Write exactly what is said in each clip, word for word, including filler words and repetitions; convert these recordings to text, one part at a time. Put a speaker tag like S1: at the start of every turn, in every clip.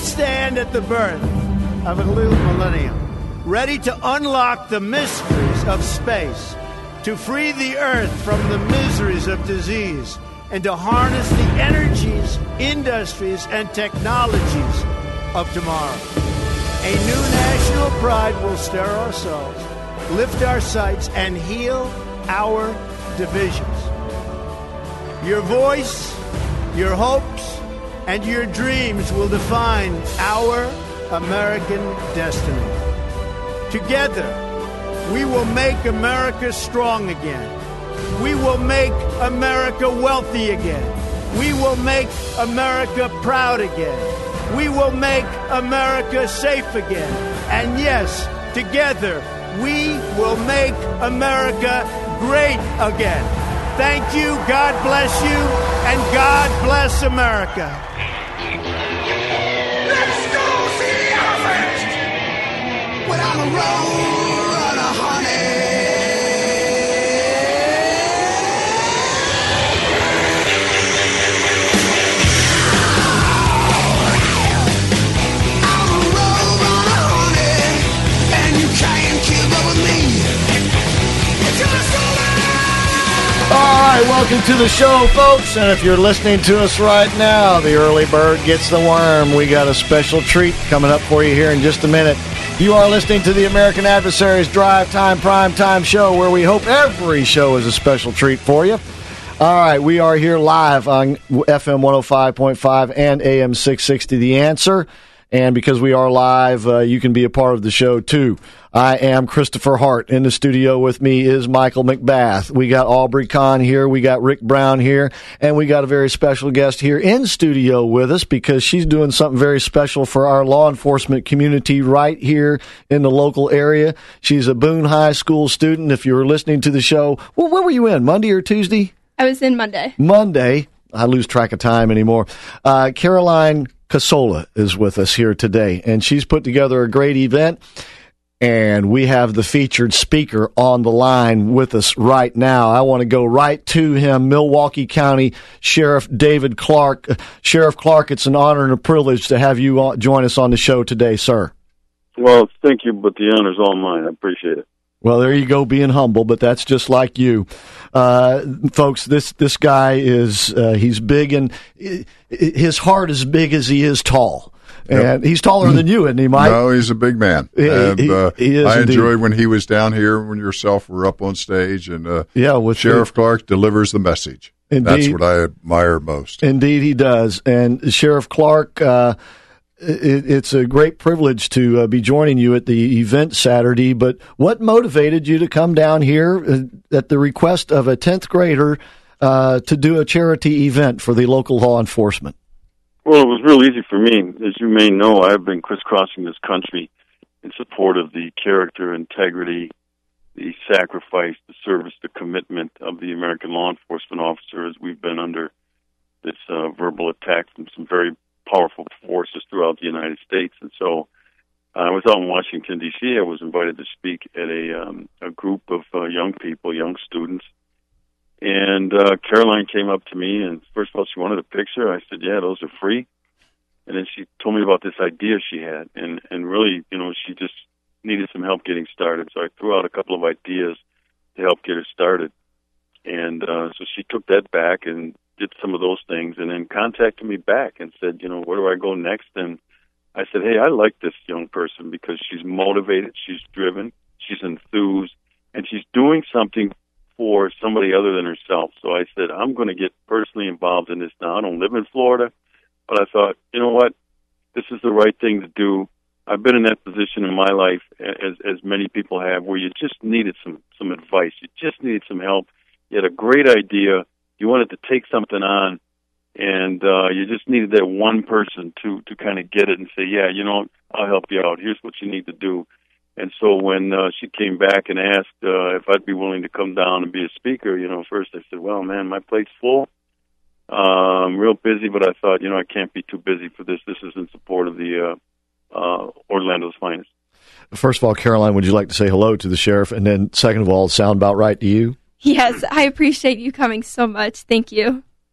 S1: stand at the birth of a new millennium, ready to unlock the mysteries of space, to free the earth from the miseries of disease, and to harness the energies, industries, and technologies of tomorrow. A new national pride will stir our souls, lift our sights, and heal our divisions. Your voice, your hopes, and your dreams will define our American destiny. Together, we will make America strong again. We will make America wealthy again. We will make America proud again. We will make America safe again. And yes, together, we will make America great again. Thank you, God bless you, and God bless America.
S2: Let's go see the elephant! When I'm a road runner, honey. I'm a road runner, honey, and you can't keep up with me. It's your story!
S3: All right, welcome to the show, folks. And if you're listening to us right now, the early bird gets the worm. We got a special treat coming up for you here in just a minute. You are listening to the American Adversaries Drive Time Prime Time Show, where we hope every show is a special treat for you. All right, we are here live on F M one oh five point five and A M six sixty, The Answer. And because we are live, uh, you can be a part of the show, too. I am Christopher Hart. In the studio with me is Michael McBath. We got Aubrey Kahn here. We got Rick Brown here. And we got a very special guest here in studio with us because she's doing something very special for our law enforcement community right here in the local area. She's a Boone High School student. If you were listening to the show, well, where were you in, Monday or Tuesday?
S4: I was in Monday.
S3: Monday. I lose track of time anymore. Uh, Caroline Casola is with us here today, and she's put together a great event, and we have the featured speaker on the line with us right now. I want to go right to him, Milwaukee County Sheriff David Clark. Uh, Sheriff Clark, it's an honor and a privilege to have you on, join us on the show today, sir.
S5: Well, thank you, but the honor's all mine. I appreciate it.
S3: Well, there you go, being humble, but that's just like you. Uh, folks, this, this guy is, uh, he's big, and his heart is big as he is tall. And yep. He's taller than you, isn't he, Mike?
S6: No, he's a big man.
S3: He,
S6: and
S3: he,
S6: uh,
S3: he is
S6: I
S3: indeed.
S6: enjoyed when he was down here, when yourself were up on stage, and uh,
S3: yeah, with
S6: Sheriff
S3: the,
S6: Clark delivers the message.
S3: Indeed.
S6: That's what I admire most.
S3: Indeed, he does. And Sheriff Clark, uh, it, it's a great privilege to uh, be joining you at the event Saturday, but what motivated you to come down here at the request of a tenth grader uh, to do a charity event for the local law enforcement?
S5: Well, it was real easy for me. As you may know, I've been crisscrossing this country in support of the character, integrity, the sacrifice, the service, the commitment of the American law enforcement officer as we've been under this uh, verbal attack from some very powerful forces throughout the United States. And so uh, I was out in Washington, D C I was invited to speak at a, um, a group of uh, young people, young students. And uh, Caroline came up to me, and first of all, she wanted a picture. I said, yeah, those are free. And then she told me about this idea she had. And, and really, you know, she just needed some help getting started. So I threw out a couple of ideas to help get her started. And uh, so she took that back and did some of those things, and then contacted me back and said, you know, where do I go next? And I said, hey, I like this young person because she's motivated, she's driven, she's enthused, and she's doing something for somebody other than herself. So I said, I'm going to get personally involved in this now. I don't live in Florida, but I thought, you know what, this is the right thing to do. I've been in that position in my life, as as many people have, where you just needed some, some advice. You just needed some help. You had a great idea. You wanted to take something on, and uh, you just needed that one person to, to kind of get it and say, yeah, you know, I'll help you out. Here's what you need to do. And so when uh, she came back and asked uh, if I'd be willing to come down and be a speaker, you know, first I said, well, man, my plate's full. Uh, I'm real busy, but I thought, you know, I can't be too busy for this. This is in support of the uh, uh, Orlando's finest.
S3: First of all, Caroline, would you like to say hello to the sheriff? And then second of all, sound about right to you?
S4: Yes, I appreciate you coming so much. Thank you.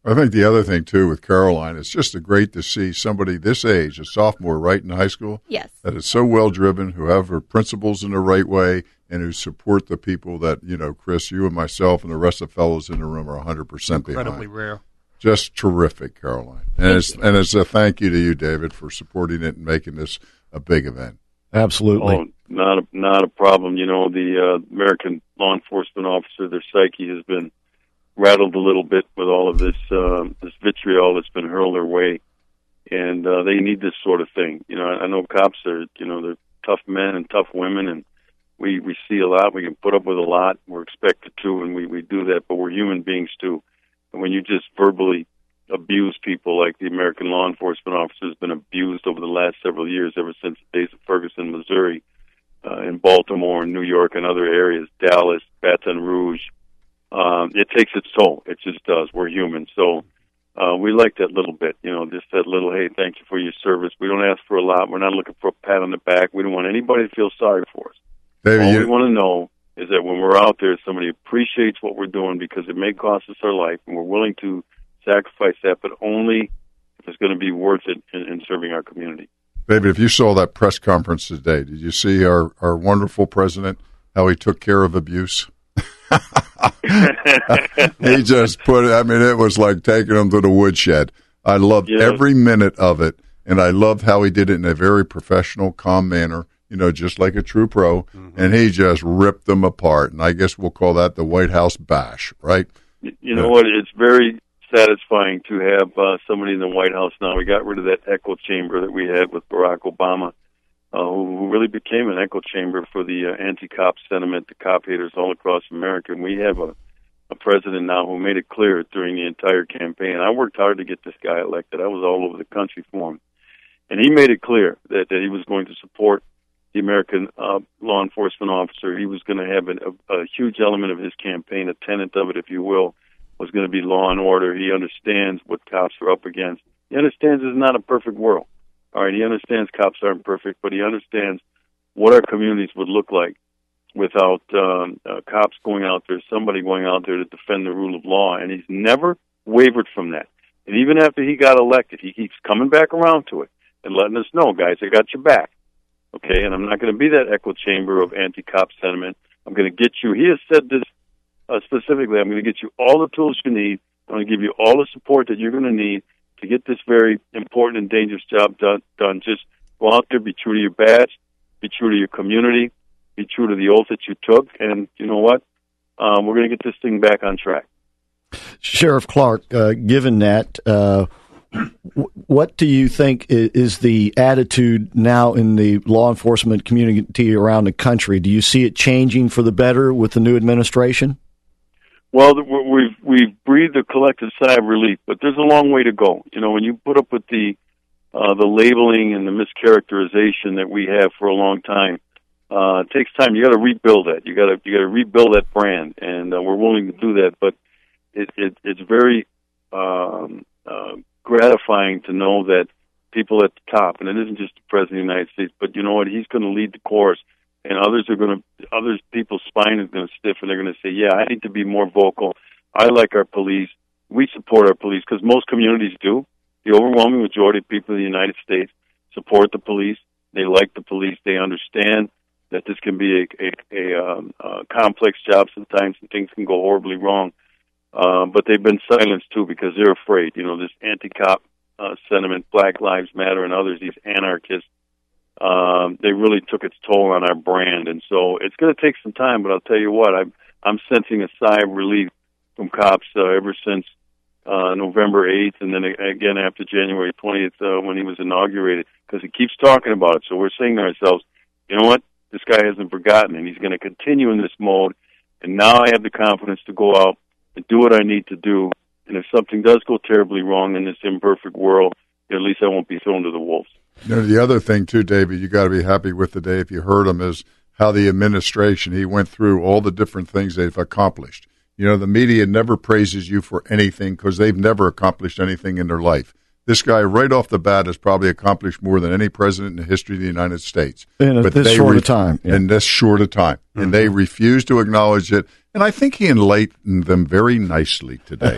S6: I think the other thing, too, with Caroline, it's just great to see somebody this age, a sophomore, right, in high school,
S4: yes,
S6: that is so well-driven, who have her principles in the right way, and who support the people that, you know, Chris, you and myself and the rest of the fellows in the room are one hundred percent behind.
S7: Incredibly rare.
S6: Just terrific, Caroline. And
S4: Thank
S6: it's,
S4: you.
S6: and it's a thank you to you, David, for supporting it and making this a big event.
S3: Absolutely.
S5: Oh, not a, not a problem. You know, the uh, American law enforcement officer, their psyche has been rattled a little bit with all of this uh, this vitriol that's been hurled their way, and uh, they need this sort of thing. You know, I, I know cops are, you know, they're tough men and tough women, and we we see a lot. We can put up with a lot. We're expected to, and we we do that. But we're human beings too. And when you just verbally abuse people like the American law enforcement officer has been abused over the last several years, ever since the days of Ferguson, Missouri, uh, in Baltimore, and New York, and other areas, Dallas, Baton Rouge. Um, it takes its toll. It just does. We're human. So uh, we like that little bit, you know, just that little, hey, thank you for your service. We don't ask for a lot. We're not looking for a pat on the back. We don't want anybody to feel sorry for us.
S6: David,
S5: All
S6: you,
S5: we want to know is that when we're out there, somebody appreciates what we're doing, because it may cost us our life, and we're willing to sacrifice that, but only if it's going to be worth it in, in serving our community.
S6: David, if you saw that press conference today, did you see our, our wonderful president, how he took care of abuse? He just put it, I mean, it was like taking him to the woodshed. I loved
S5: Yeah.
S6: every minute of it, and I loved how he did it in a very professional, calm manner, you know, just like a true pro, mm-hmm. and he just ripped them apart. And I guess we'll call that the White House bash, right?
S5: You know
S6: yeah.
S5: what? It's very satisfying to have uh, somebody in the White House now. We got rid of that echo chamber that we had with Barack Obama, uh, who, who really became an echo chamber for the uh, anti-cop sentiment, the cop haters all across America. And we have a, a president now who made it clear during the entire campaign. I worked hard to get this guy elected. I was all over the country for him. And he made it clear that, that he was going to support the American uh, law enforcement officer. He was going to have an, a, a huge element of his campaign, a tenet of it, if you will, was going to be law and order. He understands what cops are up against. He understands it's not a perfect world. All right, he understands cops aren't perfect, but he understands what our communities would look like without um, uh, cops going out there, somebody going out there to defend the rule of law, and he's never wavered from that. And even after he got elected, he keeps coming back around to it and letting us know, guys, I got your back. Okay, and I'm not going to be that echo chamber of anti-cop sentiment. I'm going to get you, he has said this uh, specifically, I'm going to get you all the tools you need. I'm going to give you all the support that you're going to need to get this very important and dangerous job done. done. Just go out there, be true to your badge, be true to your community, be true to the oath that you took, and you know what? Um, we're going to get this thing back on track.
S3: Sheriff Clark, uh, given that, uh, what do you think is the attitude now in the law enforcement community around the country? Do you see it changing for the better with the new administration?
S5: Well, we've we've breathed a collective sigh of relief, but there's a long way to go. You know, when you put up with the uh, the labeling and the mischaracterization that we have for a long time, uh, it takes time. You got to rebuild that. You got to you got to rebuild that brand, and uh, we're willing to do that. But it, it it's very um, uh, gratifying to know that people at the top, and it isn't just the President of the United States, but you know what? He's going to lead the course, and others are going to, others, people's spine is going to stiffen, and they're going to say, yeah, I need to be more vocal. I like our police. We support our police, because most communities do. The overwhelming majority of people in the United States support the police. They like the police. They understand that this can be a, a, a, um, a complex job sometimes, and things can go horribly wrong. Uh, but they've been silenced, too, because they're afraid. You know, this anti-cop uh, sentiment, Black Lives Matter and others, these anarchists, um, they really took its toll on our brand. And so it's going to take some time, but I'll tell you what, I'm, I'm sensing a sigh of relief from cops uh, ever since uh, November eighth, and then again after January twentieth uh, when he was inaugurated, because he keeps talking about it. So we're saying to ourselves, you know what, this guy hasn't forgotten, and he's going to continue in this mode. And now I have the confidence to go out and do what I need to do. And if something does go terribly wrong in this imperfect world, at least I won't be thrown to the wolves.
S6: You know, the other thing, too, David, you got to be happy with today, if you heard him, is how the administration, he went through all the different things they've accomplished. You know, the media never praises you for anything because they've never accomplished anything in their life. This guy, right off the bat, has probably accomplished more than any president in the history of the United States.
S3: In a,
S6: but
S3: this
S6: they
S3: short
S6: re-
S3: a time. Yeah.
S6: In this short a time. Mm-hmm. And they refuse to acknowledge it. And I think he enlightened them very nicely today.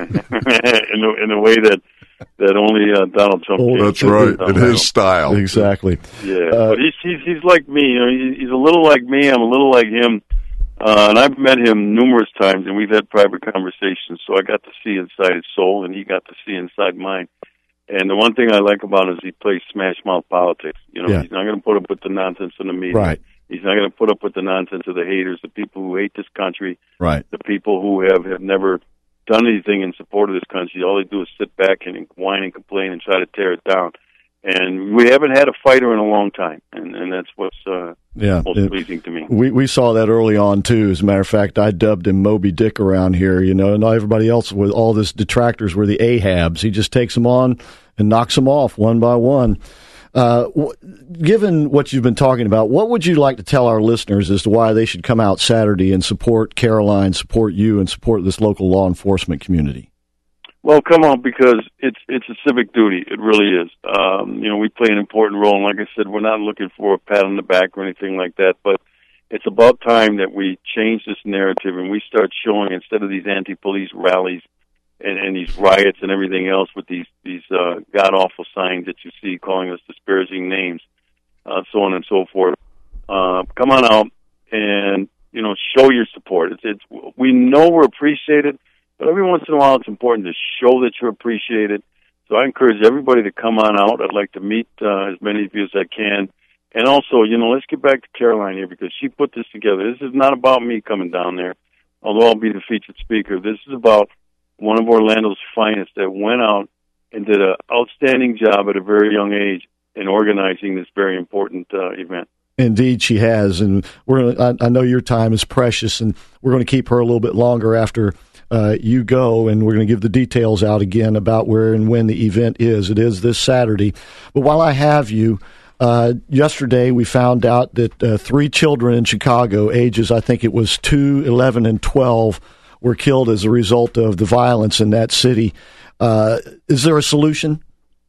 S5: in, a, in a way that that only uh, Donald Trump
S6: oh,
S5: can.
S6: That's right. In his style.
S3: Exactly.
S5: Yeah.
S3: Uh,
S5: but he's, he's, he's like me. You know, he, he's a little like me. I'm a little like him. Uh, and I've met him numerous times, and we've had private conversations, so I got to see inside his soul, and he got to see inside mine. And the one thing I like about him is he plays smash mouth politics. You know,
S3: yeah.
S5: he's not going to put up with the nonsense in the media.
S3: Right.
S5: He's not going to put up with the nonsense of the haters, the people who hate this country,
S3: right.
S5: the people who have, have never done anything in support of this country. All they do is sit back and whine and complain and try to tear it down. And we haven't had a fighter in a long time, and, and that's what's uh,
S3: yeah,
S5: most
S3: it,
S5: pleasing to me.
S3: We we saw that early on, too. As a matter of fact, I dubbed him Moby Dick around here, you know, and everybody else with all this detractors were the Ahabs. He just takes them on and knocks them off one by one. Uh, w- given what you've been talking about, what would you like to tell our listeners as to why they should come out Saturday and support Caroline, support you, and support this local law enforcement community?
S5: Well, come on, because it's it's a civic duty. It really is. Um, you know, we play an important role, and like I said, we're not looking for a pat on the back or anything like that, but it's about time that we change this narrative and we start showing, instead of these anti-police rallies and, and these riots and everything else with these, these uh, god-awful signs that you see calling us disparaging names, uh, so on and so forth, uh, come on out and, you know, show your support. It's, it's we know we're appreciated, but every once in a while, it's important to show that you're appreciated. So I encourage everybody to come on out. I'd like to meet uh, as many of you as I can. And also, you know, let's get back to Caroline here, because she put this together. This is not about me coming down there, although I'll be the featured speaker. This is about one of Orlando's finest that went out and did an outstanding job at a very young age in organizing this very important uh, event.
S3: Indeed, she has. And we're gonna, I, I know your time is precious, and we're going to keep her a little bit longer after Uh, you go, and we're going to give the details out again about where and when the event is. It is this Saturday. But while I have you, uh, yesterday we found out that uh, three children in Chicago, ages I think it was two, eleven, and twelve, were killed as a result of the violence in that city. Uh, is there a solution?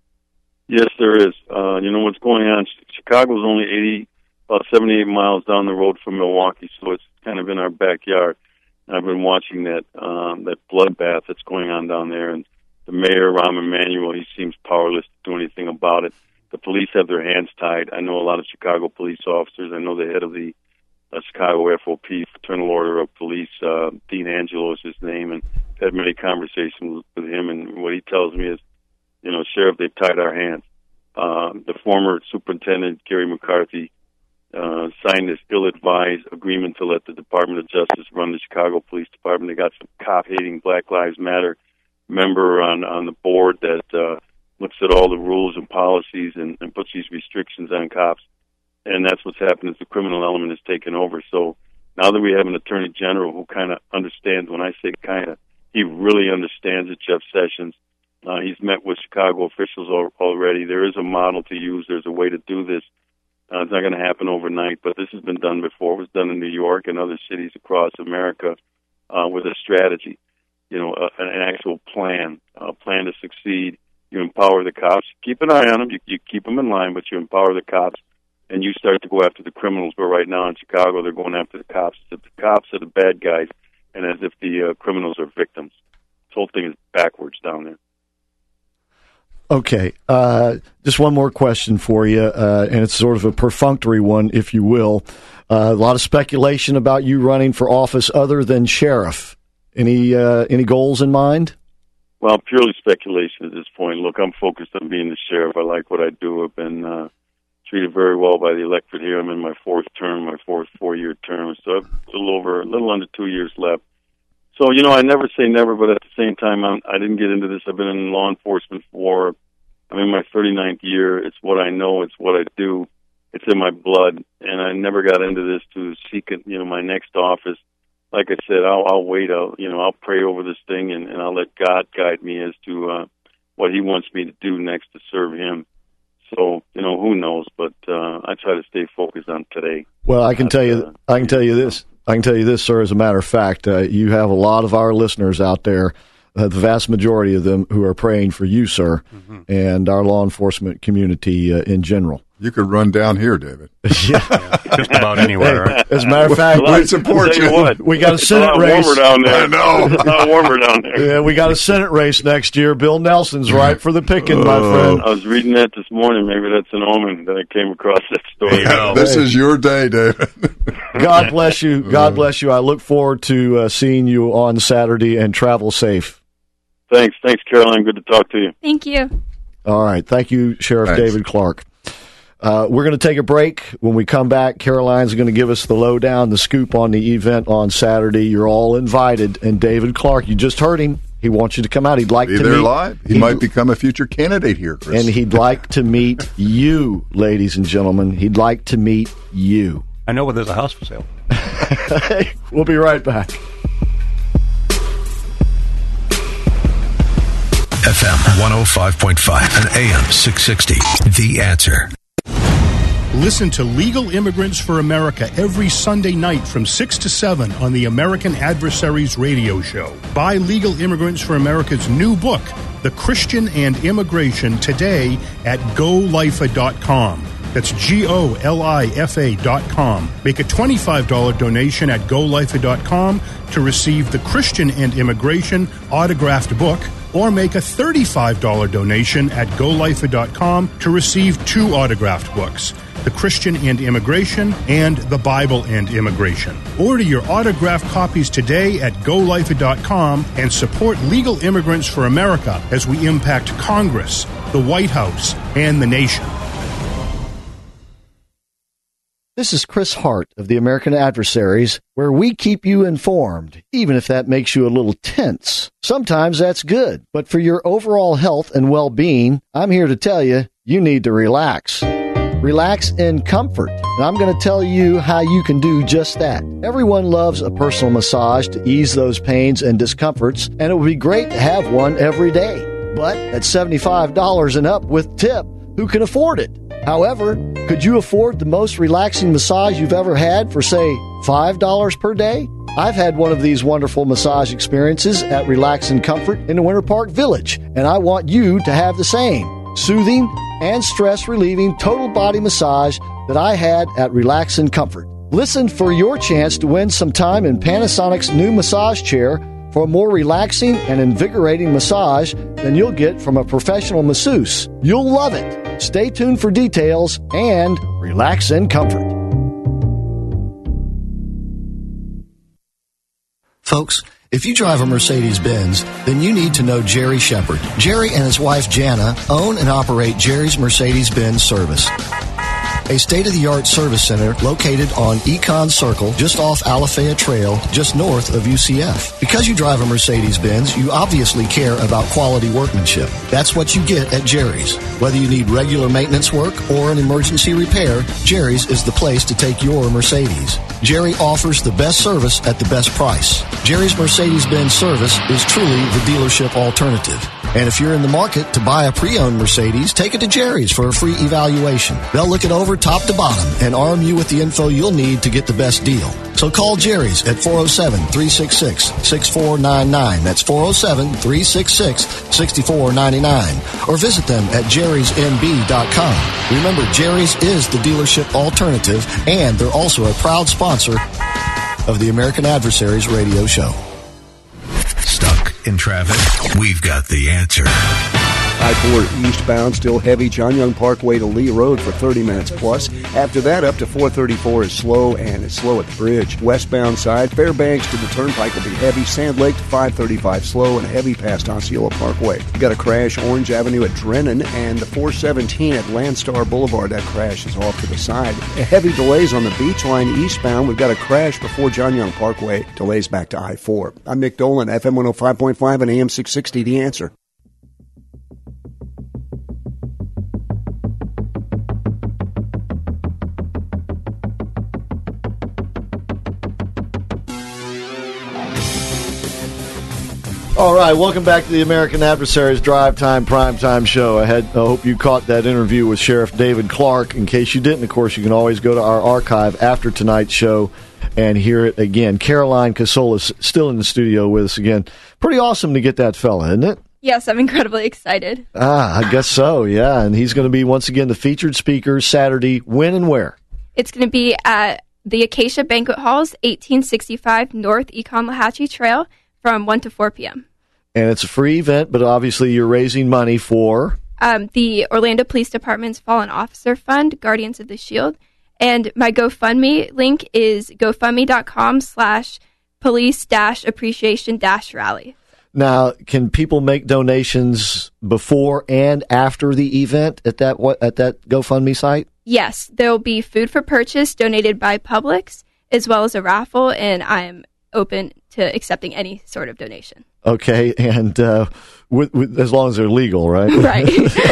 S5: Yes, there is. Uh, you know what's going on? Chicago's only eighty, about seventy-eight miles down the road from Milwaukee, so it's kind of in our backyard. I've been watching that um, that bloodbath that's going on down there, and the mayor, Rahm Emanuel, he seems powerless to do anything about it. The police have their hands tied. I know a lot of Chicago police officers. I know the head of the uh, Chicago F O P, Fraternal Order of Police, uh, Dean Angelo is his name, and I've had many conversations with him, and what he tells me is, you know, Sheriff, they've tied our hands. Um, the former superintendent, Gary McCarthy, Uh, signed this ill-advised agreement to let the Department of Justice run the Chicago Police Department. They got some cop-hating Black Lives Matter member on, on the board that uh, looks at all the rules and policies and, and puts these restrictions on cops. And that's what's happened, is the criminal element has taken over. So now that we have an attorney general who kind of understands, when I say kind of, he really understands it, Jeff Sessions. Uh, he's met with Chicago officials al- already. There is a model to use. There's a way to do this. Uh, it's not going to happen overnight, but this has been done before. It was done in New York and other cities across America uh, with a strategy, you know, a, an actual plan, a plan to succeed. You empower the cops. Keep an eye on them. You, you keep them in line, but you empower the cops, and you start to go after the criminals. But right now in Chicago, they're going after the cops. The cops are the bad guys, and as if the uh, criminals are victims. This whole thing is backwards down there.
S3: Okay, uh, just one more question for you, uh, and it's sort of a perfunctory one, if you will. Uh, a lot of speculation about you running for office other than sheriff. Any uh, any goals in mind?
S5: Well, purely speculation at this point. Look, I'm focused on being the sheriff. I like what I do. I've been uh, treated very well by the electorate here. I'm in my fourth term, my fourth four-year term, so I've a little over, a little under two years left. So, you know, I never say never, but at the same time, I'm, I didn't get into this. I've been in law enforcement for, I'm in my thirty-ninth year. It's what I know. It's what I do. It's in my blood. And I never got into this to seek, you know, my next office. Like I said, I'll, I'll wait. I'll, you know, I'll pray over this thing, and, and I'll let God guide me as to uh, what he wants me to do next to serve him. So, you know, who knows? But uh, I try to stay focused on today.
S3: Well, I can
S5: Not,
S3: tell you,
S5: uh,
S3: I can tell you this. I can tell you this, sir. As a matter of fact, uh, you have a lot of our listeners out there uh, the vast majority of them who are praying for you, sir, mm-hmm. and our law enforcement community uh, in general.
S6: You could run down here, David.
S4: yeah. yeah, just about anywhere. Right?
S3: As a matter of fact,
S5: well,
S3: we
S6: support you.
S5: What,
S3: we got a Senate
S5: it's a lot
S3: race.
S5: Warmer down there.
S6: I know.
S5: It's a lot warmer down there.
S3: Yeah, we got a Senate race next year. Bill Nelson's right for the picking, my friend.
S5: I was reading that this morning. Maybe that's an omen that I came across that story.
S6: Yeah, this is your day, David.
S3: God bless you. God bless you. I look forward to uh, seeing you on Saturday, and travel safe.
S5: Thanks. Thanks, Caroline. Good to talk to you.
S7: Thank you.
S3: All right. Thank you, Sheriff
S6: Thanks.
S3: David Clark. Uh, we're going to take a break. When we come back, Caroline's going to give us the lowdown, the scoop on the event on Saturday. You're all invited. And David Clark, you just heard him. He wants you to come out. He'd like
S6: Be
S3: to
S6: there
S3: meet.
S6: live. He
S3: he'd-
S6: might become a future candidate here, Chris.
S3: And he'd like to meet you, ladies and gentlemen. He'd like to meet you.
S4: I know where there's a house for sale.
S3: We'll be right back.
S8: F M one oh five point five and A M six sixty. The Answer.
S9: Listen to Legal Immigrants for America every Sunday night from six to seven on the American Adversaries radio show. Buy Legal Immigrants for America's new book, The Christian and Immigration, today at go lifa dot com. That's G O L I F A dot com. Make a twenty-five dollars donation at go lifa dot com to receive The Christian and Immigration autographed book, or make a thirty-five dollars donation at go lifa dot com to receive two autographed books, The Christian and Immigration and The Bible and Immigration. Order your autographed copies today at go lifa dot com and support Legal Immigrants for America as we impact Congress, the White House, and the nation.
S3: This is Chris Hart of the American Adversaries, where we keep you informed, even if that makes you a little tense. Sometimes that's good, but for your overall health and well-being, I'm here to tell you, you need to relax. Relax in comfort. And I'm going to tell you how you can do just that. Everyone loves a personal massage to ease those pains and discomforts, and it would be great to have one every day. But at seventy-five dollars and up with tip, who can afford it? However, could you afford the most relaxing massage you've ever had for, say, five dollars per day? I've had one of these wonderful massage experiences at Relax and Comfort in Winter Park Village, and I want you to have the same soothing and stress-relieving total body massage that I had at Relax and Comfort. Listen for your chance to win some time in Panasonic's new massage chair for a more relaxing and invigorating massage than you'll get from a professional masseuse. You'll love it. Stay tuned for details and relax in comfort. Folks, if you drive a Mercedes-Benz, then you need to know Jerry Shepard. Jerry and his wife Jana own and operate Jerry's Mercedes-Benz Service, a state-of-the-art service center located on Econ Circle, just off Alafaya Trail, just north of U C F. Because you drive a Mercedes-Benz, you obviously care about quality workmanship. That's what you get at Jerry's. Whether you need regular maintenance work or an emergency repair, Jerry's is the place to take your Mercedes. Jerry offers the best service at the best price. Jerry's Mercedes-Benz Service is truly the dealership alternative. And if you're in the market to buy a pre-owned Mercedes, take it to Jerry's for a free evaluation. They'll look it over top to bottom and arm you with the info you'll need to get the best deal. So call Jerry's at four oh seven, three six six, six four nine nine. That's four oh seven, three six six, six four nine nine. Or visit them at jerrys m b dot com. Remember, Jerry's is the dealership alternative, and they're also a proud sponsor of the American Adversaries radio show.
S8: Stuck in traffic? We've got the answer.
S10: I four eastbound, still heavy, John Young Parkway to Lee Road for thirty minutes plus. After that, up to four thirty-four is slow, and it's slow at the bridge. Westbound side, Fairbanks to the Turnpike will be heavy. Sand Lake to five thirty-five slow, and heavy past Osceola Parkway. You got a crash, Orange Avenue at Drennan, and the four seventeen at Landstar Boulevard. That crash is off to the side. Heavy delays on the Beach Line eastbound. We've got a crash before John Young Parkway. Delays back to I four. I'm Nick Dolan, F M one oh five point five and A M six sixty, The Answer.
S3: All right, welcome back to the American Adversaries Drive Time Primetime Show. I, had, I hope you caught that interview with Sheriff David Clark. In case you didn't, of course, you can always go to our archive after tonight's show and hear it again. Caroline Casola still in the studio with us again. Pretty awesome to get that fella, isn't it?
S7: Yes, I'm incredibly excited.
S3: Ah, I guess so, yeah. And he's going to be, once again, the featured speaker Saturday. When and where?
S7: It's going to be at the Acacia Banquet Halls, eighteen sixty-five North Econ-Lahatchie Trail, from one to four p.m.
S3: And it's a free event, but obviously you're raising money for...
S7: Um, the Orlando Police Department's Fallen Officer Fund, Guardians of the Shield. And my GoFundMe link is gofundme.com slash police dash appreciation dash rally.
S3: Now, can people make donations before and after the event at that what at that GoFundMe site?
S7: Yes, there will be food for purchase donated by Publix, as well as a raffle, and I'm open to accepting any sort of donation.
S3: Okay, and uh, with, with, as long as they're legal, right?
S7: Right.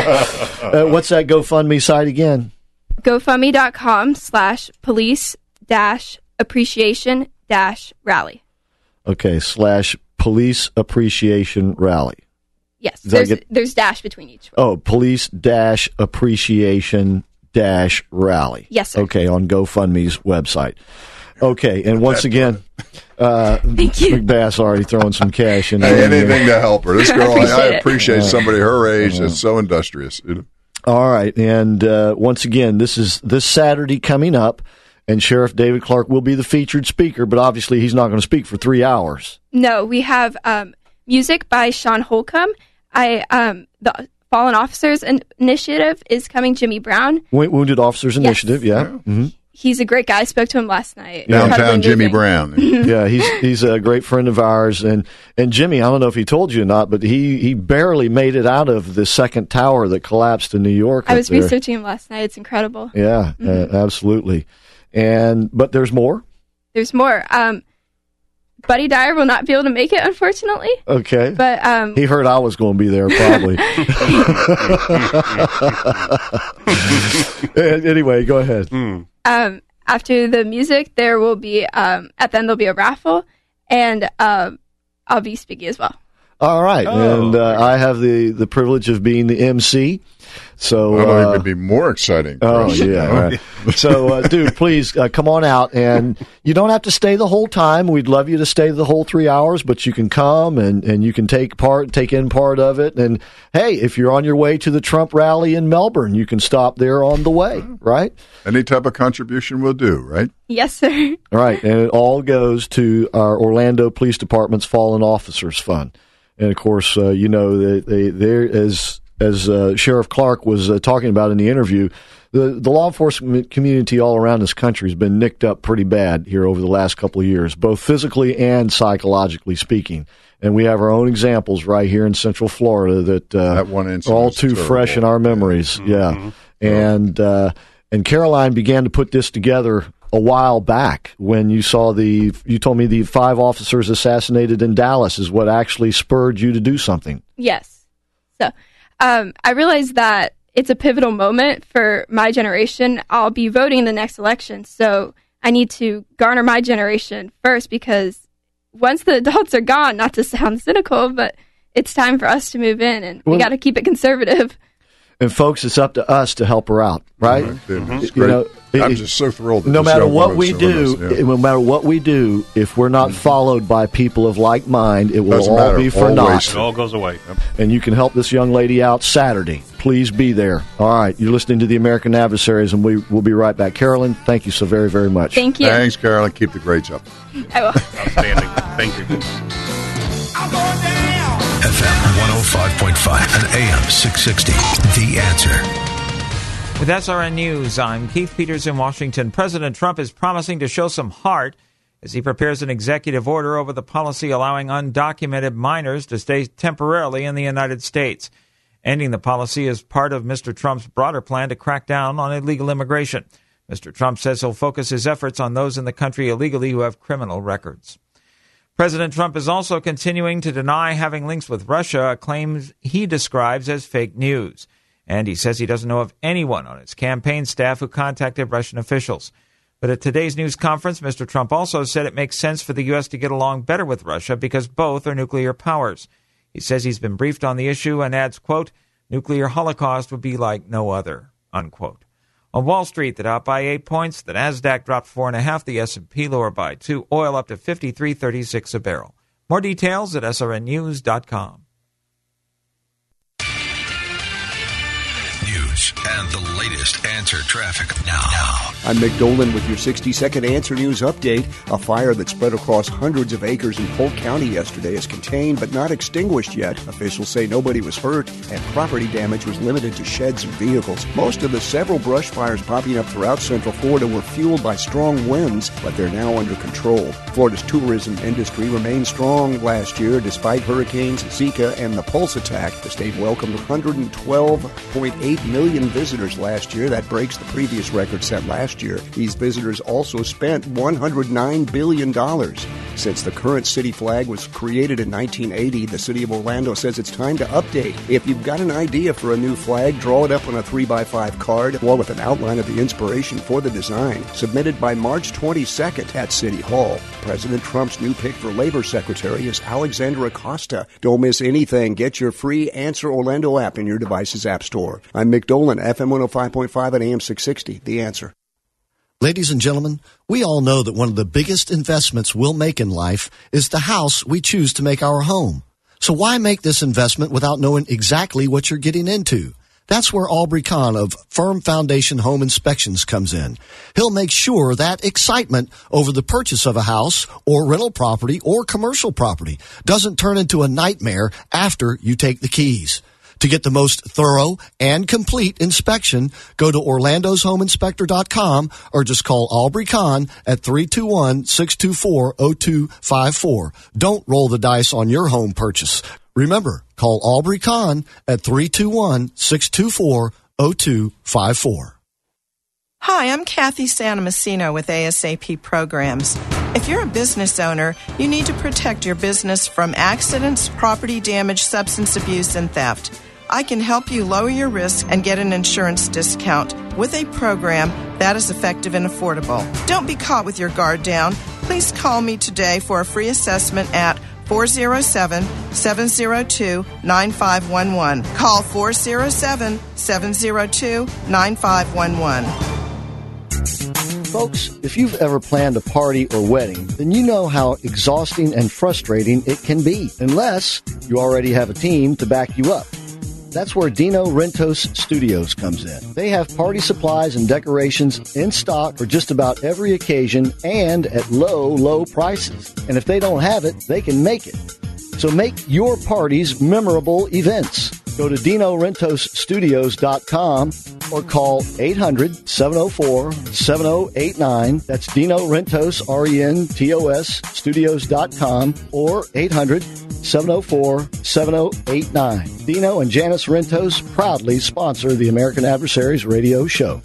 S3: uh, what's that GoFundMe site again?
S7: GoFundMe.com slash police dash appreciation dash rally.
S3: Okay, slash police appreciation rally.
S7: Yes,
S3: Does that
S7: there's,
S3: get-
S7: there's dash between each one.
S3: Oh, police dash appreciation dash rally.
S7: Yes, sir.
S3: Okay, on GoFundMe's website. Okay, and once again, uh,
S7: Thank you.
S3: McBass already throwing some cash in
S6: Hey,
S3: there.
S6: anything to help her. This girl, I, I
S7: appreciate it.
S6: appreciate somebody her age that's so industrious. You know?
S3: All right, and uh, once again, this is this Saturday coming up, and Sheriff David Clark will be the featured speaker, but obviously he's not going to speak for three hours.
S7: No, we have um, music by Sean Holcomb. I um, the Fallen Officers in- Initiative is coming. Jimmy Brown.
S3: Wo- Wounded Officers Initiative, yeah. Mhm.
S7: He's a great guy. I spoke to him last night.
S6: Downtown
S7: Incredibly
S6: Jimmy
S7: moving.
S6: Brown.
S3: Yeah, he's he's a great friend of ours, and, and Jimmy, I don't know if he told you or not, but he, he barely made it out of the second tower that collapsed in New York.
S7: I
S3: up
S7: was
S3: there.
S7: researching him last night. It's incredible.
S3: Yeah,
S7: Mhm.
S3: uh, absolutely. And but there's more.
S7: There's more. Um, Buddy Dyer will not be able to make it, unfortunately.
S3: Okay,
S7: But um,
S3: he heard I was going to be there, probably. Anyway, go ahead.
S7: um, after the music, there will be um, at the end there'll be a raffle, and um, I'll be speaking as well.
S3: All right,
S6: Oh,
S3: and uh, I have the, the privilege of being the M C. So,
S6: Well,
S3: uh,
S6: it could be more exciting. for
S3: oh
S6: us,
S3: yeah,
S6: you know?
S3: right. So, uh, dude, please uh, come on out, and you don't have to stay the whole time. We'd love you to stay the whole three hours, but you can come and, and you can take part, take in part of it. And hey, if you're on your way to the Trump rally in Melbourne, you can stop there on the way, right?
S6: Any type of contribution will do, right?
S7: Yes, sir.
S3: All right, and it all goes to our Orlando Police Department's Fallen Officers Fund. And of course, uh, you know that they there as as uh, Sheriff Clark was uh, talking about in the interview, the the law enforcement community all around this country has been nicked up pretty bad here over the last couple of years, both physically and psychologically speaking. And we have our own examples right here in Central Florida that, uh,
S6: That one incident
S3: are all
S6: was
S3: too
S6: terrible.
S3: fresh in our memories. Yeah, and uh, and Caroline began to put this together a while back when you saw the, you told me the five officers assassinated in Dallas is what actually spurred you to do something.
S7: Yes. So um, I realized that it's a pivotal moment for my generation. I'll be voting in the next election, so I need to garner my generation first, because once the adults are gone, not to sound cynical, but it's time for us to move in, and
S3: Well-
S7: we got to keep it conservative.
S3: And folks, it's up to us to help her out, right?
S6: Dude, it's
S3: You
S6: great.
S3: know,
S6: I'm
S3: it-
S6: just so thrilled. That
S3: No
S6: this
S3: matter
S6: young
S3: what
S6: woman's
S3: we
S6: doing
S3: do,
S6: this, yeah.
S3: no matter what we do, if we're not followed by people of like mind, it will
S6: Doesn't
S3: all
S6: matter.
S3: be for
S6: All
S3: naught.
S6: wasted.
S4: It all goes away.
S3: And you can help this young lady out Saturday. Please be there. All right, you're listening to the American Adversaries, and we will be right back. Carolyn, thank you so very, very much.
S7: Thank you.
S6: Thanks, Carolyn. Keep the grades up.
S7: I will.
S4: Outstanding. Thank you.
S2: I'm going down.
S8: F M one oh five point five and A M six sixty. The Answer.
S11: With S R N News, I'm Keith Peters in Washington. President Trump is promising to show some heart as he prepares an executive order over the policy allowing undocumented minors to stay temporarily in the United States. Ending the policy is part of Mister Trump's broader plan to crack down on illegal immigration. Mister Trump says he'll focus his efforts on those in the country illegally who have criminal records. President Trump is also continuing to deny having links with Russia, claims he describes as fake news. And he says he doesn't know of anyone on his campaign staff who contacted Russian officials. But at today's news conference, Mister Trump also said it makes sense for the U S to get along better with Russia because both are nuclear powers. He says he's been briefed on the issue and adds, quote, nuclear holocaust would be like no other, unquote. On Wall Street, the Dow by eight points, the Nasdaq dropped four and a half, the S and P lower by two, oil up to fifty-three thirty-six a barrel. More details at S R N news dot com.
S8: News and the latest Answer Traffic now. now.
S10: I'm Mick Dolan with your sixty-second Answer News update. A fire that spread across hundreds of acres in Polk County yesterday is contained but not extinguished yet. Officials say nobody was hurt and property damage was limited to sheds and vehicles. Most of the several brush fires popping up throughout Central Florida were fueled by strong winds, but they're now under control. Florida's tourism industry remained strong last year despite hurricanes Zika and the Pulse attack. The state welcomed one hundred twelve point eight million visitors last year. That breaks the previous record set last year. These visitors also spent one hundred nine billion dollars. Since the current city flag was created in nineteen eighty, the city of Orlando says it's time to update. If you've got an idea for a new flag, draw it up on a three by five card, along with an outline of the inspiration for the design, submitted by March twenty-second at City Hall. President Trump's new pick for Labor Secretary is Alexandra Acosta. Don't miss anything. Get your free Answer Orlando app in your device's app store. I'm Mick Dolan, F M one oh five point five and A M six sixty. The Answer.
S3: Ladies and gentlemen, we all know that one of the biggest investments we'll make in life is the house we choose to make our home. So why make this investment without knowing exactly what you're getting into? That's where Aubrey Kahn of Firm Foundation Home Inspections comes in. He'll make sure that excitement over the purchase of a house or rental property or commercial property doesn't turn into a nightmare after you take the keys. To get the most thorough and complete inspection, go to orlandos home inspector dot com or just call Aubrey Kahn at three two one, six two four, zero two five four. Don't roll the dice on your home purchase. Remember, call Aubrey Kahn at three two one, six two four, zero two five four.
S12: Hi, I'm Kathy Santomassino with A S A P Programs. If you're a business owner, you need to protect your business from accidents, property damage, substance abuse, and theft. I can help you lower your risk and get an insurance discount with a program that is effective and affordable. Don't be caught with your guard down. Please call me today for a free assessment at four oh seven, seven oh two, nine five one one. Call four oh seven, seven oh two, nine five one one.
S3: Folks, if you've ever planned a party or wedding, then you know how exhausting and frustrating it can be, unless you already have a team to back you up. That's where Dino Rentos Studios comes in. They have party supplies and decorations in stock for just about every occasion and at low, low prices. And if they don't have it, they can make it. So make your parties memorable events. Go to dino rentos studios dot com or call eight hundred, seven oh four, seven oh eight nine. That's Dino Rentos, R E N T O S, studios dot com or eight hundred, seven oh four, seven oh eight nine. Dino and Janice Rentos proudly sponsor the American Adversaries radio show.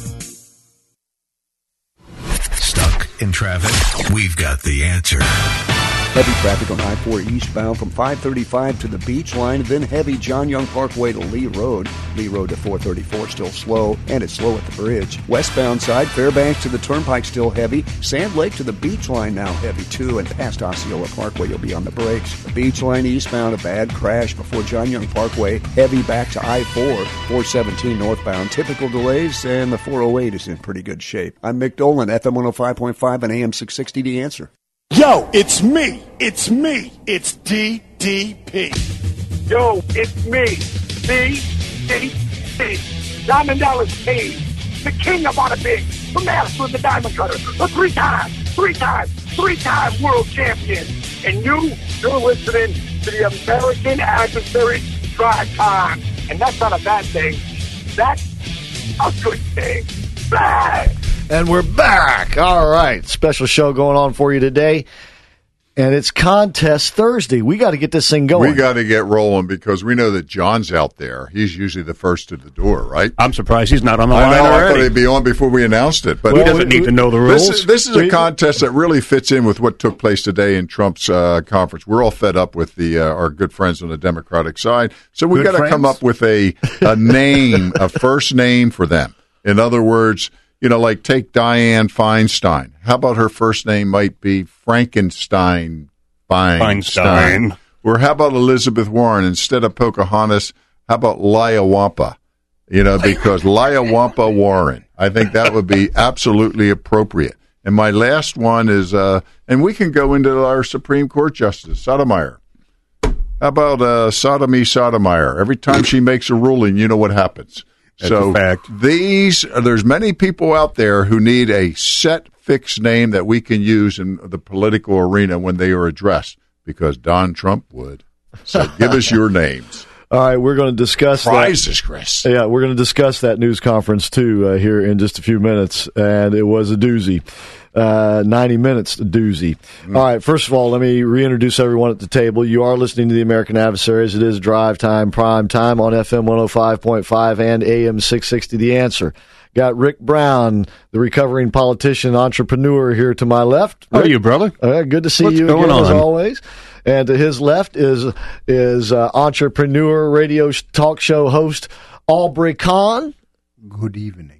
S8: Stuck in traffic? We've got the answer.
S10: Heavy traffic on I four eastbound from five thirty-five to the Beach Line, then heavy John Young Parkway to Lee Road. Lee Road to four thirty-four still slow, and it's slow at the bridge. Westbound side, Fairbanks to the Turnpike still heavy. Sand Lake to the Beach Line now heavy too, and past Osceola Parkway you'll be on the brakes. The Beach Line eastbound, a bad crash before John Young Parkway. Heavy back to I four, four seventeen northbound. Typical delays, and the four oh eight is in pretty good shape. I'm Mick Dolan, F M one oh five point five and A M six sixty, The Answer.
S13: Yo, it's me. It's me. It's D D P.
S14: Yo, it's me. D D P. Diamond Dallas Page. The king of bada big. The master of the diamond cutter. A three time, three time, three time world champion. And you, you're listening to the American Adversary Drive Time. And that's not a bad thing. That's a good thing. Bang!
S3: And we're back. All right. Special show going on for you today. And it's Contest Thursday. We got to get this thing going.
S6: We got to get rolling because we know that John's out there. He's usually the first to the door, right?
S4: I'm surprised he's not on the
S6: I
S4: line
S6: know,
S4: already.
S6: I thought he'd be on before we announced it. But
S4: well, he doesn't we, need to know the rules.
S6: This is, this is a contest that really fits in with what took place today in Trump's uh, conference. We're all fed up with the uh, our good friends on the Democratic side. So we've got to come up with a, a name, a first name for them. In other words, you know, like take Dianne Feinstein. How about her first name might be Frankenstein Feinstein?
S4: Feinstein.
S6: Or how about Elizabeth Warren? Instead of Pocahontas, how about Liawampa? you know, because Liawampa Warren. I think that would be absolutely appropriate. And my last one is, uh, and we can go into our Supreme Court Justice, Sotomayor. How about uh, Sodomy Sotomayor? Every time she makes a ruling, you know what happens.
S4: That's
S6: so
S4: a fact.
S6: these, there's many people out there who need a set, fixed name that we can use in the political arena when they are addressed, because Don Trump would. So give us your names.
S3: All right, we're going to discuss
S6: prizes,
S3: that.
S6: Chris.
S3: Yeah, we're going to discuss that news conference too uh, here in just a few minutes, and it was a doozy. Uh, ninety minutes doozy. Mm. All right, first of all, let me reintroduce everyone at the table. You are listening to the American Adversaries. It is Drive Time, Prime Time on F M one oh five point five and A M six sixty. The Answer. Got Rick Brown, the recovering politician, entrepreneur, here to my left.
S4: How are you, brother?
S3: Uh, good to see
S4: What's
S3: you
S4: going
S3: again,
S4: on?
S3: as always. And to his left is is uh, entrepreneur, radio sh- talk show host Aubrey Kahn.
S15: Good evening.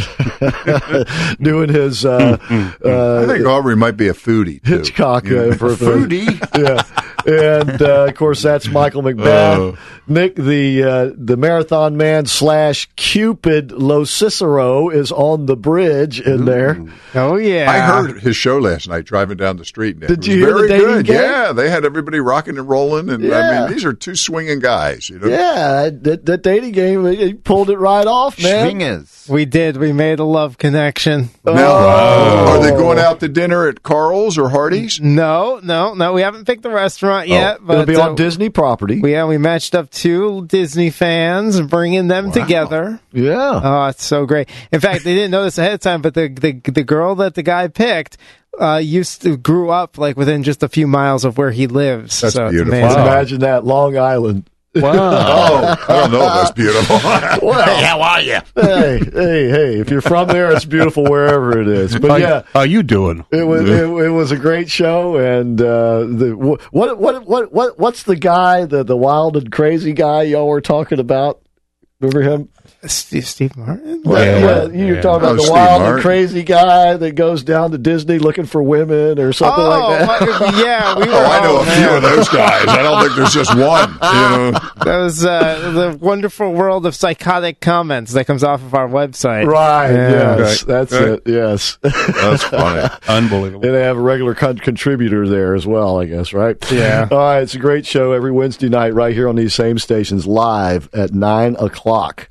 S3: Doing his, uh, uh,
S6: I think Aubrey might be a foodie too.
S3: Hitchcock
S6: yeah.
S3: uh, impersonation.
S6: Foodie,
S3: yeah. And uh, of course, that's Michael McBath.
S6: Uh,
S3: Nick, the uh, the marathon man slash Cupid Lo Cicero, is on the bridge in
S6: Ooh.
S3: there.
S15: Oh yeah,
S6: I heard his show last night driving down the street. Nick.
S3: Did
S6: It
S3: you
S6: was
S3: hear the
S6: very
S3: dating
S6: good.
S3: game?
S6: Yeah, they had everybody rocking and rolling, and
S3: Yeah.
S6: I mean, these are two swinging guys. You know?
S3: Yeah, that, that dating game, he pulled it right off, man.
S15: Swingers. We did. We made a love connection.
S6: Now,
S3: Oh.
S6: are they going out to dinner at Carl's or Hardee's?
S15: No, no, no. We haven't picked the restaurant yet.
S3: Oh,
S15: but
S3: it'll be on
S15: uh,
S3: Disney property.
S15: We, yeah, we matched up two Disney fans, bringing them
S6: Wow.
S15: together.
S3: Yeah.
S15: Oh, it's so great. In fact, they didn't know this ahead of time, but the the, the girl that the guy picked uh, used to grew up like within just a few miles of where he lives.
S6: That's
S15: so it's
S6: beautiful.
S15: amazing.
S3: Wow. Imagine that, Long Island.
S6: Wow. oh, I don't know if that's beautiful.
S3: Well,
S4: Hey, how are you?
S3: hey, hey, hey! If you're from there, it's beautiful wherever it is. But
S4: How,
S3: yeah,
S4: how you doing?
S3: it was it, it was a great show. And uh, the what what what what what's the guy, the the wild and crazy guy y'all were talking about? Remember him?
S15: Steve, Steve Martin?
S3: Well,
S4: Yeah.
S3: yeah, you're
S4: Yeah.
S3: talking about
S6: Oh,
S3: the
S6: Steve
S3: wild
S6: Martin.
S3: and crazy guy that goes down to Disney looking for women or something
S15: oh,
S3: like that.
S15: my- yeah, we were.
S6: Oh, I know
S15: oh,
S6: a few
S15: man.
S6: of those guys. I don't think there's just one. You know?
S15: That was uh, the wonderful world of psychotic comments that comes off of our website.
S3: Right.
S15: Yeah.
S3: Yes,
S6: Right.
S3: that's
S6: Right.
S3: it. Yes.
S6: That's funny.
S4: Unbelievable.
S3: And they have a regular con- contributor there as well, I guess, right?
S15: Yeah.
S3: All right, it's a great show every Wednesday night right here on these same stations, live at nine o'clock.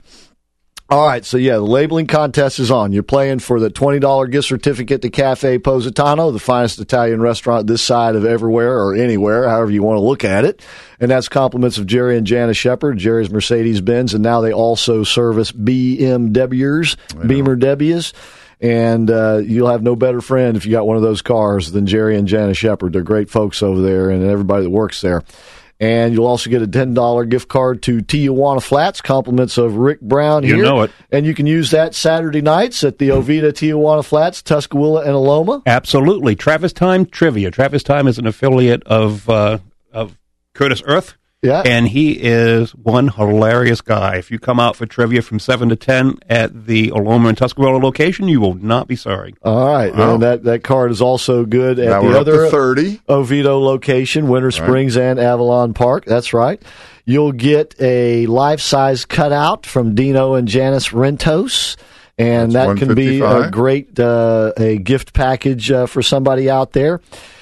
S3: All right, so yeah, the labeling contest is on. You're playing for the twenty dollars gift certificate to Cafe Positano, the finest Italian restaurant this side of everywhere or anywhere, however you want to look at it. And that's compliments of Jerry and Janice Shepard, Jerry's Mercedes-Benz, and now they also service B M Ws, Beamer W's. And uh, you'll have no better friend if you got one of those cars than Jerry and Janice Shepard. They're great folks over there and everybody that works there. And you'll also get a ten dollars gift card to Tijuana Flats, compliments of Rick Brown
S4: You
S3: here.
S4: know it.
S3: And you can use that Saturday nights at the Ovita Tijuana Flats, Tuscaloosa, and Aloma.
S4: Absolutely. Travis Time Trivia. Travis Time is an affiliate of uh, of Curtis Earth.
S3: Yeah.
S4: And he is one hilarious guy. If you come out for trivia from seven to ten at the Aloma and Tuscarora location, you will not be sorry.
S3: All right.
S6: Wow.
S3: And that, that card is also good at
S6: Now
S3: the
S6: we're up
S3: other
S6: to thirty.
S3: Oviedo location, Winter Springs and Avalon Park. That's right. You'll get a life-size cutout from Dino and Janice Rentos. And
S6: That's
S3: that can be a
S6: one fifty-five.
S3: great uh, a gift package uh, for somebody out there.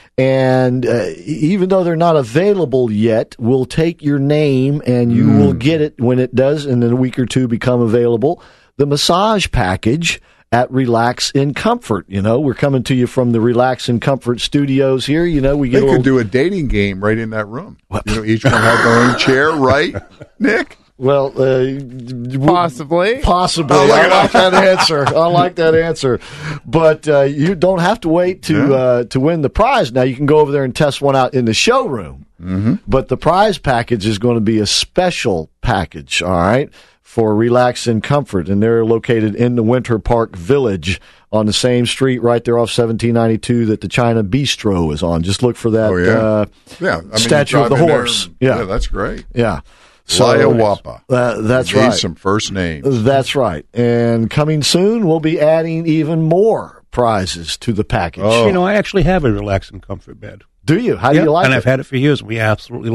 S3: And uh, even though they're not available yet, we'll take your name and you will get it when it does in a week or two become available. The massage package at Relax in Comfort. You know, we're coming to you from the Relax in Comfort studios here. You know, we
S6: They
S3: get a
S6: could
S3: little,
S6: do a dating game right in that room. You know, each one have their own chair, right, Nick?
S3: well, uh,
S15: Possibly.
S3: possibly.
S6: Oh, look
S3: I
S6: at
S3: like that answer. I like that answer. But uh, you don't have to wait to
S6: Yeah.
S3: uh, to win the prize. Now you can go over there and test one out in the showroom. Mm-hmm. But the prize package is going to be a special package. All right. For Relax and Comfort, and they're located in the Winter Park Village on the same street right there off seventeen ninety-two that the China Bistro is on. Just look for that
S6: Oh, yeah.
S3: uh,
S6: Yeah. I mean, you
S3: statue of
S6: drive
S3: the
S6: in there
S3: horse.
S6: and-
S3: Yeah.
S6: yeah, that's great.
S3: Yeah. So,
S6: Liawapa.
S3: Uh, that's
S6: Gave
S3: right.
S6: some first names.
S3: That's right. And coming soon, we'll be adding even more prizes to the package.
S6: Oh.
S4: You know, I actually have a Relax and Comfort bed.
S3: Do you? How do
S4: Yep,
S3: you like
S4: and
S3: it?
S4: I've had it for years. We absolutely love it.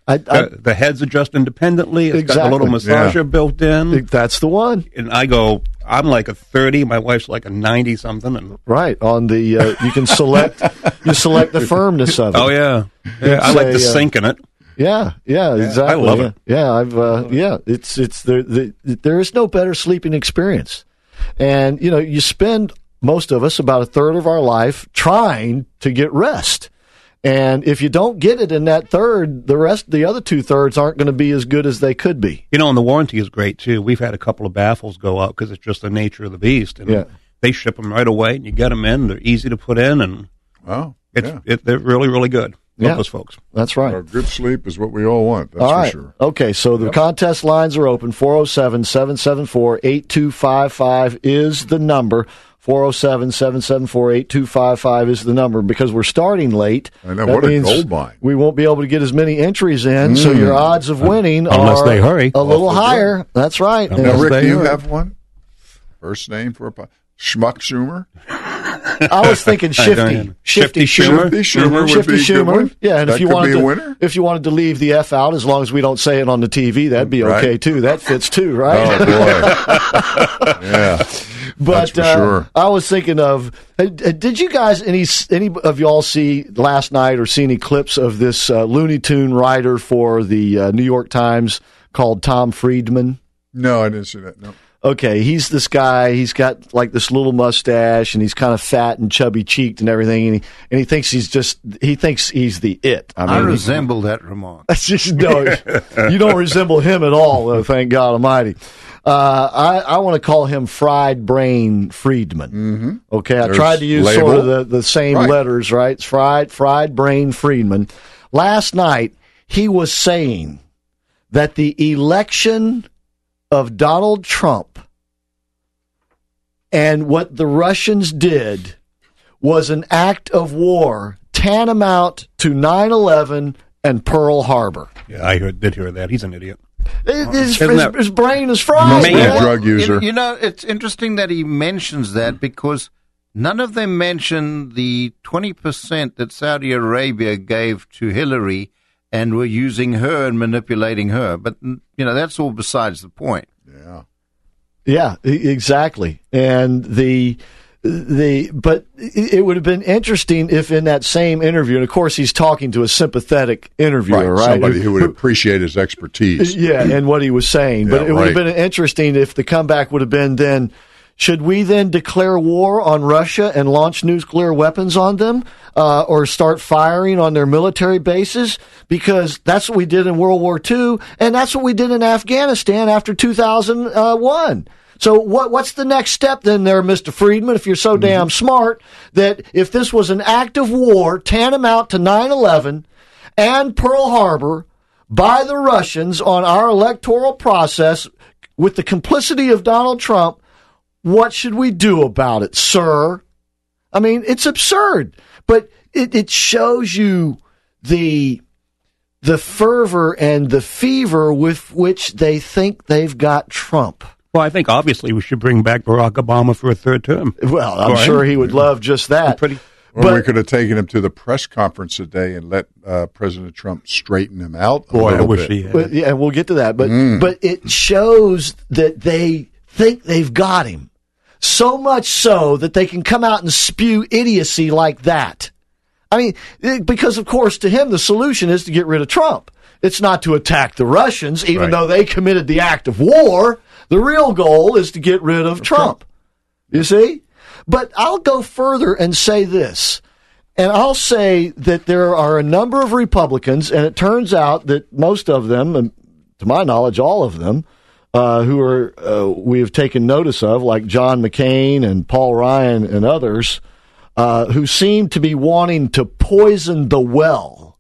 S3: I, I,
S4: the, the heads adjust independently. It's
S3: exactly.
S4: got a little massager
S3: yeah.
S4: built in.
S3: That's the one.
S4: And I go, I'm like a thirty. My wife's like a ninety something. And
S3: right on the, uh, you can select, you select the firmness of it.
S4: Oh yeah, yeah. I like the uh, sink in it.
S3: Yeah, yeah,
S4: yeah,
S3: exactly.
S4: I love
S3: yeah.
S4: it.
S3: Yeah, I've, uh, yeah. It's it's there. The, there is no better sleeping experience, and you know, you spend most of us about a third of our life trying to get rest. And if you don't get it in that third, the rest, the other two thirds aren't going to be as good as they could be.
S4: You know, and the warranty is great too. We've had a couple of baffles go out because it's just the nature of the beast. And
S3: yeah.
S4: they ship them right away, and you get them in. They're easy to put in, and
S6: oh,
S4: it's
S6: yeah.
S4: it, they're really, really good. Love
S3: yeah.
S4: those folks.
S3: That's right.
S6: Our good sleep is what we all want. That's
S3: all
S6: for
S3: right.
S6: sure.
S3: Okay, so the yep. contest lines are open. four oh seven, seven seven four, eight two five five is the number. four oh seven, seven seven four, eight two five five is the number. Because we're starting late,
S6: I know, what a gold mine.
S3: We won't be able to get as many entries in, mm. so your odds of winning
S4: Unless
S3: are
S4: they hurry.
S3: a little higher. Hurry. That's right.
S6: Now, Rick, do you hurry. have one? First name for a po- Schmuck Schumer?
S3: I was thinking Shifty.
S4: Shifty Schumer.
S6: Shifty Schumer would
S3: Shifty
S6: be a good
S3: Schumer.
S6: one.
S3: Yeah, and
S6: that
S3: if you
S6: could
S3: wanted
S6: be a
S3: to,
S6: winner?
S3: if you wanted to leave the F out, as long as we don't say it on the T V, that'd be okay
S6: right.
S3: too. That fits too, right?
S6: Oh boy. yeah.
S3: But
S6: for
S3: uh,
S6: sure.
S3: I was thinking of, uh, did you guys, any any of y'all see last night or see any clips of this uh, Looney Tune writer for the uh, New York Times called Tom Friedman?
S6: No, I didn't see that, no.
S3: Okay, he's this guy, he's got like this little mustache, and he's kind of fat and chubby-cheeked and everything, and he, and he thinks he's just, he thinks he's the it.
S16: I, mean, I resemble that remark.
S3: That's just, no, you don't resemble him at all, though, thank God Almighty. Uh, I, I want to call him Fried Brain Friedman.
S6: Mm-hmm.
S3: Okay, I
S6: There's
S3: tried to use
S6: label.
S3: sort of the, the same
S6: right.
S3: letters, right? It's Fried, Fried Brain Friedman. Last night, he was saying that the election of Donald Trump and what the Russians did was an act of war tantamount to nine eleven and Pearl Harbor.
S4: Yeah, I heard, did hear that. He's an idiot.
S3: His, his, his brain is fried.
S6: Must be a drug user.
S16: You, you know, it's interesting that he mentions that because none of them mention the twenty percent that Saudi Arabia gave to Hillary and were using her and manipulating her. But, you know, that's all besides the point.
S6: Yeah.
S3: Yeah, exactly. And the the but it would have been interesting if in that same interview, and of course he's talking to a sympathetic interviewer, right? right?
S6: Somebody who, who would appreciate his expertise.
S3: Yeah, and what he was saying. But
S6: yeah,
S3: it would
S6: right.
S3: have been interesting if the comeback would have been then, should we then declare war on Russia and launch nuclear weapons on them, uh, or start firing on their military bases? Because that's what we did in World War Two, and that's what we did in Afghanistan after two thousand one. So what, what's the next step then there, Mister Friedman, if you're so mm-hmm. damn smart, that if this was an act of war tantamount to nine eleven and Pearl Harbor by the Russians on our electoral process with the complicity of Donald Trump, what should we do about it, sir? I mean, it's absurd, but it, it shows you the the fervor and the fever with which they think they've got Trump.
S4: Well, I think obviously we should bring back Barack Obama for a third term.
S3: Well, I'm right. sure he would love just that.
S4: Pretty,
S6: or
S3: but,
S6: we could have taken him to the press conference today and let uh, President Trump straighten him out a
S4: boy,
S6: little
S4: I wish
S6: bit.
S4: he had.
S3: But, yeah, and we'll get to that. But
S6: Mm.
S3: but it shows that they think they've got him. So much so that they can come out and spew idiocy like that. I mean, it, because, of course, to him, the solution is to get rid of Trump. It's not to attack the Russians, even
S6: Right.
S3: though they committed the act of war. The real goal is to get rid of Trump. You see? But I'll go further and say this. And I'll say that there are a number of Republicans, and it turns out that most of them, and to my knowledge, all of them, uh, who are uh, we have taken notice of, like John McCain and Paul Ryan and others, uh, who seem to be wanting to poison the well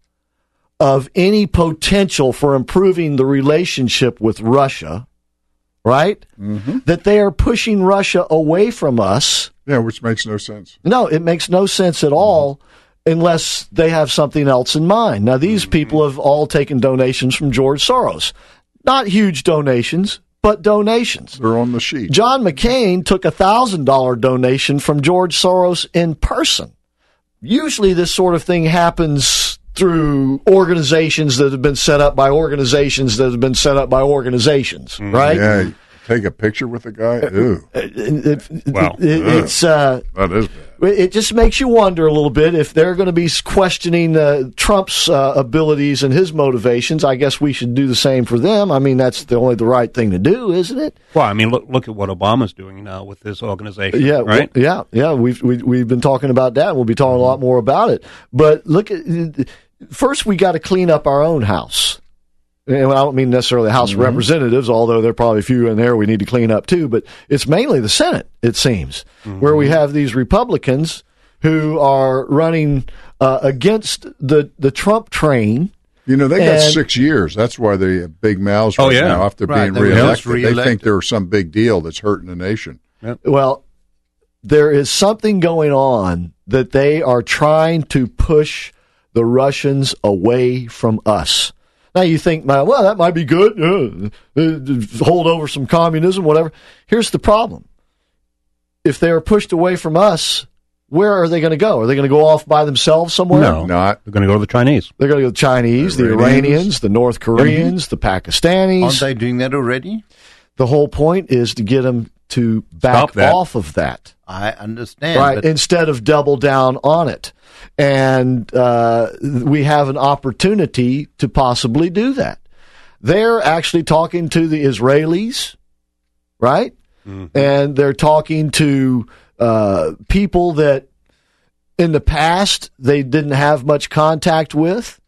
S3: of any potential for improving the relationship with Russia, right?
S6: Mm-hmm.
S3: That they are pushing Russia away from us.
S6: Yeah, which makes no sense.
S3: No, it makes no sense at all unless they have something else in mind. Now, these
S6: Mm-hmm.
S3: people have all taken donations from George Soros. Not huge donations, but donations.
S6: They're on the sheet.
S3: John McCain took a one thousand dollars donation from George Soros in person. Usually this sort of thing happens through organizations that have been set up by organizations that have been set up by organizations, right?
S6: Yeah, take a picture with the guy. Ooh.
S3: It, it,
S6: Wow.
S3: it, it's uh,
S6: that is bad.
S3: It just makes you wonder a little bit if they're going to be questioning uh, Trump's uh, abilities and his motivations. I guess we should do the same for them. I mean, that's the only the right thing to do, isn't it?
S4: Well, I mean, look look at what Obama's doing now with this organization.
S3: Yeah,
S4: right.
S3: well, yeah, yeah. We've we, we've been talking about that. And we'll be talking a lot more about it. But look at first, we got to clean up our own house. And I don't mean necessarily the House
S6: Mm-hmm.
S3: of Representatives, although there are probably a few in there we need to clean up too. But it's mainly the Senate, it seems,
S6: Mm-hmm.
S3: where we have these Republicans who are running uh, against the the Trump train.
S6: You know, they got
S3: And-
S6: six years. That's why they have big mouths
S4: Oh,
S6: right
S4: yeah.
S6: now after
S16: Right,
S6: being
S16: they were
S6: reelected.
S16: just
S6: They
S16: reelected.
S6: think there's some big deal that's hurting the nation.
S3: Well, there is something going on that they are trying to push the Russians away from us. Now you think, well, that might be good. Uh, uh, hold over some communism, whatever. Here's the problem. If they're pushed away from us, where are they going to go? Are they going to go off by themselves somewhere?
S4: No,
S6: Not.
S4: They're going to go to the Chinese.
S3: They're going to go to the Chinese, the
S6: Iranians.
S3: Iranians, the North Koreans, the Pakistanis.
S16: Aren't they doing that already?
S3: The whole point is to get them to back
S4: Stop that.
S3: off of that.
S16: I understand.
S3: Right,
S16: but
S3: instead of double down on it. And uh, we have an opportunity to possibly do that. They're actually talking to the Israelis, right? Mm-hmm. And they're talking to uh, people that in the past they didn't have much contact with.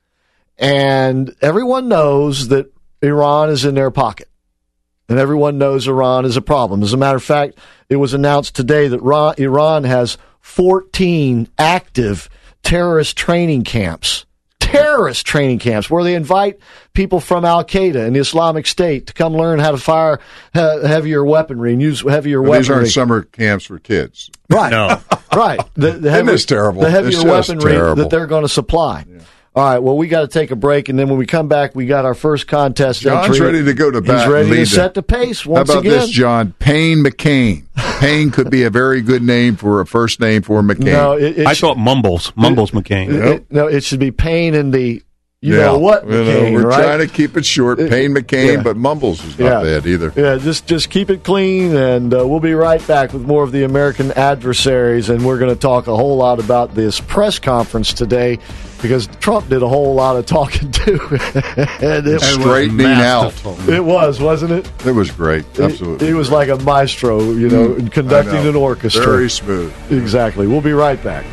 S3: And everyone knows that Iran is in their pocket. And everyone knows Iran is a problem. As a matter of fact, it was announced today that Ra- Iran has fourteen active terrorist training camps. Terrorist training camps where they invite people from Al-Qaeda and the Islamic State to come learn how to fire uh, heavier weaponry and use heavier
S6: Well,
S3: weaponry.
S6: these aren't summer camps for kids.
S3: Right.
S4: No.
S3: Right. The, the
S6: Isn't
S3: heavy-
S6: this terrible?
S3: The heavier
S6: It's just
S3: weaponry
S6: terrible.
S3: that they're going to supply. Yeah. All right. Well, we got to take a break, and then when we come back, we got our first contest.
S6: John's
S3: entry.
S6: ready to go to bat.
S3: He's ready
S6: and
S3: to
S6: lead
S3: set
S6: the-
S3: the pace
S6: How
S3: once
S6: about
S3: again.
S6: this, John? Payne McCain. Payne could be a very good name for a first name for McCain.
S3: No, it, it
S4: I
S3: sh-
S4: thought Mumbles. Mumbles McCain.
S3: it- it- no, it should be Payne in the you
S6: Yeah.
S3: know what
S6: You know,
S3: McCain,
S6: we're
S3: right?
S6: trying to keep it short. Payne McCain,
S3: yeah.
S6: but Mumbles is not
S3: Yeah.
S6: bad either.
S3: Yeah, just just keep it clean, and uh, we'll be right back with more of the American Adversaries, and we're going to talk a whole lot about this press conference today because Trump did a whole lot of talking too. and it,
S6: Straightening out.
S3: it was, wasn't it?
S6: It was great. Absolutely.
S3: He, he was like a maestro, you know,
S6: Mm.
S3: conducting
S6: I know.
S3: an orchestra.
S6: Very smooth.
S3: Exactly. We'll be right back.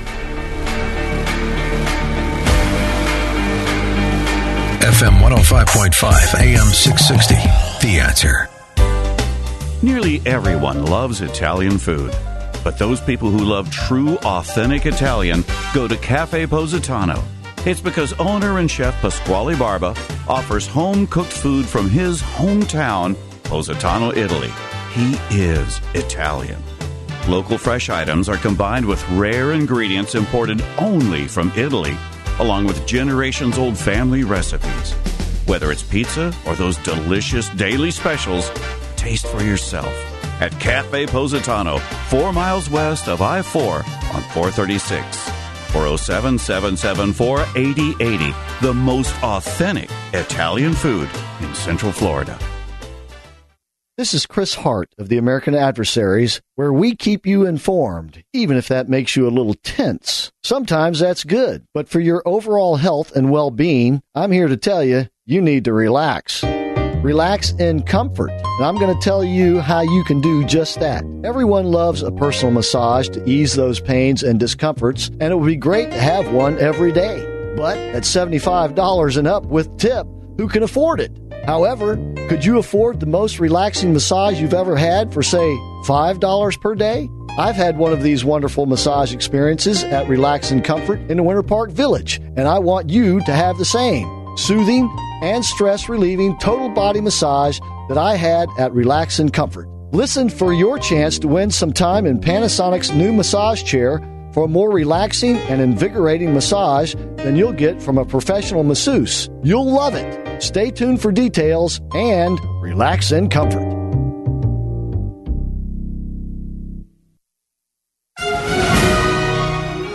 S8: F M one oh five point five, A M six sixty. The Answer.
S17: Nearly everyone loves Italian food. But those people who love true, authentic Italian go to Cafe Positano. It's because owner and chef Pasquale Barba offers home-cooked food from his hometown, Positano, Italy. He is Italian. Local fresh items are combined with rare ingredients imported only from Italy, along with generations-old family recipes. Whether it's pizza or those delicious daily specials, taste for yourself at Cafe Positano, four miles west of I four on four thirty-six. four oh seven, seven seven four, eight oh eight oh. The most authentic Italian food in Central Florida.
S3: This is Chris Hart of the American Adversaries, where we keep you informed, even if that makes you a little tense. Sometimes that's good, but for your overall health and well-being, I'm here to tell you, you need to relax. Relax in comfort. And I'm going to tell you how you can do just that. Everyone loves a personal massage to ease those pains and discomforts, and it would be great to have one every day. But at seventy-five dollars and up with tip, who can afford it? However, could you afford the most relaxing massage you've ever had for, say, five dollars per day? I've had one of these wonderful massage experiences at Relax and Comfort in Winter Park Village, and I want you to have the same soothing and stress-relieving total body massage that I had at Relax and Comfort. Listen for your chance to win some time in Panasonic's new massage chair for a more relaxing and invigorating massage than you'll get from a professional masseuse. You'll love it. Stay tuned for details and Relax and Comfort.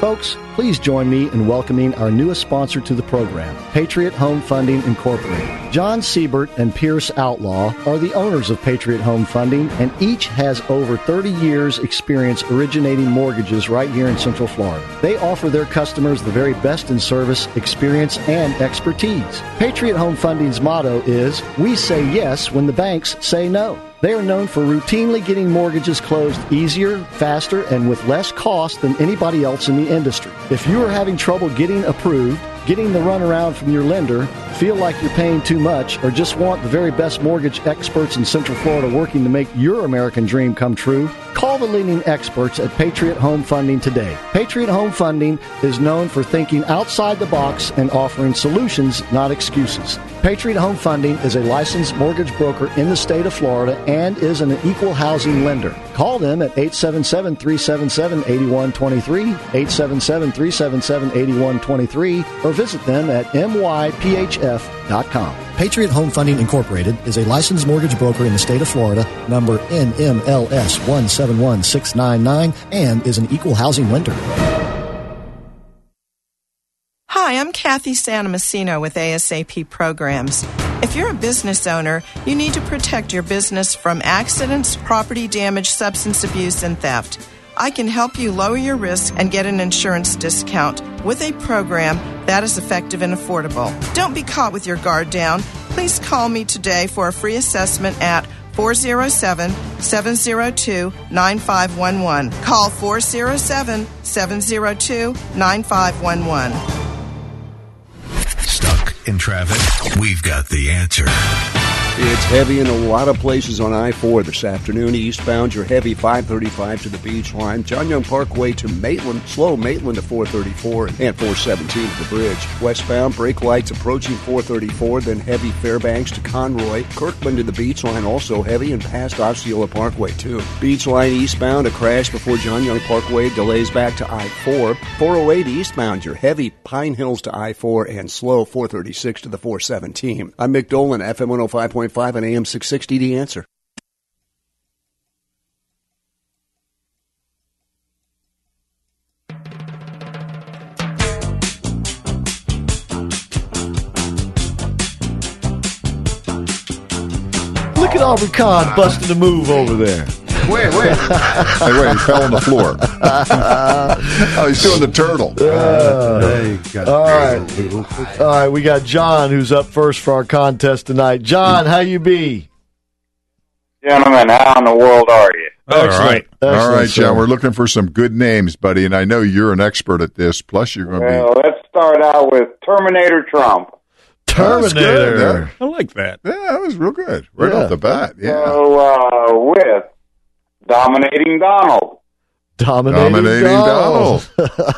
S3: Folks, please join me in welcoming our newest sponsor to the program, Patriot Home Funding Incorporated. John Siebert and Pierce Outlaw are the owners of Patriot Home Funding, and each has over thirty years experience originating mortgages right here in Central Florida. They offer their customers the very best in service, experience, and expertise. Patriot Home Funding's motto is, "We say yes when the banks say no." They are known for routinely getting mortgages closed easier, faster, and with less cost than anybody else in the industry. If you are having trouble getting approved, getting the runaround from your lender, feel like you're paying too much, or just want the very best mortgage experts in Central Florida working to make your American dream come true, call the leading experts at Patriot Home Funding today. Patriot Home Funding is known for thinking outside the box and offering solutions, not excuses. Patriot Home Funding is a licensed mortgage broker in the state of Florida and is an equal housing lender. Call them at eight seven seven, three seven seven, eight one two three, eight seven seven, three seven seven, eight one two three, or visit them at m y p h f dot com.
S18: Patriot Home Funding Incorporated is a licensed mortgage broker in the state of Florida, number N M L S one seven one six nine nine, and is an equal housing lender.
S12: Hi, I'm Kathy Santomassino with A S A P Programs. If you're a business owner, you need to protect your business from accidents, property damage, substance abuse, and theft. I can help you lower your risk and get an insurance discount with a program that is effective and affordable. Don't be caught with your guard down. Please call me today for a free assessment at four oh seven, seven oh two, nine five one one. Call four oh seven, seven oh two, nine five one one.
S8: Stuck in traffic? We've got the answer.
S10: It's heavy in a lot of places on I four this afternoon. Eastbound, you're heavy five thirty-five to the beach line. John Young Parkway to Maitland. Slow Maitland to four thirty-four and four seventeen to the bridge. Westbound, brake lights approaching four thirty-four, then heavy Fairbanks to Conroy. Kirkland to the beach line, also heavy, and past Osceola Parkway, too. Beach line eastbound, a crash before John Young Parkway, delays back to I four. four oh eight eastbound, you're heavy Pine Hills to I four and slow four thirty-six to the four seventeen. I'm Mick Dolan, F M one oh five point five and A M six sixty, The Answer.
S3: Look at Aubrey Kahn busting a move over there.
S6: Wait, wait. Hey, wait, he fell on the floor. Oh, he's doing the turtle.
S3: Uh, all right. All right, we got John, who's up first for our contest tonight. John, how you be?
S19: Gentlemen, how in the world are you?
S6: All right.
S3: Excellent,
S6: All right,
S3: sir.
S6: John, we're looking for some good names, buddy, and I know you're an expert at this. Plus, you're going to
S19: Well, let's start out with Terminator Trump.
S3: Terminator.
S4: I like that.
S6: be. Yeah, that was real good. Right
S3: Yeah.
S6: off the bat. Yeah.
S19: So, uh, with Dominating Donald.
S3: Dominating,
S6: Dominating
S3: Donald.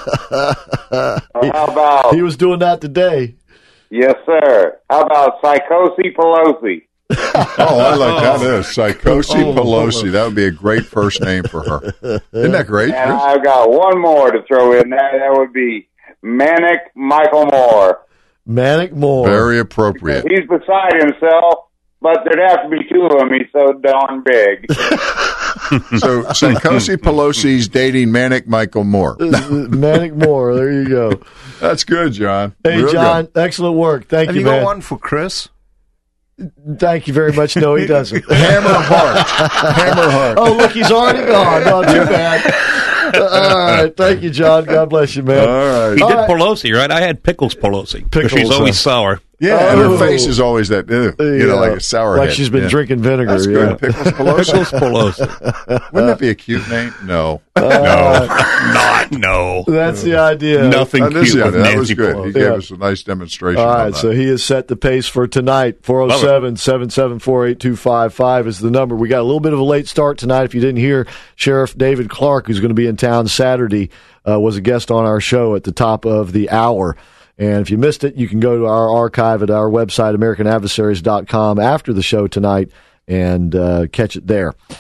S19: Uh, how about,
S3: He was doing that today.
S19: yes, sir. How about Psychosi Pelosi?
S6: Oh, I like that. That is Psychosi
S3: Oh,
S6: Pelosi. That would be a great first name for her. Isn't that great?
S19: And
S6: Chris?
S19: I've got one more to throw in there. That would be Manic Michael Moore.
S3: Manic Moore.
S6: Very appropriate.
S19: He's beside himself, but there'd have to be two of them. He's so darn big.
S6: So, Psychosi Pelosi's dating Manic Michael Moore.
S3: Manic Moore. There you go.
S6: That's good, John.
S3: Hey,
S6: Real
S3: John,
S6: good.
S3: excellent work. Thank
S16: Have
S3: you,
S16: you
S3: man.
S16: got one for Chris?
S3: Thank you very much. No, he doesn't.
S6: Hammer Heart. Hammer Heart.
S3: Oh, look, he's already gone. No, too bad. All right. Thank you, John. God bless you, man.
S6: All right.
S4: He
S3: All
S4: did
S3: right.
S4: Pelosi, right? I had Pickles Pelosi. 'cause
S3: Pickles,
S4: she's always
S3: uh,
S4: sour.
S6: Yeah, and
S3: Oh.
S6: her face is always that, ew, you know,
S3: Yeah.
S6: like a sour
S3: Like
S6: head.
S3: she's been
S6: Yeah.
S3: drinking vinegar.
S6: That's
S3: yeah.
S6: good. Pickles Pelosi.
S4: Pickles Pelosi.
S6: Wouldn't that be a cute name? No.
S3: Uh,
S6: no.
S4: Not, no.
S3: That's the idea.
S4: Nothing
S6: That, is
S4: cute
S6: the
S4: with
S6: idea. That
S4: Nancy
S6: was good.
S4: Pelosi.
S6: He gave
S3: Yeah.
S6: us a nice demonstration.
S3: All
S6: on
S3: right,
S6: that.
S3: so he has set the pace for tonight. four oh seven, seven seven four, eight two five five is the number. We got a little bit of a late start tonight. If you didn't hear, Sheriff David Clark, who's going to be in town Saturday, uh, was a guest on our show at the top of the hour. And if you missed it, you can go to our archive at our website, American Adversaries dot com, after the show tonight and uh, catch it there.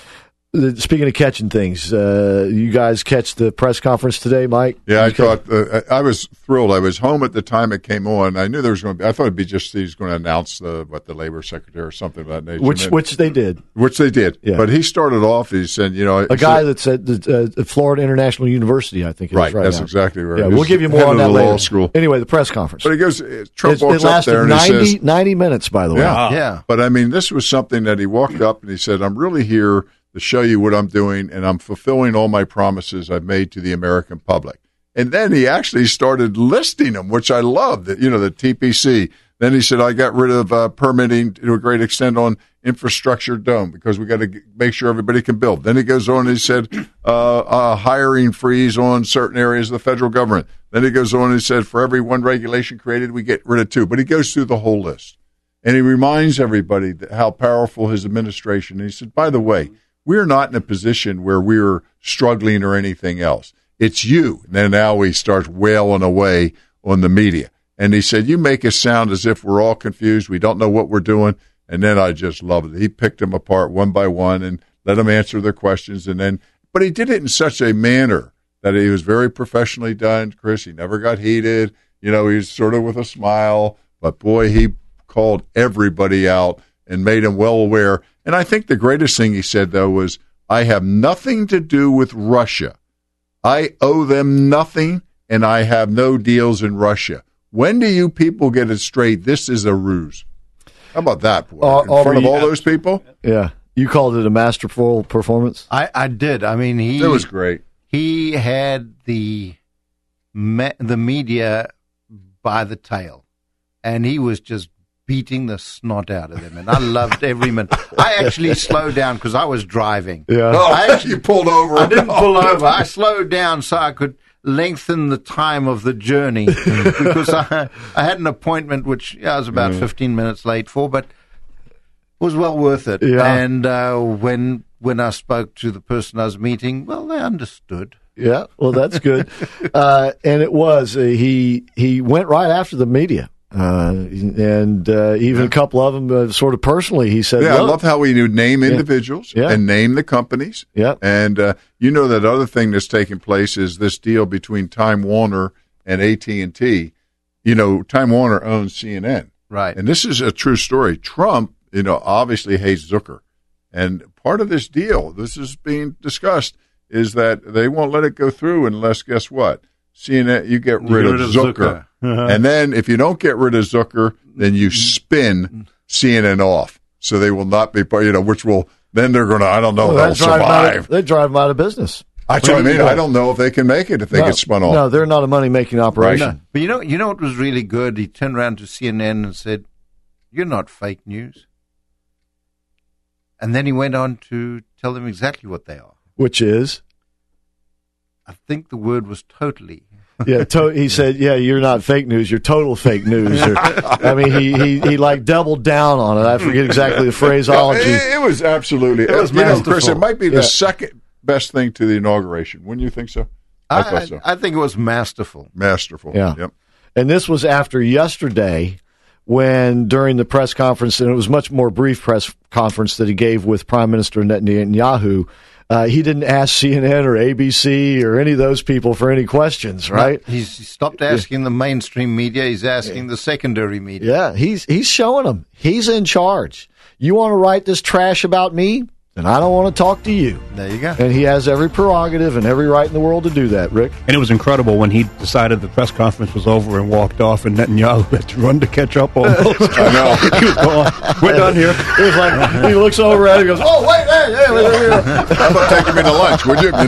S3: Speaking of catching things, uh, you guys catch the press conference today, Mike?
S6: Yeah, I
S3: you
S6: thought uh, I was thrilled. I was home at the time it came on. I knew there was going to be. I thought it'd be just he's going to announce the what the labor secretary or something of that nature.
S3: Which
S6: then,
S3: which they did.
S6: Which they did.
S3: Yeah.
S6: But he started off. He said, you know,
S3: a guy that's at the uh, Florida International University, I think. It
S6: right.
S3: Is right
S6: That's
S3: now.
S6: exactly right.
S3: Yeah,
S6: He's
S3: we'll give you more
S6: head
S3: on
S6: of
S3: that
S6: the
S3: later.
S6: Law school.
S3: Anyway, the press conference.
S6: But he goes. Trump
S3: It's,
S6: walks
S3: it lasted
S6: up there and
S3: ninety,
S6: he says,
S3: ninety minutes. By the way.
S6: Yeah.
S16: Yeah.
S6: But I mean, this was something that he walked up and he said, "I'm really here to show you what I'm doing, and I'm fulfilling all my promises I've made to the American public." And then he actually started listing them, which I loved. You know, the T P C. Then he said, "I got rid of uh, permitting to a great extent on infrastructure dome because we got to make sure everybody can build." Then he goes on and he said, uh, uh, "Hiring freeze on certain areas of the federal government." Then he goes on and he said, "For every one regulation created, we get rid of two." But he goes through the whole list, and he reminds everybody that how powerful his administration. And he said, "By the way, we're not in a position where we're struggling or anything else. It's you." And then now he starts wailing away on the media. And he said, "You make us sound as if we're all confused. We don't know what we're doing." And then I just loved it. He picked them apart one by one and let them answer their questions. And then, but he did it in such a manner that he was very professionally done, Chris. He never got heated. You know, he was sort of with a smile. But boy, he called everybody out and made them well aware. And I think the greatest thing he said, though, was, "I have nothing to do with Russia. I owe them nothing, and I have no deals in Russia. When do you people get it straight? This is a ruse." How about that, boy?
S3: Uh,
S6: In front
S3: Aubrey,
S6: of all those people?
S3: Yeah. You called it a masterful performance?
S16: I, I did. I mean, he...
S6: It was great.
S16: He had the me, the media by the tail, and he was just beating the snot out of them, and I loved every minute. I actually slowed down because I was driving.
S3: Yeah.
S6: Oh,
S16: I actually,
S6: you pulled over.
S16: I didn't pull over. I slowed down so I could lengthen the time of the journey because I, I had an appointment which yeah, I was about
S6: Mm.
S16: fifteen minutes late for, but was well worth it.
S3: Yeah.
S16: And uh, when when I spoke to the person I was meeting, well, they understood.
S3: Yeah, well, that's good. uh, and it was. Uh, he he went right after the media. Uh, and uh, even a couple of them, uh, sort of personally, he said,
S6: Yeah, I
S3: "Look."
S6: love how he would name
S3: Yeah.
S6: individuals
S3: Yeah.
S6: and name the companies.
S3: Yeah.
S6: And uh, you know that other thing that's taking place is this deal between Time Warner and A T and T. You know, Time Warner owns C N N.
S16: Right.
S6: And this is a true story. Trump, you know, obviously hates Zucker. And part of this deal, this is being discussed, is that they won't let it go through unless, guess what? C N N, you get rid,
S16: You
S6: of,
S16: get rid of
S6: Zucker.
S16: Zucker.
S6: And then if you don't get rid of Zucker, then you spin C N N off. So they will not be, you know, which will, then they're going to, I don't know,
S3: Well,
S6: they'll
S3: they drive 'em out of-
S6: survive.
S3: They drive them out of business.
S6: That's what I mean. I don't know if they can make it if they
S3: no,
S6: get spun off.
S3: No, they're not a money-making operation.
S16: No. But you know, you know what was really good? He turned around to C N N and said, "You're not fake news." And then he went on to tell them exactly what they are.
S3: Which is?
S16: I think the word was totally.
S3: Yeah, to, he said, "Yeah, you're not fake news. You're total fake news." Or, I mean, he, he he like doubled down on it. I forget exactly the phraseology.
S6: It, it was absolutely.
S3: It was
S6: you know,
S3: masterful.
S6: Chris, it might be the
S3: Yeah.
S6: second best thing to the inauguration. Wouldn't you think so? I,
S16: I,
S6: thought so.
S16: I think it was masterful.
S6: Masterful.
S3: Yeah.
S6: Yep.
S3: And this was after yesterday, when during the press conference, and it was much more brief press conference that he gave with Prime Minister Netanyahu. Uh, he didn't ask C N N or A B C or any of those people for any questions, right?
S16: No, he's he stopped asking the mainstream media. He's asking the secondary media.
S3: Yeah, he's he's showing them he's in charge. You want to write this trash about me? Then I don't want to talk to you.
S16: There you go.
S3: And he has every prerogative and every right in the world to do that, Rick.
S4: And it was incredible when he decided the press conference was over and walked off, and Netanyahu had to run to catch up almost.
S6: I know.
S4: He was gone. We're done here.
S3: It was like, he looks over at it and goes, "Oh, wait, hey, hey, wait, wait, wait."
S6: How about taking me to lunch, would you?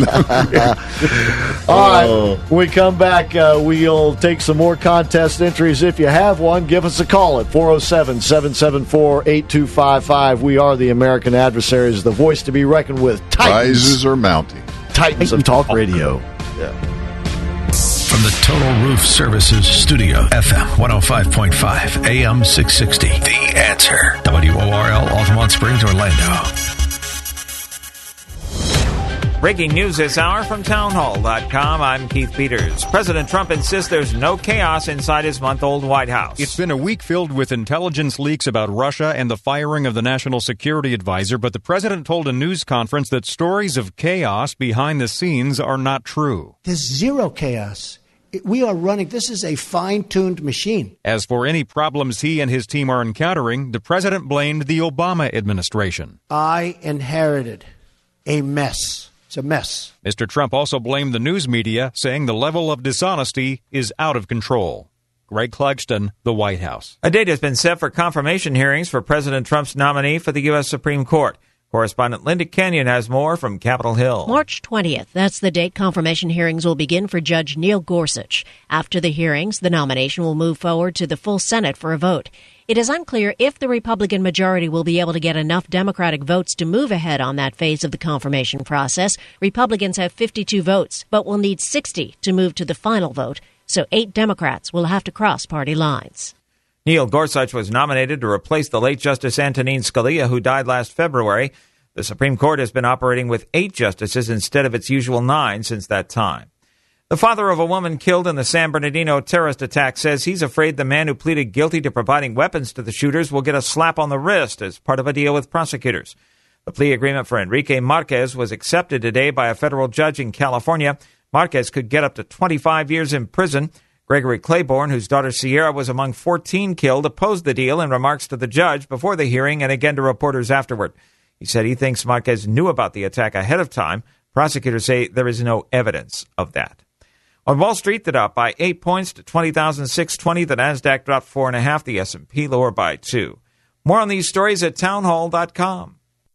S3: All right, when we come back, uh, we'll take some more contest entries. If you have one, give us a call at four oh seven, seven seven four, eight two five five. We are the American Adversaries, the voice to be reckoned with. Titans.
S6: Rises are mounting.
S3: Titans of Talk Radio. Yeah.
S8: From the Total Roof Services Studio, F M one oh five point five, A M six sixty. The Answer. W O R L, Altamont Springs, Orlando.
S11: Breaking news this hour from townhall dot com. I'm Keith Peters. President Trump insists there's no chaos inside his month-old White House.
S20: It's been a week filled with intelligence leaks about Russia and the firing of the National Security Advisor, but the president told a news conference that stories of chaos behind the scenes are not true.
S21: There's zero chaos. We are running, this is a fine-tuned machine.
S20: As for any problems he and his team are encountering, the president blamed the Obama administration.
S21: I inherited a mess. It's a mess.
S20: Mister Trump also blamed the news media, saying the level of dishonesty is out of control. Greg Clugston, the White House.
S11: A date has been set for confirmation hearings for President Trump's nominee for the U S Supreme Court. Correspondent Linda Kenyon has more from Capitol Hill.
S22: March twentieth. That's the date confirmation hearings will begin for Judge Neil Gorsuch. After the hearings, the nomination will move forward to the full Senate for a vote. It is unclear if the Republican majority will be able to get enough Democratic votes to move ahead on that phase of the confirmation process. Republicans have fifty-two votes, but will need sixty to move to the final vote, so eight Democrats will have to cross party lines.
S11: Neil Gorsuch was nominated to replace the late Justice Antonin Scalia, who died last February. The Supreme Court has been operating with eight justices instead of its usual nine since that time. The father of a woman killed in the San Bernardino terrorist attack says he's afraid the man who pleaded guilty to providing weapons to the shooters will get a slap on the wrist as part of a deal with prosecutors. The plea agreement for Enrique Marquez was accepted today by a federal judge in California. Marquez could get up to twenty-five years in prison. Gregory Claiborne, whose daughter Sierra was among fourteen killed, opposed the deal in remarks to the judge before the hearing and again to reporters afterward. He said he thinks Marquez knew about the attack ahead of time. Prosecutors say there is no evidence of that. On Wall Street, the Dow up by eight points to twenty thousand six hundred twenty. The Nasdaq dropped four and a half. The S and P lower by two. More on these stories at townhall dot com.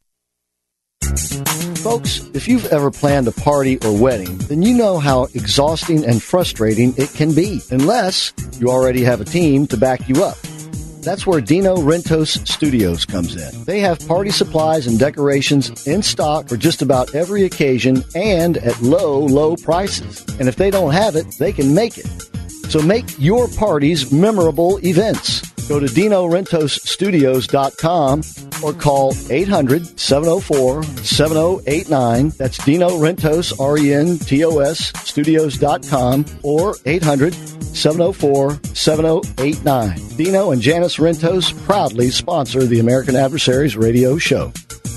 S3: Folks, if you've ever planned a party or wedding, then you know how exhausting and frustrating it can be, unless you already have a team to back you up. That's where Dino Rentos Studios comes in. They have party supplies and decorations in stock for just about every occasion and at low, low prices. And if they don't have it, they can make it. So make your parties memorable events. Go to Dino Rentos Studios dot com or call eight hundred, seven oh four, seven oh eight nine. That's Dino Rentos, R E N T O S, studios dot com or eight hundred, seven oh four, seven oh eight nine. Dino and Janice Rentos proudly sponsor the American Adversaries radio show.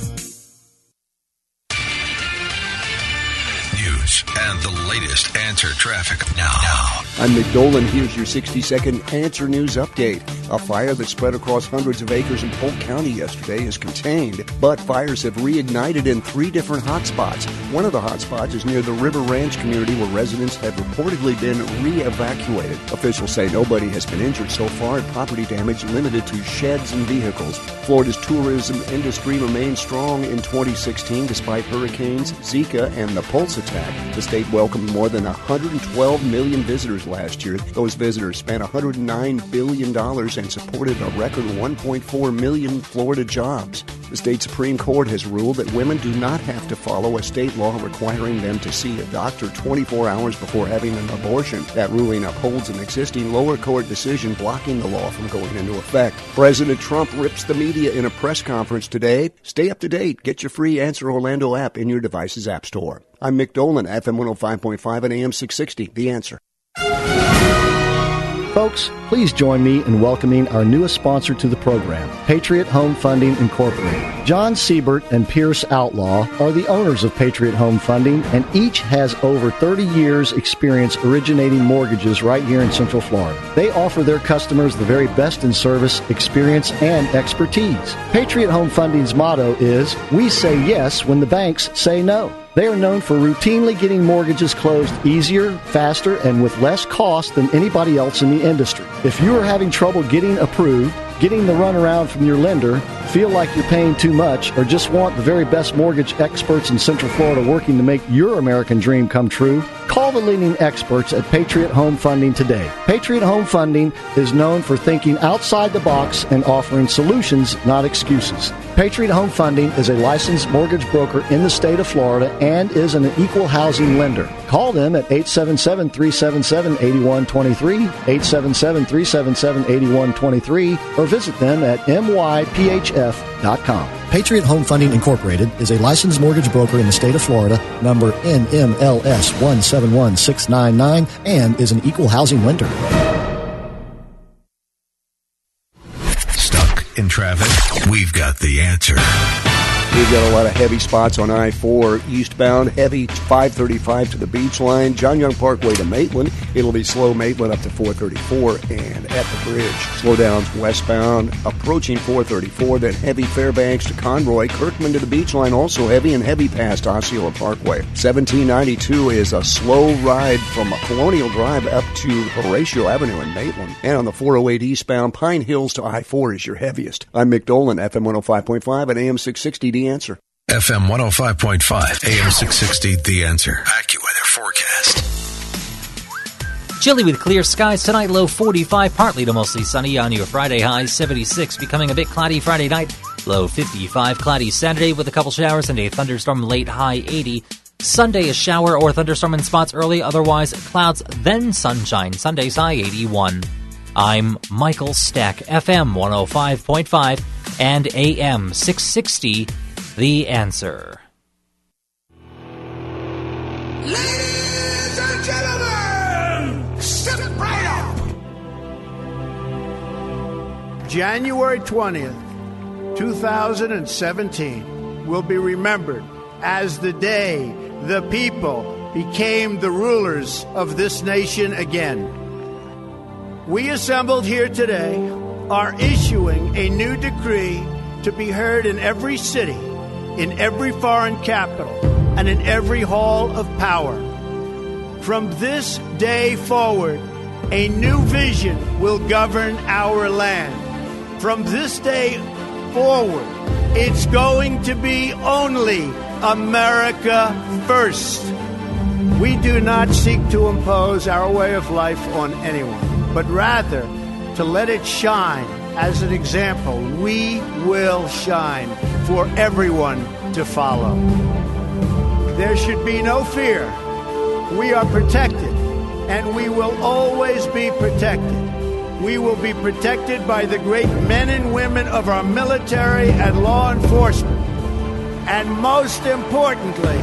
S8: News and the latest Answer Traffic now. now.
S10: I'm Mick Dolan. Here's your sixty-second Answer News update. A fire that spread across hundreds of acres in Polk County yesterday is contained, but fires have reignited in three different hotspots. One of the hotspots is near the River Ranch community where residents have reportedly been re-evacuated. Officials say nobody has been injured so far and property damage limited to sheds and vehicles. Florida's tourism industry remained strong in twenty sixteen despite hurricanes, Zika, and the Pulse attack. The state welcomed more than one hundred twelve million visitors last year. Those visitors spent one hundred nine billion dollars and supported a record one point four million Florida jobs. The state Supreme Court has ruled that women do not have to follow a state law requiring them to see a doctor twenty-four hours before having an abortion. That ruling upholds an existing lower court decision blocking the law from going into effect. President Trump rips the media in a press conference today. Stay up to date. Get your free Answer Orlando app in your device's app store. I'm Mick Dolan, F M one oh five point five and A M six sixty. The Answer.
S3: Folks, please join me in welcoming our newest sponsor to the program, Patriot Home Funding Incorporated. John Siebert and Pierce Outlaw are the owners of Patriot Home Funding, and each has over thirty years experience originating mortgages right here in Central Florida. They offer their customers the very best in service, experience, and expertise. Patriot Home Funding's motto is, "We say yes when the banks say no." They are known for routinely getting mortgages closed easier, faster, and with less cost than anybody else in the industry. If you are having trouble getting approved, getting the runaround from your lender, feel like you're paying too much, or just want the very best mortgage experts in Central Florida working to make your American dream come true, call the leading experts at Patriot Home Funding today. Patriot Home Funding is known for thinking outside the box and offering solutions, not excuses.
S18: Patriot Home Funding is a licensed mortgage broker in the state of Florida and is an equal housing lender. Call them at eight seven seven, three seven seven, eight one two three, eight seven seven, three seven seven, eight one two three, or visit them at m y p h f dot com.
S2: Patriot Home Funding Incorporated is a licensed mortgage broker in the state of Florida, number N M L S one seven one six nine nine, and is an equal housing lender.
S8: Stuck in traffic? We've got the answer.
S10: We've got a lot of heavy spots on I four eastbound, heavy five thirty-five to the beach line, John Young Parkway to Maitland. It'll be slow Maitland up to four thirty-four, and at the bridge, slowdowns westbound approaching four thirty-four, then heavy Fairbanks to Conroy, Kirkman to the beach line, also heavy and heavy past Osceola Parkway. seventeen ninety-two is a slow ride from Colonial Drive up to Horatio Avenue in Maitland. And on the four oh eight eastbound, Pine Hills to I four is your heaviest. I'm Mick Dolan, F M one oh five point five and A M six sixty, The Answer.
S8: F M one oh five point five, A M six sixty, The Answer. AccuWeather forecast.
S1: Chilly with clear skies tonight, low forty-five, partly to mostly sunny on your Friday, high seventy-six, becoming a bit cloudy Friday night, low fifty-five, cloudy Saturday with a couple showers and a thunderstorm late, high eighty. Sunday, a shower or thunderstorm in spots early, otherwise clouds, then sunshine. Sunday's high eighty-one. I'm Michael Stack, F M one oh five point five and A M six sixty, The Answer.
S2: Ladies and gentlemen, step right up.
S21: January twentieth, twenty seventeen will be remembered as the day the people became the rulers of this nation again. We assembled here today are issuing a new decree to be heard in every city, in every foreign capital, and in every hall of power. From this day forward, a new vision will govern our land. From this day forward, it's going to be only America first. We do not seek to impose our way of life on anyone, but rather to let it shine as an example. We will shine for everyone to follow. There should be no fear. We are protected, and we will always be protected. We will be protected by the great men and women of our military and law enforcement. And most importantly,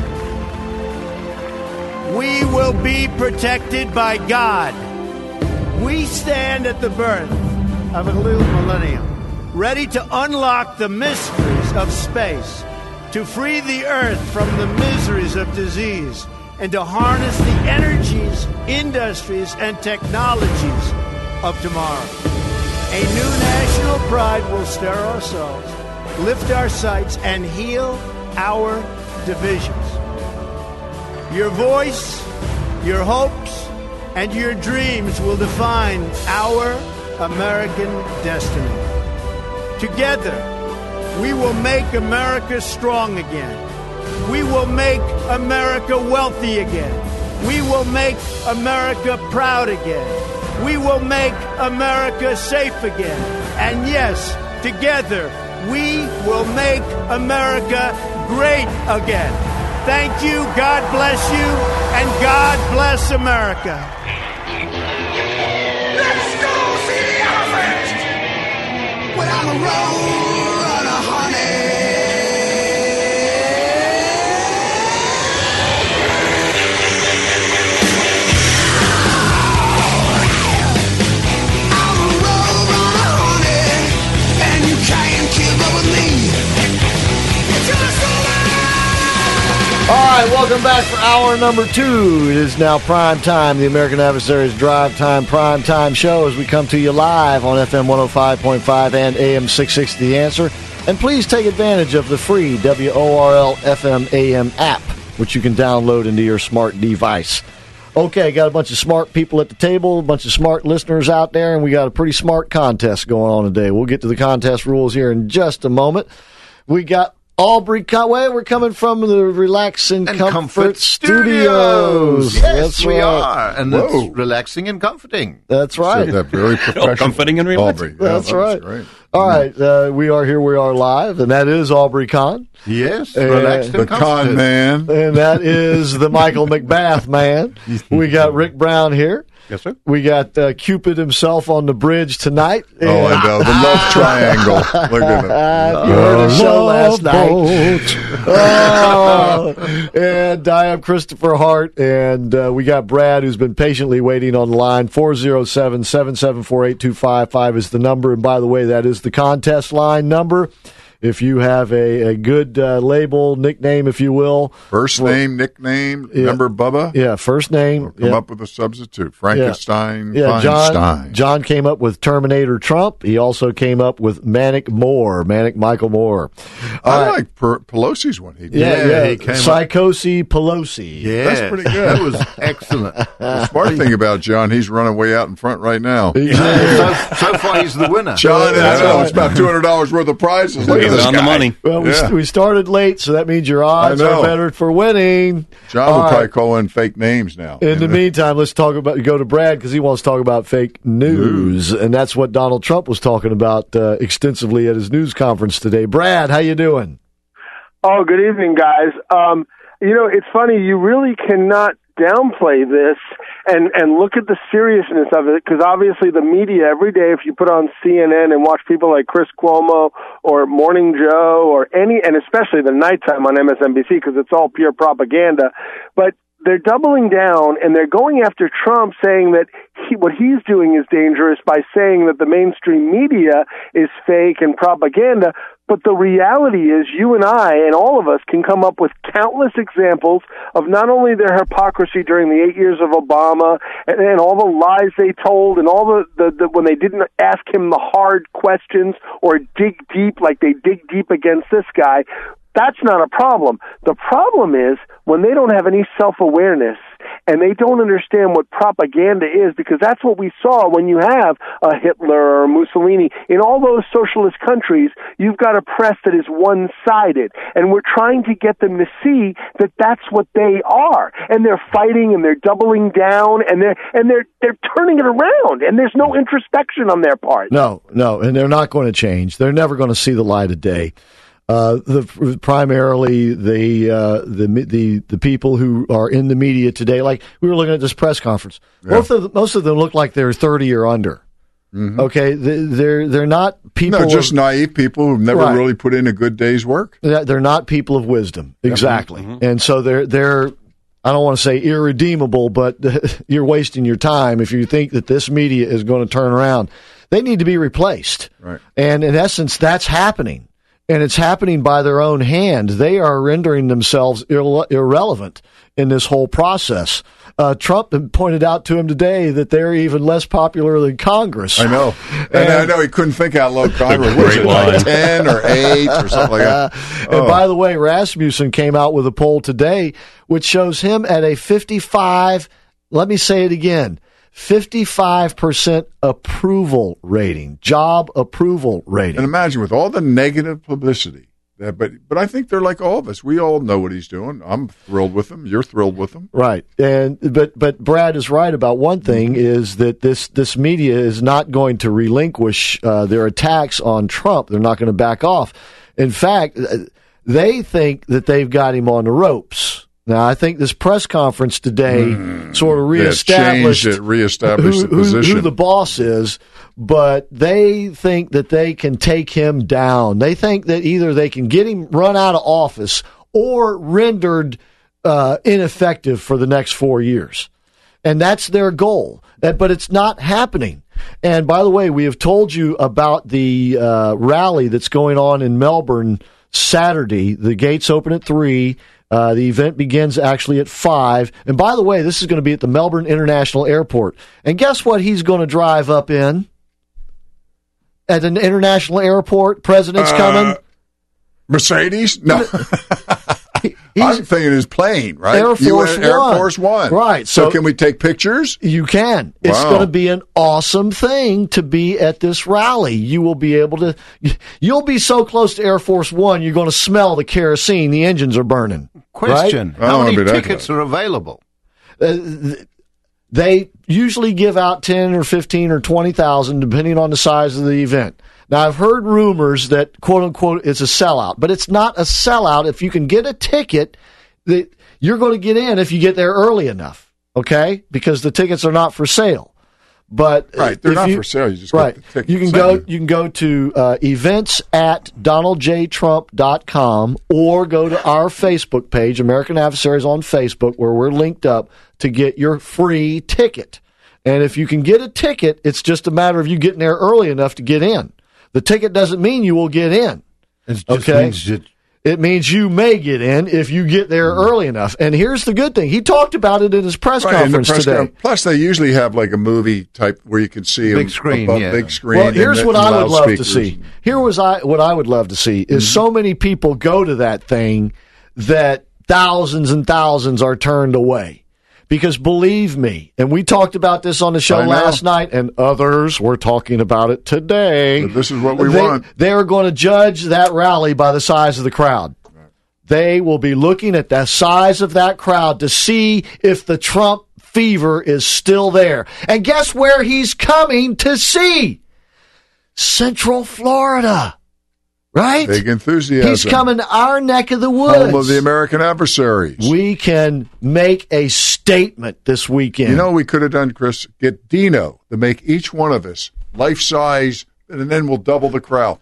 S21: we will be protected by God. We stand at the birth of a new millennium, ready to unlock the mysteries of space, to free the earth from the miseries of disease, and to harness the energies, industries, and technologies of tomorrow. A new national pride will stir our souls, lift our sights, and heal our divisions. Your voice, your hopes, and your dreams will define our American destiny. Together, we will make America strong again. We will make America wealthy again. We will make America proud again. We will make America safe again. And yes, together, we will make America great again. Thank you, God bless you, and God bless America.
S2: Let's go see the elephant without a roll and a honey. I'm a roll and a honey, and you can't keep up with me. It's your
S3: All right, welcome back for hour number two. It is now prime time, the American Adversaries Drive Time Prime Time Show, as we come to you live on F M one oh five point five and A M six sixty, The Answer. And please take advantage of the free W O R L F M A M app, which you can download into your smart device. Okay, got a bunch of smart people at the table, a bunch of smart listeners out there, and we got a pretty smart contest going on today. We'll get to the contest rules here in just a moment. We got Aubrey Conway, we're coming from the Relax and,
S16: and
S3: Comfort,
S16: Comfort
S3: Studios.
S16: Yes,
S3: That's
S16: we
S3: right.
S16: are. And
S3: Whoa.
S16: it's relaxing and comforting.
S3: That's right.
S6: So that very professional.
S4: Comforting and relaxing.
S6: Aubrey. Yeah,
S3: That's
S6: that was
S3: right.
S6: great.
S3: All right, uh, we are here. We are live, and that is Aubrey Kahn.
S16: Yes,
S3: and,
S16: relaxed
S6: the Kahn man,
S3: and that is the Michael McBath man. We got Rick Brown here.
S4: Yes, sir.
S3: We got uh, Cupid himself on the bridge tonight.
S6: Oh, I know. The love triangle. Look at it.
S3: You heard the show last night. Oh, and I am Christopher Hart, and uh, we got Brad, who's been patiently waiting on the line. four oh seven, seven seven four, eight two five five is the number. And by the way, that is the contest line number. If you have a, a good uh, label, nickname, if you will.
S6: First
S3: for,
S6: name, nickname,
S3: yeah,
S6: number Bubba?
S3: Yeah, first name.
S6: Or come
S3: yeah.
S6: up with a substitute. Frankenstein,
S3: yeah, yeah John,
S6: Feinstein.
S3: John came up with Terminator Trump. He also came up with Manic Moore, Manic Michael Moore.
S6: I
S3: uh,
S6: like per- Pelosi's one. He did.
S3: Yeah, yeah.
S16: yeah he came
S3: Psychosi Pelosi.
S16: Yeah,
S6: that's pretty good.
S16: That was excellent.
S6: The smart thing about John, he's running way out in front right now.
S16: so, so far, he's the winner.
S6: John, I know, it's about two hundred dollars worth of prizes. Look at this
S4: on
S6: guy.
S4: the money.
S3: Well, we,
S6: Yeah.
S3: we started late, so that means your odds are better for winning.
S6: John
S3: All
S6: will
S3: right.
S6: probably call in fake names now.
S3: In the meantime, let's talk about go to Brad because he wants to talk about fake news, and that's what Donald Trump was talking about uh, extensively at his news conference today. Brad, how you doing?
S5: Oh, good evening, guys. Um, you know, it's funny. You really cannot downplay this and and look at the seriousness of it, because obviously the media every day, if you put on C N N and watch people like Chris Cuomo or Morning Joe or any, and especially the nighttime on M S N B C, because it's all pure propaganda, but they're doubling down and they're going after Trump, saying that he, what he's doing is dangerous by saying that the mainstream media is fake and propaganda. But the reality is you and I and all of us can come up with countless examples of not only their hypocrisy during the eight years of Obama and, and all the lies they told and all the, the, the when they didn't ask him the hard questions or dig deep like they dig deep against this guy. That's not a problem. The problem is when they don't have any self-awareness and they don't understand what propaganda is, because that's what we saw when you have a Hitler or Mussolini. In all those socialist countries, you've got a press that is one-sided, and we're trying to get them to see that that's what they are. And they're fighting and they're doubling down and they're and they're they're turning it around, and there's no introspection on their part.
S3: No, no, and they're not going to change. They're never going to see the light of day. Uh, the primarily the uh, the the the people who are in the media today, like we were looking at this press conference, yeah. most of the, most of them look like they're thirty or under. Mm-hmm. Okay, they're they're not people.
S6: No, just of, naive people who've never
S3: right.
S6: really put in a good day's work.
S3: They're not people of wisdom, exactly,
S6: mm-hmm.
S3: and so they're they're. I don't want to say irredeemable, but you're wasting your time if you think that this media is going to turn around. They need to be replaced,
S6: right.
S3: And in essence, that's happening. And it's happening by their own hand. They are rendering themselves irre- irrelevant in this whole process. Uh, Trump pointed out to him today that they're even less popular than Congress.
S6: I know. And, and I know he couldn't think out loud. Congress was it like ten or eight or something like that.
S3: Oh. And by the way, Rasmussen came out with a poll today which shows him at a fifty-five, let me say it again, fifty-five percent approval rating, job approval rating.
S6: And imagine with all the negative publicity. That, but but I think they're like all of us. We all know what he's doing. I'm thrilled with him. You're thrilled with him.
S3: Right. And but but Brad is right about one thing, is that this, this media is not going to relinquish uh, their attacks on Trump. They're not going to back off. In fact, they think that they've got him on the ropes. Now, I think this press conference today mm, sort of reestablished,
S6: it, reestablished
S3: who,
S6: the position.
S3: Who, who the boss is, but they think that they can take him down. They think that either they can get him run out of office or rendered uh, ineffective for the next four years. And that's their goal. That, but it's not happening. And by the way, we have told you about the uh, rally that's going on in Melbourne Saturday. The gates open at three. Uh, the event begins actually at five. And by the way, this is going to be at the Melbourne International Airport. And guess what he's going to drive up in? At an international airport, president's
S6: uh,
S3: coming.
S6: Mercedes? No. I'm thinking his plane, right?
S3: Air Force One.
S6: Air Force One.
S3: Right.
S6: So,
S3: so
S6: can we take pictures?
S3: You can. Wow. It's going to be an awesome thing to be at this rally. You will be able to, you'll be so close to Air Force One, you're going to smell the kerosene. The engines are burning.
S16: Question.
S3: Right?
S16: How many tickets are available?
S3: Uh, they usually give out ten or fifteen or twenty thousand, depending on the size of the event. Now, I've heard rumors that, quote-unquote, it's a sellout, but it's not a sellout. If you can get a ticket, that you're going to get in if you get there early enough, okay? Because the tickets are not for sale. But
S6: right, they're not
S3: you,
S6: for sale. You just
S3: right.
S6: get the ticket.
S3: You can go. You can go to uh, events at donald j trump dot com or go to our Facebook page, American Adversaries on Facebook, where we're linked up to get your free ticket. And if you can get a ticket, it's just a matter of you getting there early enough to get in. The ticket doesn't mean you will get in.
S16: It just
S3: okay.
S16: means that
S3: It means you may get in if you get there early enough. And here's the good thing. He talked about it in his press
S6: right,
S3: conference
S6: press
S3: today.
S6: Con- plus, they usually have like a movie type where you can see
S16: big
S6: them
S16: screen,
S6: above
S16: yeah.
S6: big screen.
S3: Well, here's
S6: and
S3: what I would love to
S6: loudspeakers.
S3: see. Here was I what I would love to see is
S6: Mm-hmm.
S3: so many people go to that thing that thousands and thousands are turned away. Because believe me, and we talked about this on the show
S6: I know.
S3: last night, and others were talking about it today.
S6: But this is what we
S3: they,
S6: want.
S3: They are going to judge that rally by the size of the crowd. They will be looking at the size of that crowd to see if the Trump fever is still there. And guess where he's coming to see? Central Florida. Right?
S6: Big enthusiasm.
S3: He's coming to our neck of the woods.
S6: Home of the American Adversaries.
S3: We can make a statement this weekend.
S6: You know what we could have done, Chris? Get Dino to make each one of us life-size, and then we'll double the crowd.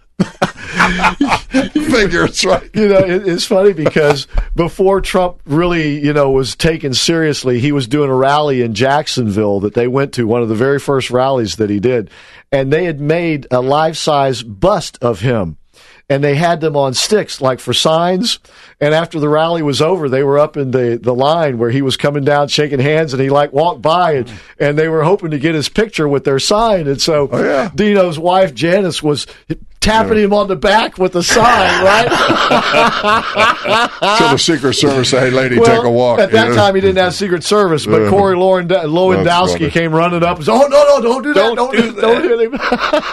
S6: Figure it's right.
S3: You know, it, it's funny because before Trump really, you know, was taken seriously, he was doing a rally in Jacksonville that they went to, one of the very first rallies that he did. And they had made a life-size bust of him. And they had them on sticks, like for signs. And after the rally was over, they were up in the, the line where he was coming down, shaking hands, and he like walked by, and, and they were hoping to get his picture with their sign. And so
S6: oh, yeah.
S3: Dino's wife, Janice, was tapping yeah. him on the back with the sign, right?
S6: So the Secret Service said, hey, lady,
S3: well,
S6: take a walk.
S3: At that
S6: know?
S3: time, he didn't have Secret Service, but
S6: Uh,
S3: Corey Lowen- Lewandowski came running up and said, oh, no, no, don't do that. Don't,
S6: Don't
S3: do,
S6: do
S3: don't hit him.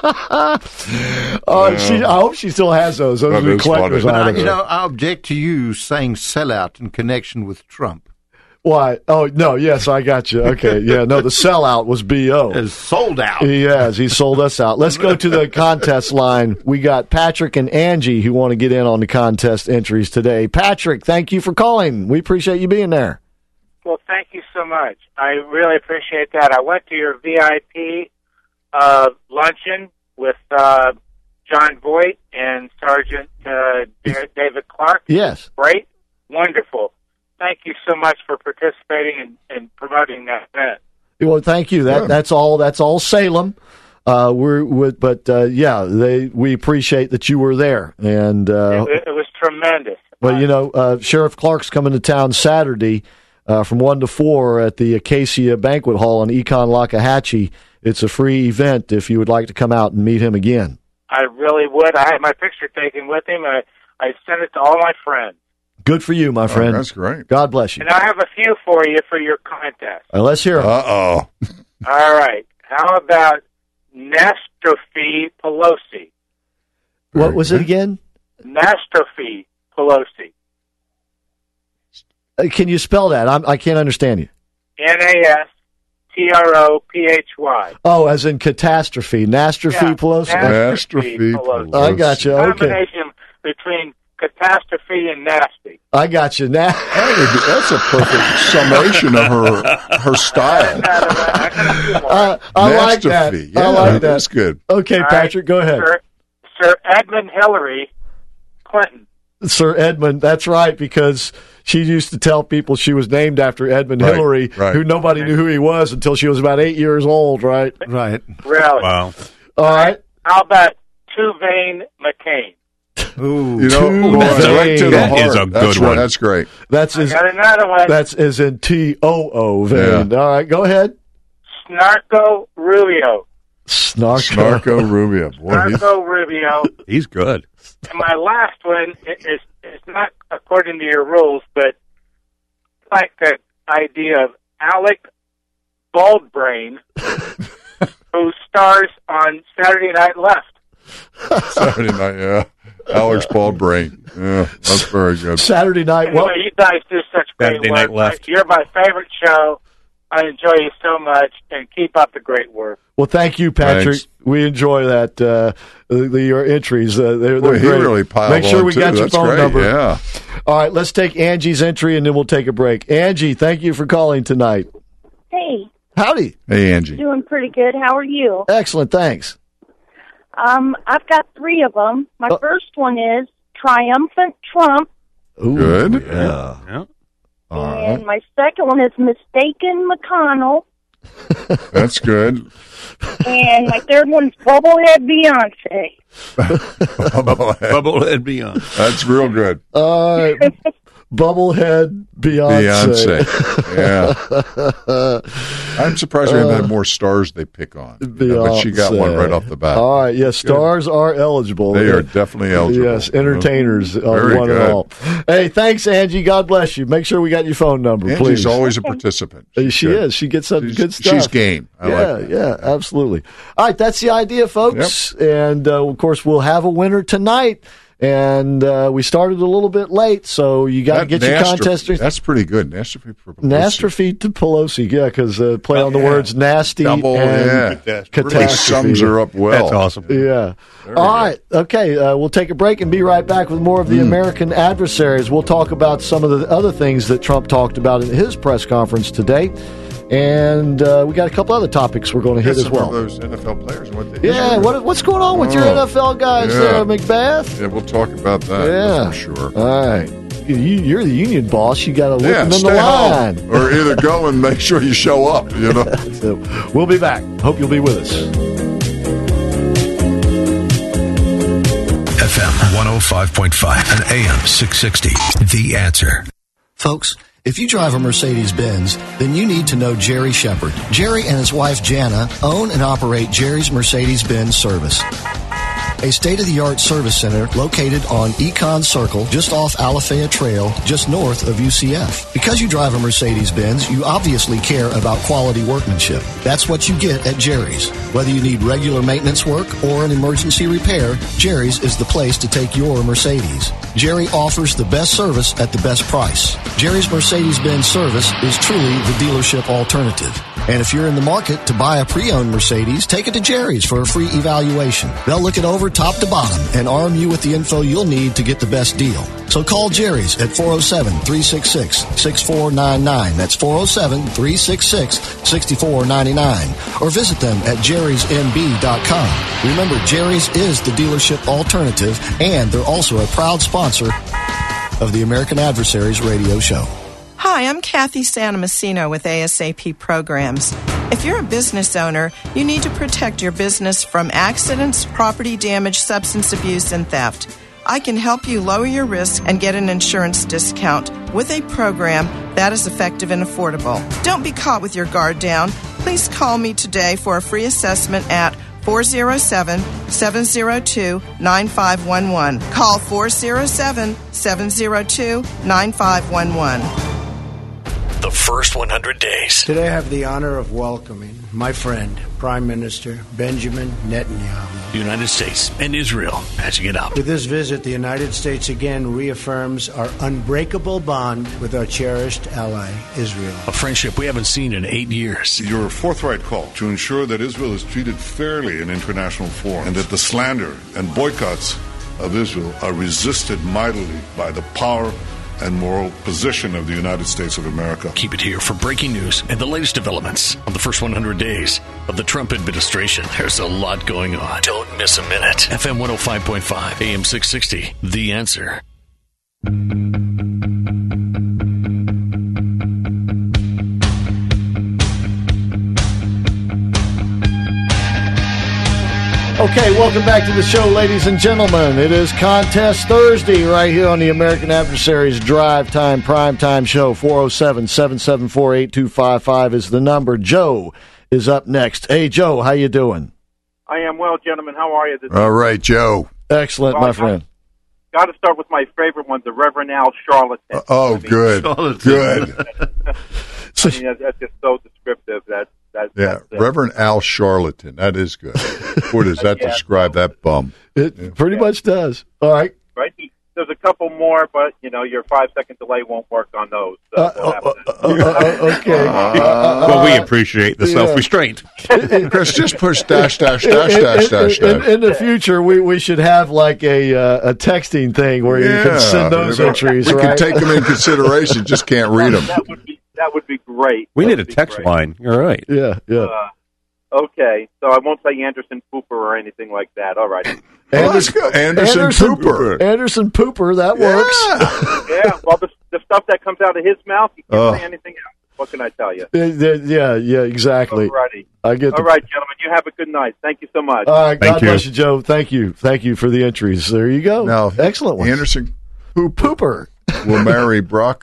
S3: uh, she, I hope she still has those. Those
S6: That
S3: are the
S6: is
S3: collector's
S6: funny.
S16: But, uh,
S3: items.
S16: you know, I object to you saying sellout in connection with Trump.
S3: Why? Oh, no, yes, I got you. Okay, yeah, no, the sellout was B O.
S16: It's sold out.
S3: He has. He sold us out. Let's go to the contest line. We got Patrick and Angie who want to get in on the contest entries today. Patrick, thank you for calling. We appreciate you being there.
S7: Well, thank you so much. I really appreciate that. I went to your V I P uh, luncheon with uh, John Voight and Sergeant uh, David Clark.
S3: Yes.
S7: Great. Wonderful. Thank you so much for participating and, and promoting that event.
S3: Well, thank you. That
S6: Yeah.
S3: that's all. That's all Salem. Uh, we're with, but uh, yeah, they we appreciate that you were there. And uh,
S7: It, it was tremendous.
S3: well, you know, uh, Sheriff Clark's coming to town Saturday uh, from one to four at the Acacia Banquet Hall in Econ Lockahachie. It's a free event if you would like to come out and meet him again.
S7: I really would. I had my picture taken with him. I, I sent it to all my friends.
S3: Good for you, my friend.
S6: Oh, that's great.
S3: God bless you.
S7: And I have a few for you for your contest.
S3: Uh, let's hear it.
S6: Uh-oh.
S7: All right. How about Nastrophe Pelosi?
S3: What was it again?
S7: Nastrophe Pelosi.
S3: Uh, can you spell that? I'm, I can't understand you.
S7: N A S T R O P H Y.
S3: Oh, as in catastrophe. Nastrophe
S7: Yeah,
S3: Pelosi?
S7: Nastrophe Pelosi.
S3: I got you. Okay.
S7: Combination between catastrophe and nasty.
S3: I got you. Now
S6: That's a perfect summation of her her style.
S3: uh, I like that.
S6: Nastrophe. Yeah,
S3: I like that.
S6: that's good.
S3: Okay,
S7: All
S3: Patrick,
S7: right.
S3: go ahead.
S7: Sir, Sir Edmund Hillary Clinton.
S3: Sir Edmund, that's right, because she used to tell people she was named after Edmund
S6: Right,
S3: Hillary,
S6: right.
S3: who nobody knew who he was until she was about eight years old, right?
S16: Right.
S7: Really?
S4: Wow.
S3: All right.
S7: How about Tuvane McCain?
S16: Ooh.
S6: You know,
S3: That's
S6: right to the
S4: That
S6: heart.
S4: is a good
S6: that's right.
S4: one.
S6: That's great.
S3: That's
S7: I
S3: as,
S7: got another one.
S3: that's as in T O O vein.
S6: Yeah.
S3: All right, go ahead.
S7: Snarko Rubio.
S3: Snarko.
S6: Snarko Rubio. Boy, he's,
S7: Snarko Rubio.
S4: He's good.
S7: And my last one is, is not according to your rules, but like the idea of Alec Baldbrain, who stars on Saturday Night Left.
S6: Saturday night, yeah. Alex Baldbrain. Yeah, that's very good.
S3: Saturday night.
S7: Anyway,
S3: What?
S7: you guys do such great
S4: Saturday
S7: work.
S4: Night Left.
S7: You're my favorite show. I enjoy you so much, and keep up the great work.
S3: Well, thank you, Patrick.
S6: Thanks.
S3: We enjoy that. Uh, the, your entries, uh, they're, they're
S6: Boy, he
S3: great.
S6: really piled
S3: Make sure
S6: on,
S3: we
S6: too.
S3: got your
S6: That's
S3: phone
S6: great,
S3: number.
S6: yeah.
S3: All right, let's take Angie's entry, and then we'll take a break. Angie, thank you for calling tonight.
S9: Hey.
S3: Howdy.
S6: Hey, Angie.
S9: Doing pretty good. How are you?
S3: Excellent, thanks.
S9: Um, I've got three of them. My
S3: Oh.
S9: first one is Triumphant Trump,
S3: Ooh,
S6: Good.
S3: Yeah.
S4: Yeah.
S3: All
S9: and
S3: right.
S9: my second one is Mistaken McConnell,
S6: That's good.
S9: and my third one is Bubblehead Beyonce.
S4: Bubblehead Beyond.
S6: That's real good.
S3: All right. Bubblehead Beyonce.
S6: Beyonce. Yeah. I'm surprised we haven't had more stars they pick on. You know, but she got one
S3: Beyonce.
S6: right off the bat.
S3: All right, yes, stars are eligible.
S6: They are definitely eligible.
S3: Yes, entertainers, uh,
S6: Very
S3: one
S6: good.
S3: and all. Hey, thanks, Angie. God bless you. Make sure we got your phone number,
S6: Angie's
S3: please.
S6: always a participant.
S3: Uh,
S6: She's
S3: she
S6: good.
S3: is. She gets some
S6: She's-
S3: good stuff.
S6: she's game. I
S3: yeah,
S6: like that.
S3: yeah, absolutely. All right, that's the idea, folks. And uh, of course, we'll have a winner tonight. And uh, we started a little bit late, so you got to
S6: That
S3: get your
S6: Nastrophe,
S3: contesters.
S6: That's pretty good. Nastrophe for Pelosi.
S3: Nastrophe to Pelosi, yeah, because uh, play on the
S6: Yeah.
S3: words nasty
S6: Double,
S3: and
S6: yeah.
S3: catastrophe.
S6: Really sums her up well.
S4: That's awesome.
S3: Yeah. All right. Okay. Uh, we'll take a break and be right back with more of the
S6: Mm.
S3: American adversaries. We'll talk about some of the other things that Trump talked about in his press conference today. And uh, we got a couple other topics we're going to hit
S6: Some
S3: as well.
S6: of those N F L players and what they
S3: Yeah.
S6: do.
S3: What, what's going on with your
S6: Oh,
S3: N F L guys
S6: yeah.
S3: there, McBath?
S6: Yeah, we'll talk about that.
S3: Yeah.
S6: That's for sure.
S3: All right. You, you're the union boss. You got to look
S6: Yeah,
S3: them in the
S6: stay
S3: line.
S6: home. Or either go and make sure you show up, you know.
S3: So we'll be back. Hope you'll be with us.
S8: F M one oh five point five and A M six sixty. The Answer.
S2: Folks, if you drive a Mercedes-Benz, then you need to know Jerry Shepard. Jerry and his wife Jana own and operate Jerry's Mercedes-Benz Service, a state-of-the-art service center located on Econ Circle, just off Alafaya Trail, just north of U C F. Because you drive a Mercedes-Benz, you obviously care about quality workmanship. That's what you get at Jerry's. Whether you need regular maintenance work or an emergency repair, Jerry's is the place to take your Mercedes. Jerry offers the best service at the best price. Jerry's Mercedes-Benz service is truly the dealership alternative. And if you're in the market to buy a pre-owned Mercedes, take it to Jerry's for a free evaluation. They'll look it over top to bottom and arm you with the info you'll need to get the best deal. So call Jerry's at four oh seven, three six six, six four nine nine. That's four oh seven, three six six, six four nine nine. Or visit them at jerrys m b dot com. Remember, Jerry's is the dealership alternative, and they're also a proud sponsor of the American Adversaries radio show.
S12: Hi, I'm Kathy Santomassino with A S A P Programs. If you're a business owner, you need to protect your business from accidents, property damage, substance abuse, and theft. I can help you lower your risk and get an insurance discount with a program that is effective and affordable. Don't be caught with your guard down. Please call me today for a free assessment at four oh seven, seven oh two, nine five one one. Call four oh seven, seven oh two, nine five one one.
S8: The first one hundred days.
S21: Today I have the honor of welcoming my friend, Prime Minister Benjamin Netanyahu.
S8: The United States and Israel patching it up.
S21: With this visit, the United States again reaffirms our unbreakable bond with our cherished ally, Israel.
S8: A friendship we haven't seen in eight years.
S13: Your forthright call to ensure that Israel is treated fairly in international forums and that the slander and boycotts of Israel are resisted mightily by the power and moral position of the United States of America.
S8: Keep it here for breaking news and the latest developments on the first one hundred days of the Trump administration. There's a lot going on. Don't miss a minute. F M one oh five point five, A M six sixty. The Answer.
S3: Okay, welcome back to the show, ladies and gentlemen. It is Contest Thursday right here on the American Adversaries Drive Time Prime Time Show. four oh seven, seven seven four, eight two five five is the number. Joe is up next. Hey, Joe, how you doing?
S23: I am well, gentlemen. How are you? This
S6: All right, Joe.
S3: Excellent,
S23: Well,
S3: my
S23: I-
S3: friend.
S23: Got to start with my favorite one, the Reverend Al Charlatan.
S6: Oh, good. Good.
S23: I mean, that, that's just so descriptive. That that
S6: Yeah,
S23: that's, uh,
S6: Reverend Al Charlatan. That is good. What does that
S23: Yeah.
S6: describe that bum?
S3: It pretty much does. All right.
S23: right. He, there's a couple more, but you know your five second delay won't work on those. So
S3: uh, uh, uh, uh, okay. Uh,
S4: well, we appreciate the yeah. self restraint.
S6: Chris, just push dash dash dash dash dash dash.
S3: In, in the future, we, we should have like a uh, a texting thing where yeah. you can send those
S6: we,
S3: entries.
S6: We
S3: right?
S6: can take them in consideration, just can't read them.
S23: That would be that would be great.
S4: We
S23: that
S4: need a text
S23: great.
S4: line. You're right.
S3: Yeah, yeah.
S23: Uh, Okay, so I won't say Anderson Pooper or anything like that. All right.
S6: Anderson, oh, Anderson, Anderson Pooper.
S3: Anderson Pooper, that
S6: yeah.
S3: works.
S23: Yeah, well, the, the stuff that comes out of his mouth, you can't
S6: oh.
S23: say anything else. What can I tell you?
S3: Yeah, yeah, yeah exactly.
S23: All righty.
S3: I get
S23: All right, gentlemen, you have a good night. Thank you so much.
S3: All right,
S4: Thank
S3: God
S4: you.
S3: bless you, Joe. Thank you. Thank you for the entries. There you go.
S6: Now,
S3: excellent one.
S6: Anderson
S3: Pooper
S6: will marry Brock.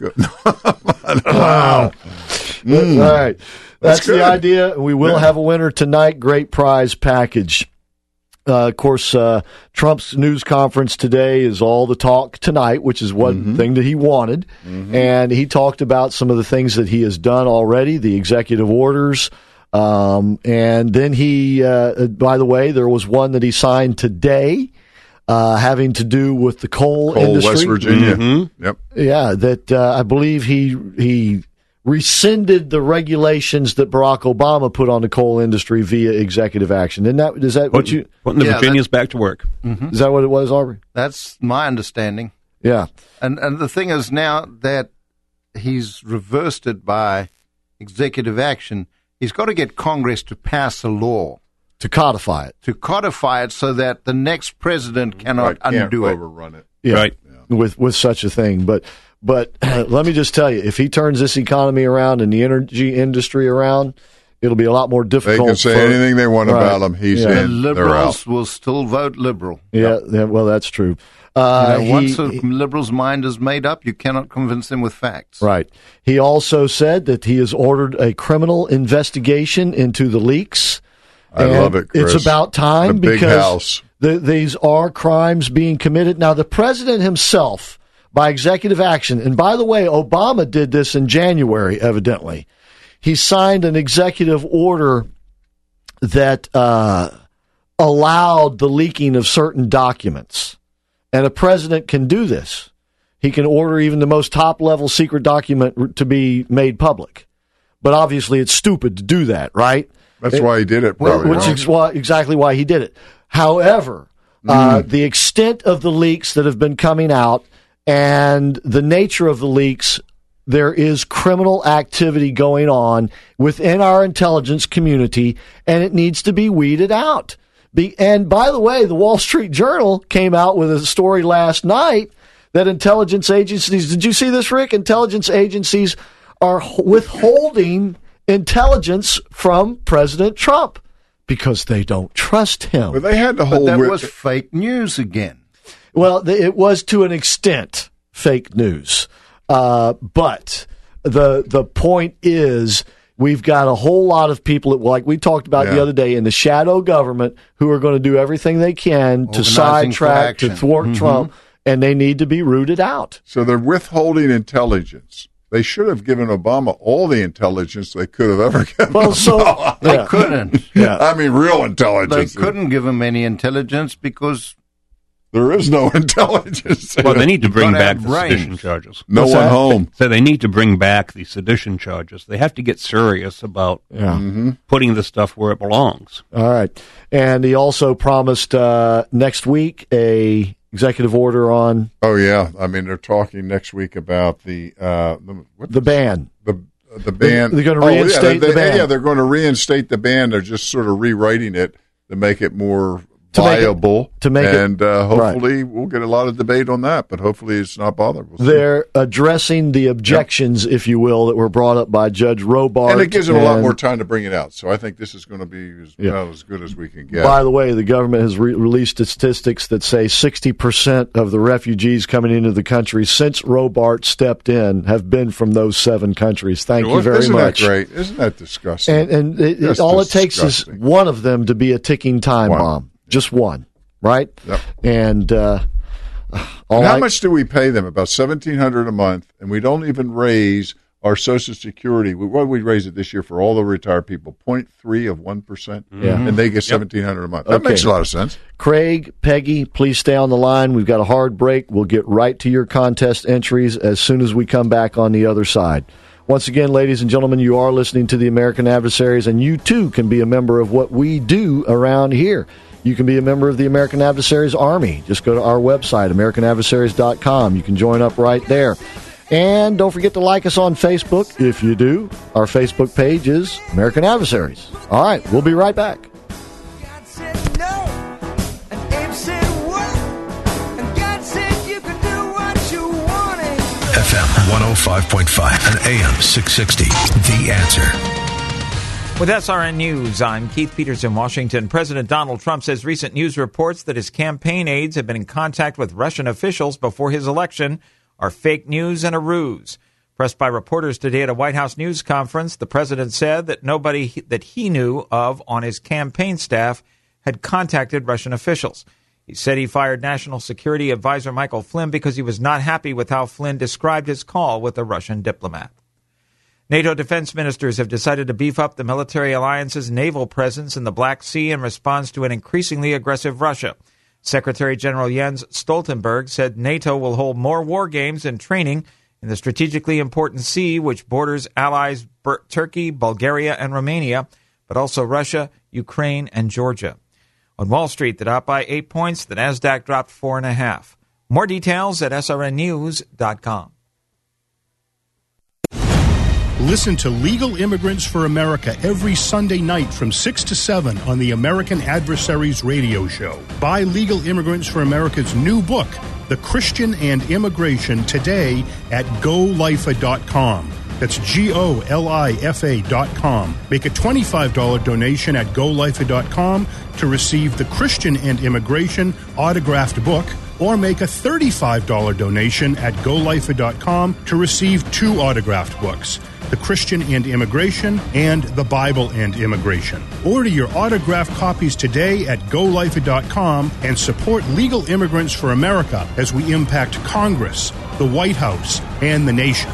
S3: Wow. Mm. All right. That's, That's the idea. We will yeah. have a winner tonight. Great prize package. Uh, of course, uh, Trump's news conference today is all the talk tonight, which is one mm-hmm. thing that he wanted. Mm-hmm. And he talked about some of the things that he has done already, the executive orders. Um, and then he, uh, by the way, there was one that he signed today uh, having to do with the coal,
S6: coal
S3: industry.
S6: West Virginia.
S3: Mm-hmm.
S6: Yep.
S3: Yeah, that uh, I believe he he rescinded the regulations that Barack Obama put on the coal industry via executive action. Isn't that, is that what
S4: putting,
S3: you...
S4: Putting the
S16: yeah,
S4: Virginians back to work.
S3: Mm-hmm. Is that what it was, Aubrey?
S16: That's my understanding.
S3: Yeah.
S16: And and the thing is now that he's reversed it by executive action, he's got to get Congress to pass a law.
S3: To codify it.
S16: To codify it so that the next president cannot
S6: right,
S16: undo
S6: can't
S16: it.
S6: overrun it.
S3: Yeah,
S4: right.
S3: Yeah. With, with such a thing. But... But let me just tell you, if he turns this economy around and the energy industry around, it'll be a lot more difficult.
S6: They can say
S3: for,
S6: anything they want
S3: right.
S6: about him. He's
S3: yeah.
S6: in.
S16: The
S6: They're
S16: liberals
S6: out.
S16: will still vote liberal.
S3: Yeah, yeah well, that's true. Uh,
S16: you know, once
S3: he,
S16: a liberal's mind is made up, you cannot convince them with facts.
S3: Right. He also said that he has ordered a criminal investigation into the leaks.
S6: I love it, Chris.
S3: It's about time
S6: the big
S3: because
S6: house.
S3: The, these are crimes being committed. Now, the president himself, by executive action, and by the way, Obama did this in January, evidently. He signed an executive order that uh, allowed the leaking of certain documents. And a president can do this. He can order even the most top-level secret document to be made public. But obviously it's stupid to do that, right?
S6: That's it,
S3: why
S6: he did it, probably.
S3: Which is why, exactly why he did it. However, mm. uh, the extent of the leaks that have been coming out and the nature of the leaks, there is criminal activity going on within our intelligence community, and it needs to be weeded out. Be, and by the way, the Wall Street Journal came out with a story last night that intelligence agencies, did you see this, Rick? Intelligence agencies are withholding intelligence from President Trump because they don't trust him.
S6: But they had to hold.
S16: But that
S6: with-
S16: was fake news again.
S3: Well, it was to an extent fake news. Uh, but the the point is we've got a whole lot of people, like we talked about yeah. the other day, in the shadow government who are going to do everything they can Organizing to sidetrack, to thwart mm-hmm. Trump, and they need to be rooted out.
S6: So they're withholding intelligence. They should have given Obama all the intelligence they could have ever given
S3: well, so,
S6: Obama.
S16: They yeah. couldn't.
S6: Yeah. I mean, real intelligence.
S16: They couldn't give him any intelligence because
S6: there is no intelligence.
S4: Well, they need to bring back the brains. sedition charges.
S6: No
S4: What's
S6: one
S4: that?
S6: home.
S4: So they need to bring back the sedition charges. They have to get serious about
S3: yeah.
S6: mm-hmm.
S4: putting the stuff where it belongs.
S3: All right. And he also promised uh, next week a executive order on...
S6: Oh, yeah. I mean, they're talking next week about the... Uh,
S3: the, the ban.
S6: The the ban.
S3: They're going to reinstate
S6: oh, yeah, they,
S3: the ban.
S6: Yeah, they're going to reinstate the ban. They're just sort of rewriting it to make it more... To viable
S3: make it, to make
S6: and
S3: it,
S6: uh, hopefully
S3: right.
S6: we'll get a lot of debate on that, but hopefully it's not bothered. We'll
S3: They're addressing the objections, yep. if you will, that were brought up by Judge Robart.
S6: And it gives them and, a lot more time to bring it out. So I think this is going to be as, yep. well, as good as we can get.
S3: By the way, the government has re- released statistics that say sixty percent of the refugees coming into the country since Robart stepped in have been from those seven countries. Thank
S6: sure.
S3: you very
S6: Isn't
S3: much.
S6: Isn't that great? Isn't that disgusting?
S3: And, and it, it, all disgusting. It takes is one of them to be a ticking time
S6: one.
S3: bomb. Just one. Right?
S6: Yep.
S3: And uh, all
S6: and how
S3: I,
S6: much do we pay them? About seventeen hundred dollars a month, and we don't even raise our Social Security, what did we raise it this year for all the retired people? zero point three of one percent.
S3: Yeah.
S6: And they get seventeen hundred dollars a month. That
S3: Okay.
S6: makes a lot of sense.
S3: Craig, Peggy, please stay on the line. We've got a hard break. We'll get right to your contest entries as soon as we come back on the other side. Once again, ladies and gentlemen, you are listening to the American Adversaries, and you too can be a member of what we do around here. You can be a member of the American Adversaries Army. Just go to our website, american adversaries dot com. You can join up right there. And don't forget to like us on Facebook. If you do, our Facebook page is American Adversaries. All right, we'll be right back.
S14: F M one oh five point five and A M six sixty. The Answer.
S11: With S R N News, I'm Keith Peters in Washington. President Donald Trump says recent news reports that his campaign aides have been in contact with Russian officials before his election are fake news and a ruse. Pressed by reporters today at a White House news conference, the president said that nobody that he knew of on his campaign staff had contacted Russian officials. He said he fired National Security Advisor Michael Flynn because he was not happy with how Flynn described his call with a Russian diplomat. NATO defense ministers have decided to beef up the military alliance's naval presence in the Black Sea in response to an increasingly aggressive Russia. Secretary General Jens Stoltenberg said NATO will hold more war games and training in the strategically important sea which borders allies Bur- Turkey, Bulgaria, and Romania, but also Russia, Ukraine, and Georgia. On Wall Street, the Dow by eight points, the Nasdaq dropped four and a half. More details at S R N news dot com.
S15: Listen to Legal Immigrants for America every Sunday night from six to seven on the American Adversaries radio show. Buy Legal Immigrants for America's new book, The Christian and Immigration, today at go lifa dot com. That's G O L I F A dot com. Make a twenty-five dollars donation at go lifa dot com to receive The Christian and Immigration autographed book, or make a thirty-five dollars donation at go lifa dot com to receive two autographed books, The Christian and Immigration and The Bible and Immigration. Order your autographed copies today at go lifa dot com and support Legal Immigrants for America as we impact Congress, the White House, and the nation.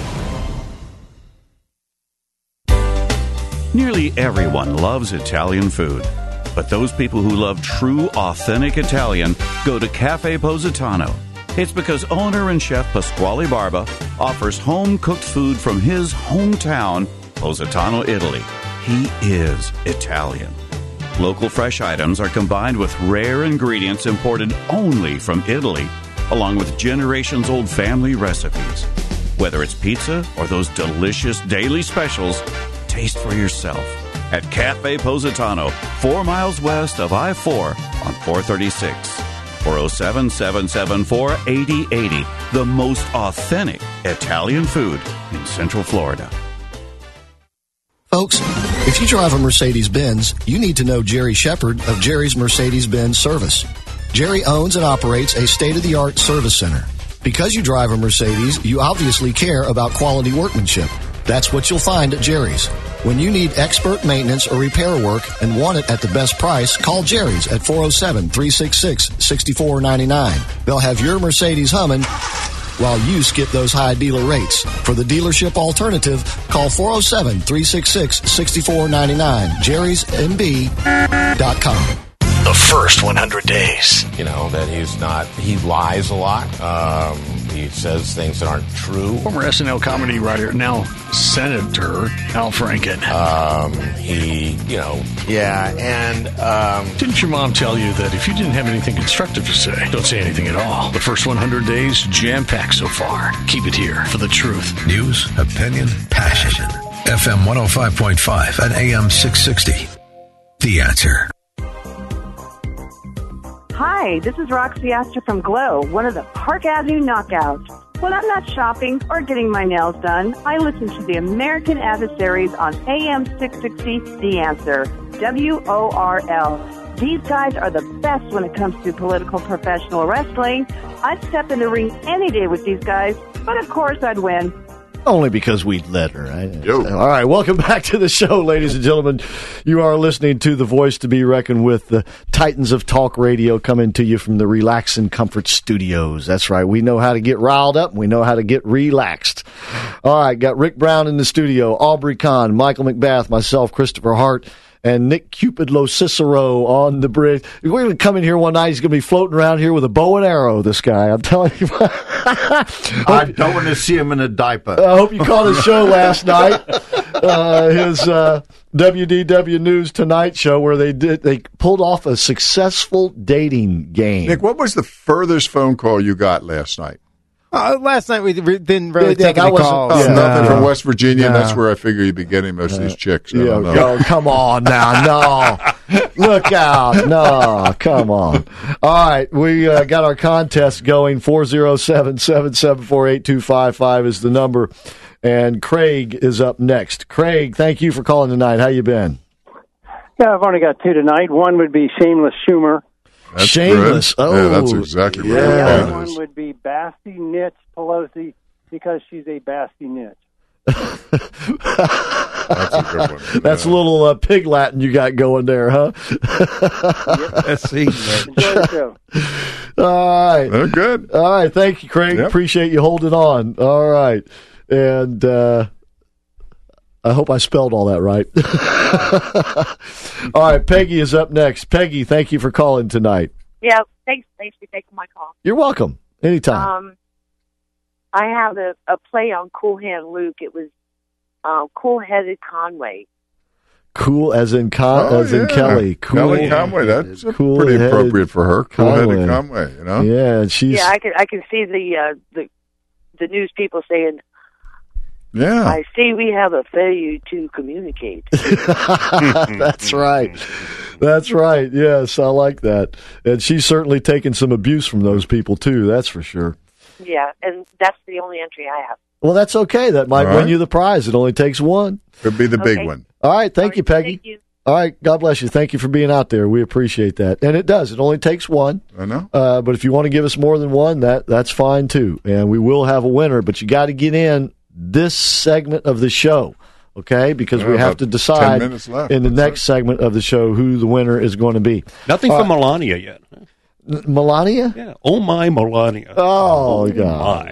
S17: Nearly everyone loves Italian food. But those people who love true, authentic Italian go to Cafe Positano. It's because owner and chef Pasquale Barba offers home-cooked food from his hometown, Positano, Italy. He is Italian. Local fresh items are combined with rare ingredients imported only from Italy, along with generations-old family recipes. Whether it's pizza or those delicious daily specials, taste for yourself at Cafe Positano, four miles west of I four on four thirty-six. four oh seven, seven seven four, eight oh eight oh. The most authentic Italian food in Central Florida.
S2: Folks, if you drive a Mercedes-Benz, you need to know Jerry Shepard of Jerry's Mercedes-Benz Service. Jerry owns and operates a state-of-the-art service center. Because you drive a Mercedes, you obviously care about quality workmanship. That's what you'll find at Jerry's. When you need expert maintenance or repair work and want it at the best price, call Jerry's at four oh seven, three six six, six four nine nine. They'll have your Mercedes humming while you skip those high dealer rates. For the dealership alternative, call four oh seven, three six six, six four nine nine. jerrys m b dot com.
S14: The first one hundred days.
S24: You know, that he's not, he lies a lot. Um, he says things that aren't true.
S8: Former S N L comedy writer, now Senator Al Franken.
S24: Um, he, you know, yeah, and... Um,
S8: Didn't your mom tell you that if you didn't have anything constructive to say, don't say anything at all? The first one hundred days, jam-packed so far. Keep it here for the truth.
S14: News, opinion, passion. F M one oh five point five and A M six sixty. The Answer.
S25: Hi, this is Roxy Astor from Glow, one of the Park Avenue knockouts. When I'm not shopping or getting my nails done, I listen to the American Adversaries on A M six sixty, The Answer, W O R L. These guys are the best when it comes to political professional wrestling. I'd step in the ring any day with these guys, but of course I'd win.
S3: Only because we let her. Right? All right, welcome back to the show, ladies and gentlemen. You are listening to the voice to be reckoned with, the Titans of Talk Radio, coming to you from the Relax and Comfort Studios. That's right. We know how to get riled up. And we know how to get relaxed. All right, got Rick Brown in the studio, Aubrey Kahn, Michael McBath, myself, Christopher Hart, and Nick Cupid Lo Cicero on the bridge. We're going to come in here one night. He's going to be floating around here with a bow and arrow, this guy. I'm telling you.
S16: I don't want to see him in a diaper.
S3: I hope you caught his show last night. Uh, his uh, W D W News Tonight show, where they did they pulled off a successful dating game.
S6: Nick, what was the furthest phone call you got last night?
S10: Uh, last night we re- didn't really
S3: Yeah,
S10: take
S3: that
S10: any
S3: wasn't-
S10: calls.
S6: Oh,
S3: Yeah.
S6: nothing
S3: No.
S6: from West Virginia.
S10: No.
S6: That's where I figure you'd be getting most of these chicks. I
S3: Yeah,
S6: don't know.
S3: oh, come on now. No. Look out. No, come on. All right, we uh, got our contest going. four oh seven, seven seven four, eight two five five is the number. And Craig is up next. Craig, thank you for calling tonight. How you been?
S18: Yeah, I've only got two tonight. One would be Shameless Schumer.
S6: That's
S3: Shameless.
S6: good.
S3: Oh,
S6: yeah, that's exactly what
S3: yeah.
S18: The
S6: it
S18: other
S6: is.
S18: one would be Basti Nitch Pelosi because she's a Basti Nitch.
S6: That's a good one.
S3: That's a little uh, pig Latin you got going there, huh?
S10: Let's see.
S18: Enjoy the show.
S3: All right.
S6: They're good.
S3: All right. Thank you, Craig.
S6: Yep.
S3: Appreciate you holding on. All right. And uh, I hope I spelled all that right. All right. Peggy is up next. Peggy, thank you for calling tonight.
S19: Yeah, thanks. Thanks for taking my call.
S3: You're welcome. Anytime.
S19: Um, I have a, a play on Cool Hand Luke. It was uh, Cool Headed Conway.
S3: Cool as in Con-
S6: Oh,
S3: as in
S6: yeah.
S3: Kelly. Cool.
S6: Kelly Conway. That's
S3: Cool
S6: pretty
S3: headed
S6: appropriate for her. Cool-headed Conway, you know?
S3: Yeah, and she's
S19: Yeah, I can I can see the uh, the the news people saying,
S6: Yeah.
S19: "I see we have a failure to communicate."
S3: That's right. That's right. Yes, I like that. And she's certainly taken some abuse from those people too, that's for sure.
S19: Yeah, and that's the only entry I have.
S3: Well, that's okay. That might
S6: All right.
S3: win you the prize. It only takes one.
S6: Could be the big
S19: Okay.
S6: one.
S3: All right. Thank you, Peggy.
S19: Thank you.
S3: All right. God bless you. Thank you for being out there. We appreciate that. And it does. It only takes one.
S6: I know.
S3: Uh, but if you want to give us more than one, that that's fine too. And we will have a winner. But you got to get in this segment of the show, okay? Because
S6: Yeah,
S3: we have
S6: about
S3: to
S6: ten
S3: decide
S6: minutes left.
S3: in the
S6: That's
S3: next segment of the show who the winner is going to be.
S4: Nothing
S3: All
S4: from
S3: right.
S4: Melania yet.
S3: N- Melania?
S4: Yeah. Oh, my Melania.
S3: Oh,
S4: my.
S3: God.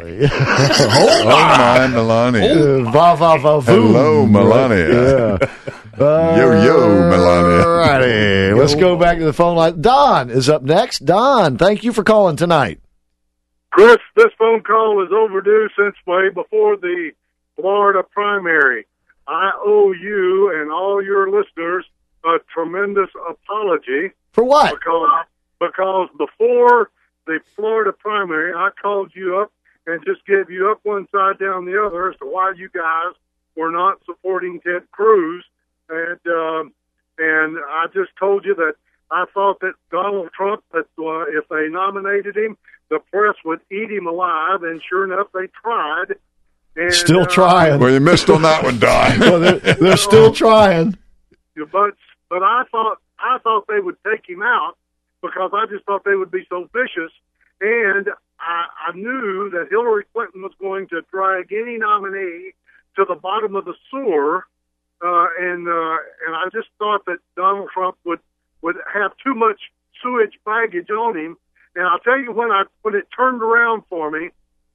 S6: Oh, my Melania.
S3: Uh, va, va, va, voom.
S6: Hello, Melania.
S3: Yeah. Uh,
S6: Yo, yo, Melania.
S3: All righty. Let's go back to the phone line. Don is up next. Don, thank you for calling tonight.
S20: Chris, this phone call is overdue since way before the Florida primary. I owe you and all your listeners a tremendous apology.
S3: For what?
S20: Because, because before the Florida primary, I called you up and just gave you up one side, down the other as to why you guys were not supporting Ted Cruz. And um, and I just told you that I thought that Donald Trump, that uh, if they nominated him, the press would eat him alive. And sure enough, they tried. And,
S3: Still
S20: uh,
S3: trying.
S6: Well, you missed on that one, Don.
S3: Well, they're, they're still trying.
S20: But but I thought I thought they would take him out because I just thought they would be so vicious, and I, I knew that Hillary Clinton was going to drag any nominee to the bottom of the sewer, uh, and uh, and I just thought that Donald Trump would would have too much sewage baggage on him. And I'll tell you when I when it turned around for me,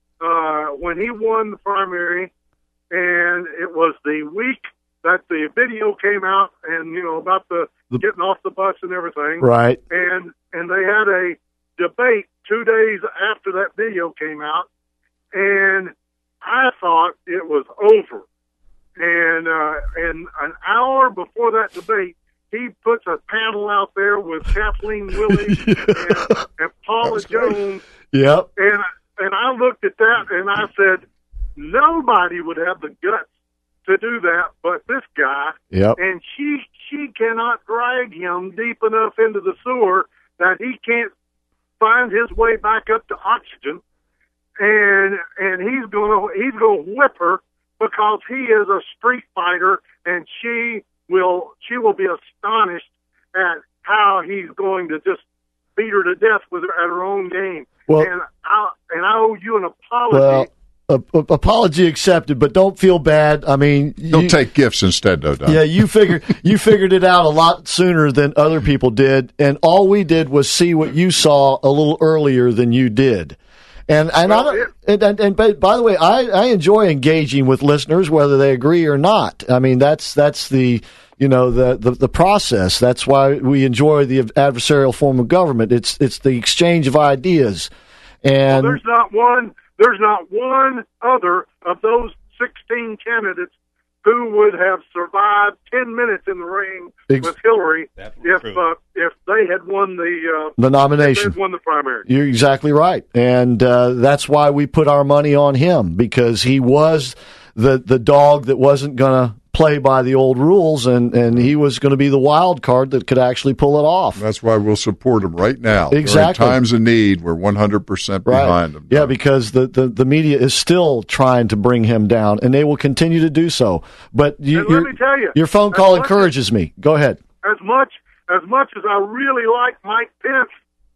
S20: uh, when he won the primary, and it was the week that the video came out, and you know about the, the getting off the bus and everything,
S3: Right.
S20: And and they had a debate two days after that video came out, and I thought it was over. And uh, and an hour before that debate, he puts a panel out there with Kathleen Willey and, and Paula Jones.
S3: Yep.
S20: And and I looked at that and I said, nobody would have the guts to do that but this guy.
S3: Yep.
S20: And she she cannot drag him deep enough into the sewer that he can't find his way back up to oxygen. And and he's gonna he's gonna whip her because he is a street fighter, and she will she will be astonished at how he's going to just beat her to death with her at her own game.
S3: Well-
S20: and I and I owe you an apology
S3: Well- A, a, apology accepted, but don't feel bad. I mean,
S6: He'll
S3: you,
S6: take gifts instead, though, Don.
S3: Yeah, you figured you figured it out a lot sooner than other people did, and all we did was see what you saw a little earlier than you did. And and
S20: Well,
S3: I don't, and, and, and by, by the way, I, I enjoy engaging with listeners whether they agree or not. I mean, that's that's the you know the, the the process. That's why we enjoy the adversarial form of government. It's it's the exchange of ideas. And
S20: Well, there's not one. There's not one other of those sixteen candidates who would have survived ten minutes in the ring
S3: Ex-
S20: with Hillary if uh, if they had won the uh,
S3: The nomination.
S20: If they had won the primary.
S3: You're exactly right, and uh, that's why we put our money on him, because he was the the dog that wasn't going to play by the old rules, and, and he was going to be the wild card that could actually pull it off.
S6: That's why we'll support him right now.
S3: Exactly.
S6: During times of need, we're one hundred percent
S3: Right.
S6: behind him.
S3: Yeah, because the, the, the media is still trying to bring him down, and they will continue to do so. But you,
S20: And let
S3: your,
S20: me tell you,
S3: your phone
S20: as
S3: call
S20: much
S3: encourages me. Go ahead.
S20: As much as much as I really like Mike Pence,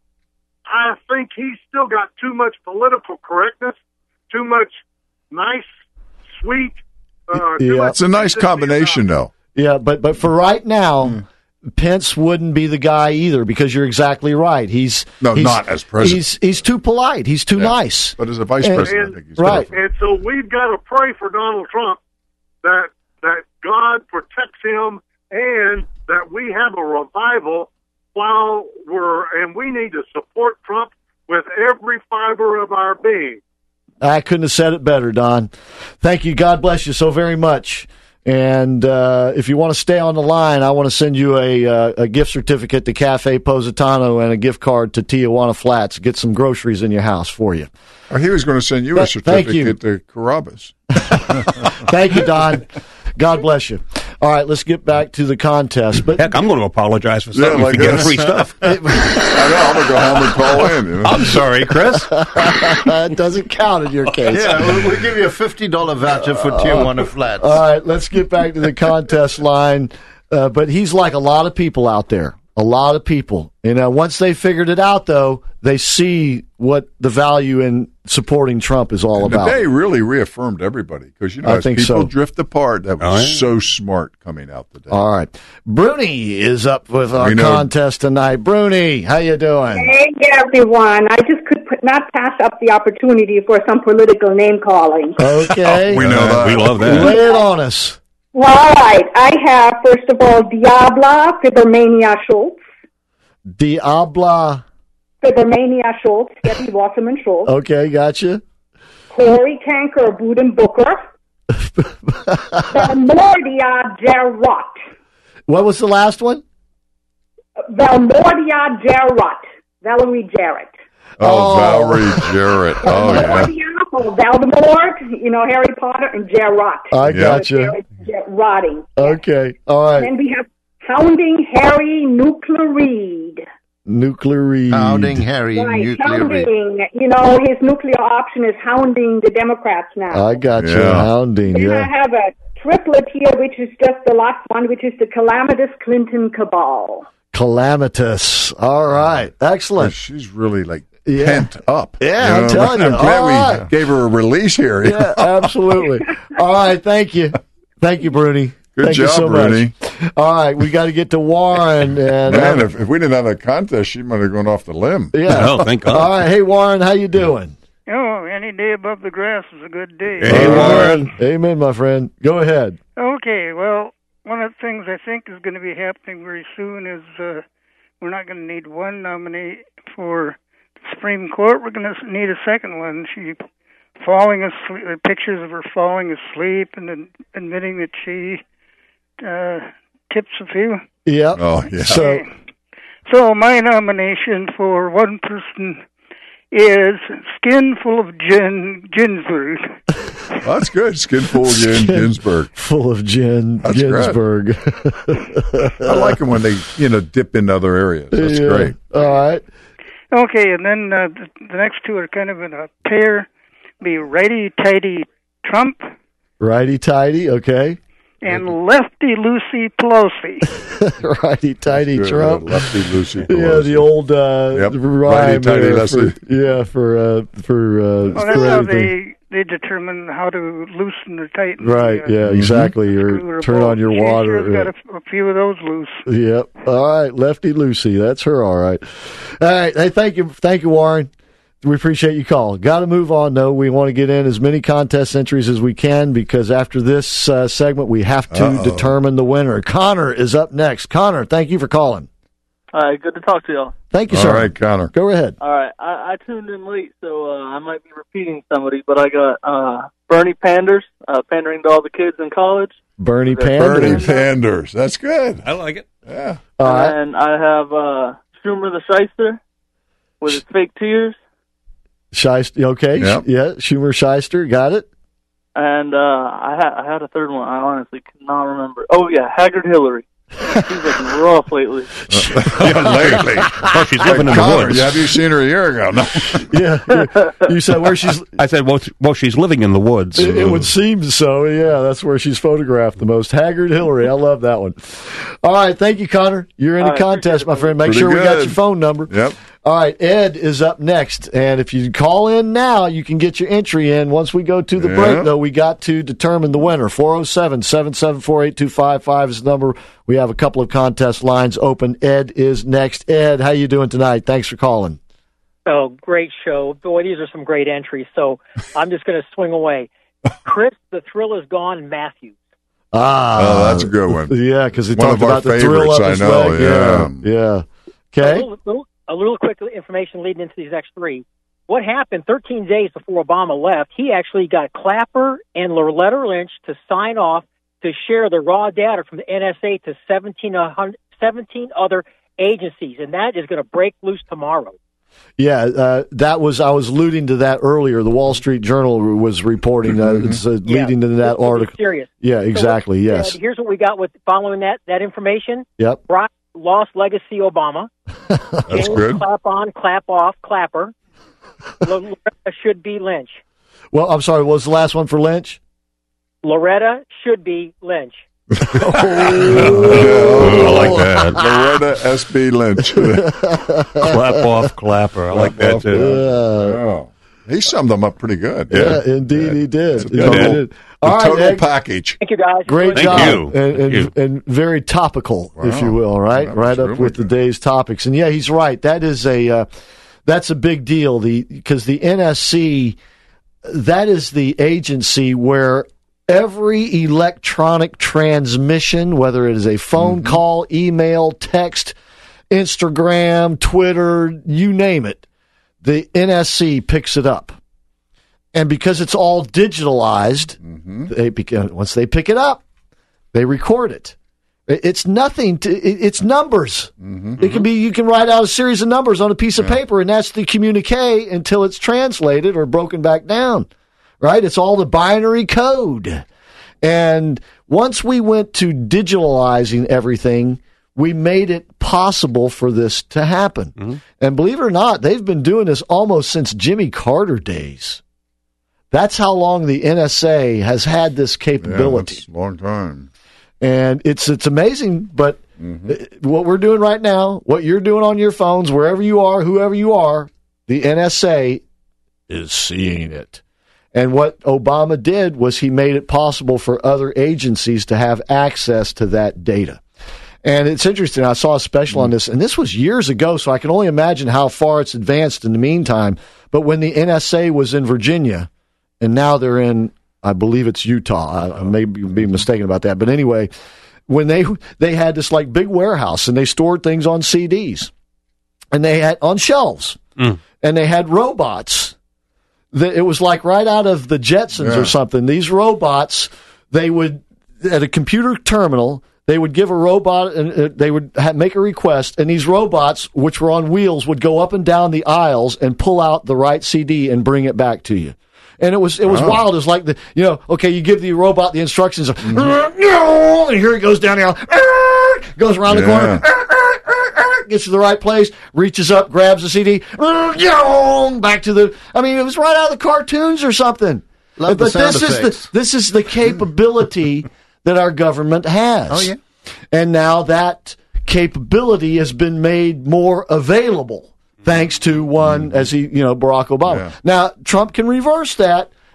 S20: I think he's still got too much political correctness, too much nice, sweet. Uh, too
S3: Yeah.
S20: much
S6: It's a nice combination, though.
S3: Yeah, but but for right now,
S6: Hmm.
S3: Pence wouldn't be the guy either, because you're exactly right. He's
S6: No,
S3: he's,
S6: not as president.
S3: He's he's too polite. He's too
S6: Yeah.
S3: nice.
S6: But as a vice
S3: And-
S6: president, I
S20: And,
S6: think he's
S3: right.
S6: different.
S20: and so we've got to pray for Donald Trump that that God protects him and that we have a revival while we're and we need to support Trump with every fiber of our being.
S3: I couldn't have said it better, Don. Thank you. God bless you so very much. And uh, if you want to stay on the line, I want to send you a, uh, a gift certificate to Cafe Positano and a gift card to Tijuana Flats. Get some groceries in your house for you.
S6: Or he was going to send you a
S3: Th- thank you.
S6: certificate to Carrabba's.
S3: Thank you, Don. God bless you. All right, let's get back to the contest. But
S4: Heck, I'm going to apologize for something
S6: Yeah, like
S4: for getting
S6: this.
S4: free stuff.
S6: I know. I'm going to go home and call in. You know?
S4: I'm sorry, Chris.
S3: it doesn't count in your case.
S16: Yeah, we'll, we'll give you a fifty dollars voucher for Tijuana Flats.
S3: All right, let's get back to the contest line. Uh, but he's like a lot of people out there. A lot of people. You know, once they figured it out, though, they see what the value in supporting Trump is all
S6: And
S3: about.
S6: today really reaffirmed everybody because, you know,
S3: I
S6: as
S3: think
S6: people
S3: so.
S6: drift apart, that was
S4: Oh, yeah.
S6: so smart coming out today.
S3: All right. Bruni is up with our
S6: We know-
S3: contest tonight. Bruni, how you doing?
S1: Hey, everyone. I just could put, not pass up the opportunity for some political name calling.
S3: Okay.
S6: We know that.
S4: We love that.
S3: Lay it on us.
S1: All right. I have, first of all, Diabla Fibermania Schultz.
S3: Diabla.
S1: Fibermania Schultz, Debbie Wasserman Schultz.
S3: Okay, gotcha.
S1: Corey Tanker Buden Booker. Valmordia Jarrott.
S3: What was the last one?
S1: Valmordia Jarrott. Valerie Jarrett.
S6: Oh, Valerie Jarrett. Oh, yeah.
S1: Valmordia for Voldemort, you know, Harry Potter, and Jarrott.
S3: I gotcha.
S1: Rotting.
S3: Okay, all right.
S1: Then we have Hounding Harry Nuclear Reed.
S3: Nuclear.
S16: Hounding Harry
S1: Right,
S16: Nuclear Reed.
S1: hounding. You know, his nuclear option is hounding the Democrats now.
S3: I got you.
S6: Yeah.
S3: Hounding,
S1: Then I
S3: yeah.
S1: have a triplet here, which is just the last one, which is the calamitous Clinton cabal.
S3: Calamitous. All right. Excellent.
S6: She's really like
S3: Yeah.
S6: pent up.
S3: Yeah, I'm telling you.
S6: I'm glad
S3: All
S6: we
S3: right.
S6: gave her a release here.
S3: Yeah, absolutely. All right. Thank you. Thank you, Bruni.
S6: Good
S3: Thank
S6: job,
S3: you so
S6: Bruni.
S3: much. All right. We got to get to Warren. And
S6: Man, if, if we didn't have that contest, she might have gone off the limb.
S3: yeah.
S4: Oh, thank God.
S3: All right. Hey, Warren, how you doing?
S5: Oh, any day above the grass is a good day.
S4: Hey, Warren.
S3: Amen, my friend. Go ahead.
S5: Okay, well, one of the things I think is going to be happening very soon is uh, we're not going to need one nominee for the Supreme Court. We're going to need a second one. She falling asleep, uh, pictures of her falling asleep and then admitting that she uh, tips a few.
S3: Yeah.
S6: Oh, yeah.
S3: So,
S5: So my nomination for one person is Skin Full of Gin Ginsburg.
S6: Well, that's good. Skin full of gin, Ginsburg.
S3: full of gin,
S6: That's great.
S3: Ginsburg.
S6: I like them when they, you know, dip into other areas. That's
S3: Yeah.
S6: great.
S3: All right.
S5: Okay, and then uh, the, the next two are kind of in a pair. Be Righty Tighty Trump
S3: Righty tighty. Okay.
S5: and Lefty Lucy Pelosi.
S3: Righty tighty
S6: Good,
S3: Trump.
S6: Lefty Lucy
S3: Yeah,
S6: Pelosi.
S3: the old uh,
S6: Yep.
S3: rhyme
S6: Righty-tighty
S3: there
S6: Leslie.
S3: for, yeah, for uh, for uh,
S5: Well, that's
S3: for
S5: how
S3: everything.
S5: they they determine how to loosen or tighten.
S3: Right,
S5: the, uh,
S3: yeah, exactly. Or turn on your
S5: she
S3: water.
S5: She's got a, a few of those loose.
S3: Yep. All right, Lefty Lucy. That's her, all right. All right. Hey, thank you. Thank you, Warren. We appreciate you calling. Got to move on, though. We want to get in as many contest entries as we can because after this uh, segment, we have to Uh-oh. determine the winner. Connor is up next. Connor, thank you for calling.
S7: All right, good to talk to y'all.
S3: Thank you, sir.
S6: All right, Connor.
S3: Go ahead.
S7: All right, I, I tuned in late, so uh, I might be repeating somebody, but I got uh, Bernie Panders, uh, pandering to all the kids in college.
S3: Bernie Panders.
S6: Bernie Panders. That's good.
S4: I like it.
S6: Yeah.
S3: All right.
S7: And I have uh, Schumer the Shyster with his fake tears.
S3: Shyster, okay.
S6: Yep.
S3: Yeah, Schumer Shyster, got it.
S7: And uh, I, had, I had a third one. I honestly cannot remember. Oh, yeah, Haggard Hillary. She's looking rough lately.
S6: yeah, lately.
S4: Oh, she's living in
S6: Connor,
S4: the woods.
S6: Yeah, have you seen her a year ago? No.
S3: yeah, you said where she's.
S4: I said, well, well, she's living in the woods.
S3: It, it would seem so. Yeah, that's where she's photographed the most. Haggard Hillary. I love that one. All right, thank you, Connor. You're in the
S7: right,
S3: contest, my friend. Make
S6: Pretty
S3: sure we got
S6: good.
S3: your phone number.
S6: Yep.
S3: All right, Ed is up next, and if you call in now, you can get your entry in. Once we go to the
S6: Yeah.
S3: break, though, we got to determine the winner. four oh seven, seven seven four, eight two five five is the number. We have a couple of contest lines open. Ed is next. Ed, how you doing tonight? Thanks for calling.
S9: Oh, great show. Boy, these are some great entries, so I'm just going to swing away. Chris, the thrill is gone, Matthews.
S3: Ah,
S6: Oh, that's a good one.
S3: Yeah, because he
S6: One
S3: talked
S6: of our
S3: about the thrill
S6: favorites,
S3: up
S6: I
S3: his
S6: know,
S3: leg.
S6: yeah.
S3: yeah, yeah.
S9: A
S3: Okay.
S9: little, little, a little quick information leading into these next three. What happened thirteen days before Obama left, he actually got Clapper and Loretta Lynch to sign off to share the raw data from the N S A to seventeen, seventeen other agencies, and that is going to break loose tomorrow.
S3: Yeah, uh, that was I was alluding to that earlier. The Wall Street Journal was reporting uh, it's, uh,
S9: Yeah,
S3: leading to that
S9: this is
S3: article.
S9: Serious.
S3: Yeah, exactly.
S9: So, uh,
S3: yes.
S9: here's what we got with following that that information.
S3: Yep.
S9: Brock lost legacy Obama.
S6: That's
S9: James
S6: good.
S9: Clap on, clap off, Clapper. Loretta should be Lynch.
S3: Well, I'm sorry. What was the last one for Lynch?
S9: Loretta should be Lynch.
S6: Oh,
S4: I like that.
S6: Loretta S B. Lynch.
S4: Clap off, Clapper. I like that, too.
S3: Yeah.
S6: Oh. He summed them up pretty good.
S3: Yeah, indeed he did.
S6: It's a
S3: Indeed he
S6: total-
S3: did.
S6: the
S3: All right,
S6: total
S3: Ed,
S6: package.
S9: Thank you, guys.
S3: great
S4: Thank
S3: job,
S4: you.
S3: and,
S4: Thank
S3: and,
S4: you.
S3: and very topical, if
S6: Wow.
S3: you will. Right,
S6: That was
S3: right up
S6: really
S3: with the
S6: good.
S3: day's topics. And yeah, he's right. That is a uh, that's a big deal. The because the N S C, that is the agency where every electronic transmission, whether it is a phone
S6: Mm-hmm.
S3: call, email, text, Instagram, Twitter, you name it, the N S C picks it up. And because it's all digitalized,
S6: Mm-hmm.
S3: they beca- once they pick it up, they record it. It- It's nothing. To, it, it's numbers.
S6: Mm-hmm.
S3: It can be. You can write out a series of numbers on a piece of paper, and that's the communique until it's translated or broken back down. Right? It's all the binary code. And once we went to digitalizing everything, we made it possible for this to happen.
S6: Mm-hmm.
S3: And believe it or not, they've been doing this almost since Jimmy Carter days. That's how long the N S A has had this capability.
S6: Yeah, that's a long time.
S3: And it's it's amazing, but
S6: Mm-hmm.
S3: what we're doing right now, what you're doing on your phones, wherever you are, whoever you are, the N S A is seeing it. And what Obama did was he made it possible for other agencies to have access to that data. And it's interesting. I saw a special on this, and this was years ago, so I can only imagine how far it's advanced in the meantime. But when the N S A was in Virginia, and now they're in, I believe it's Utah. I, I may be mistaken about that. But anyway, when they they had this like big warehouse, and they stored things on C Ds, and they had on shelves,
S4: Mm.
S3: and they had robots. That it was like right out of the Jetsons
S6: Yeah.
S3: or something. These robots, they would at a computer terminal. They would give a robot, and uh, they would ha- make a request, and these robots, which were on wheels, would go up and down the aisles and pull out the right C D and bring it back to you. And it was it was
S6: Oh.
S3: wild. It was like the you know, okay, you give the robot the instructions, of,
S6: Mm-hmm.
S3: and here it goes down the aisle, goes around the corner, gets to the right place, reaches up, grabs the C D, back to the. I mean, it was right out of the cartoons or something.
S16: Love the
S3: but
S16: sound
S3: this
S16: effects.
S3: is the this is the capability that our government has.
S16: Oh, yeah.
S3: And now that capability has been made more available thanks to one, as he, you know, Barack Obama.
S6: Yeah.
S3: Now, Trump can reverse that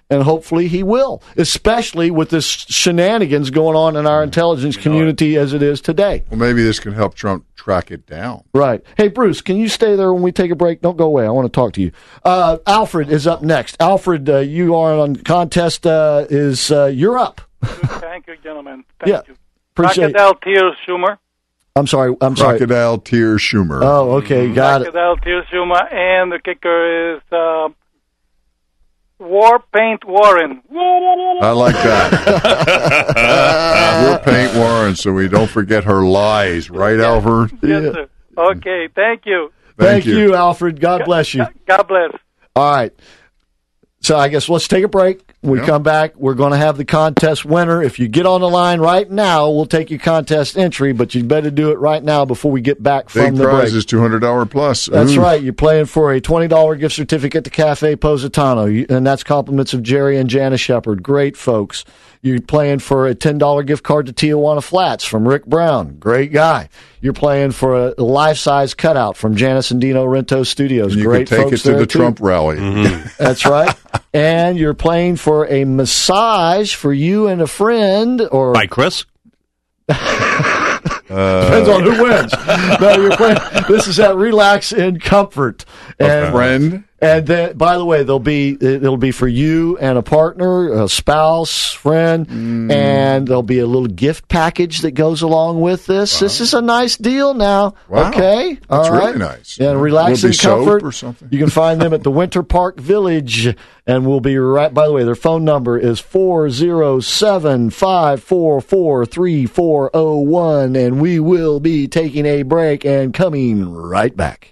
S3: and hopefully he will, especially with this shenanigans going on in our intelligence community as it is today.
S6: Well, maybe this can help Trump track it down.
S3: Right. Hey, Bruce, can you stay there when we take a break? Don't go away. I want to talk to you. Uh, Alfred is up next. Alfred, uh, you are on contest. Uh, is uh, you're up.
S12: Thank you, gentlemen. Thank
S3: yeah.
S12: you.
S3: Appreciate
S12: Crocodile Tears Schumer.
S3: I'm sorry. I'm sorry.
S6: Crocodile Tears Schumer.
S3: Oh, okay. Got
S12: Crocodile
S3: it.
S12: Tears Schumer. And the kicker is uh, War Paint Warren.
S6: I like that. War Paint Warren, so we don't forget her lies. Right, Alfred?
S12: Yes, yeah. sir. Okay. Thank you.
S3: Thank, Thank you. you, Alfred. God bless you.
S12: God bless.
S3: All right. So I guess let's take a break. When we yeah. come back, we're going to have the contest winner. If you get on the line right now, we'll take your contest entry, but you better do it right now before we get back from
S6: Big
S3: the
S6: prize
S3: break.
S6: is two hundred dollars plus.
S3: That's
S6: Ooh.
S3: right. You're playing for a twenty dollars gift certificate to Cafe Positano, and that's compliments of Jerry and Janice Shepard. Great folks. You're playing for a ten dollars gift card to Tijuana Flats from Rick Brown. Great guy. You're playing for a life-size cutout from Janice and Dino Rento Studios.
S6: And you
S3: Great
S6: can take
S3: folks
S6: it to
S3: there
S6: the
S3: too.
S6: Trump rally.
S3: Mm-hmm. That's right. And you're playing for a massage for you and a friend. Or
S4: by Chris?
S3: Uh, Depends on who wins. No, you're playing. This is at Relax in Comfort. And,
S6: a friend.
S3: And then, by the way, there'll be it'll be for you and a partner, a spouse, friend, mm. and there'll be a little gift package that goes along with this. Wow. This is a nice deal now.
S6: Wow.
S3: Okay,
S6: that's
S3: all right.
S6: really nice.
S3: Yeah, Relax in Comfort.
S6: Or something.
S3: You can find them at the Winter Park Village, and we'll be right. By the way, their phone number is four zero seven five four four three four zero one, and we will be taking a break and coming right back.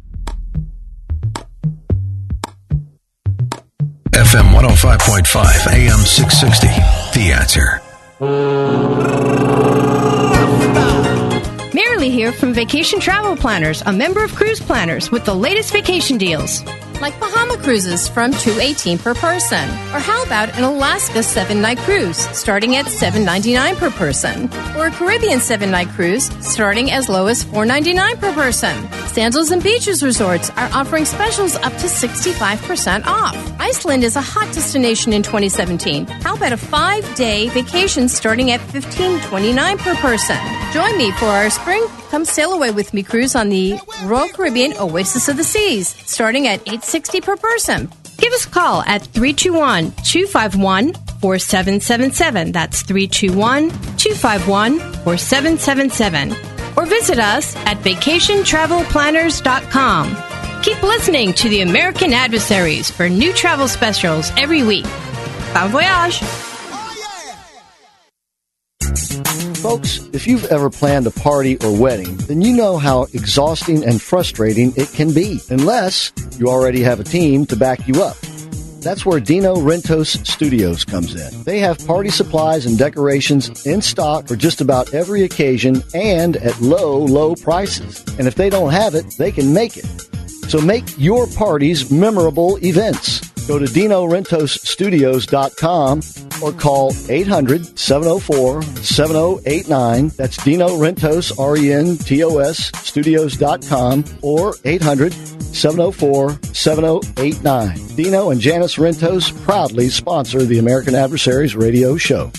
S14: F M one oh five point five, A M six sixty, The Answer.
S13: Marilee here from Vacation Travel Planners, a member of Cruise Planners with the latest vacation deals.
S21: Like Bahama cruises from two hundred eighteen dollars per person. Or how about an Alaska seven-night cruise starting at seven hundred ninety-nine dollars per person? Or a Caribbean seven-night cruise starting as low as four hundred ninety-nine dollars per person. Sandals and Beaches Resorts are offering specials up to sixty-five percent off. Iceland is a hot destination in twenty seventeen. How about a five-day vacation starting at fifteen twenty-nine dollars per person? Join me for our spring Come Sail Away With Me cruise on the Royal Caribbean Oasis of the Seas starting at eight hundred sixty dollars per person.
S13: Give us a call at three two one, two five one, four seven seven seven. That's three two one, two five one, four seven seven seven. Or visit us at vacation travel planners dot com. Keep listening to the American Adversaries for new travel specials every week. Bon voyage!
S3: Folks, if you've ever planned a party or wedding, then you know how exhausting and frustrating it can be, unless you already have a team to back you up. That's where Dino Rentos Studios comes in. They have party supplies and decorations in stock for just about every occasion and at low, low prices. And if they don't have it, they can make it. So make your parties memorable events. Go to Dino Rentos Studios dot com or call eight hundred, seven oh four, seven oh eight nine. That's Dino Rentos, R E N T O S, studios dot com or eight hundred, seven oh four, seven oh eight nine. Dino and Janice Rentos proudly sponsor the American Adversaries radio show.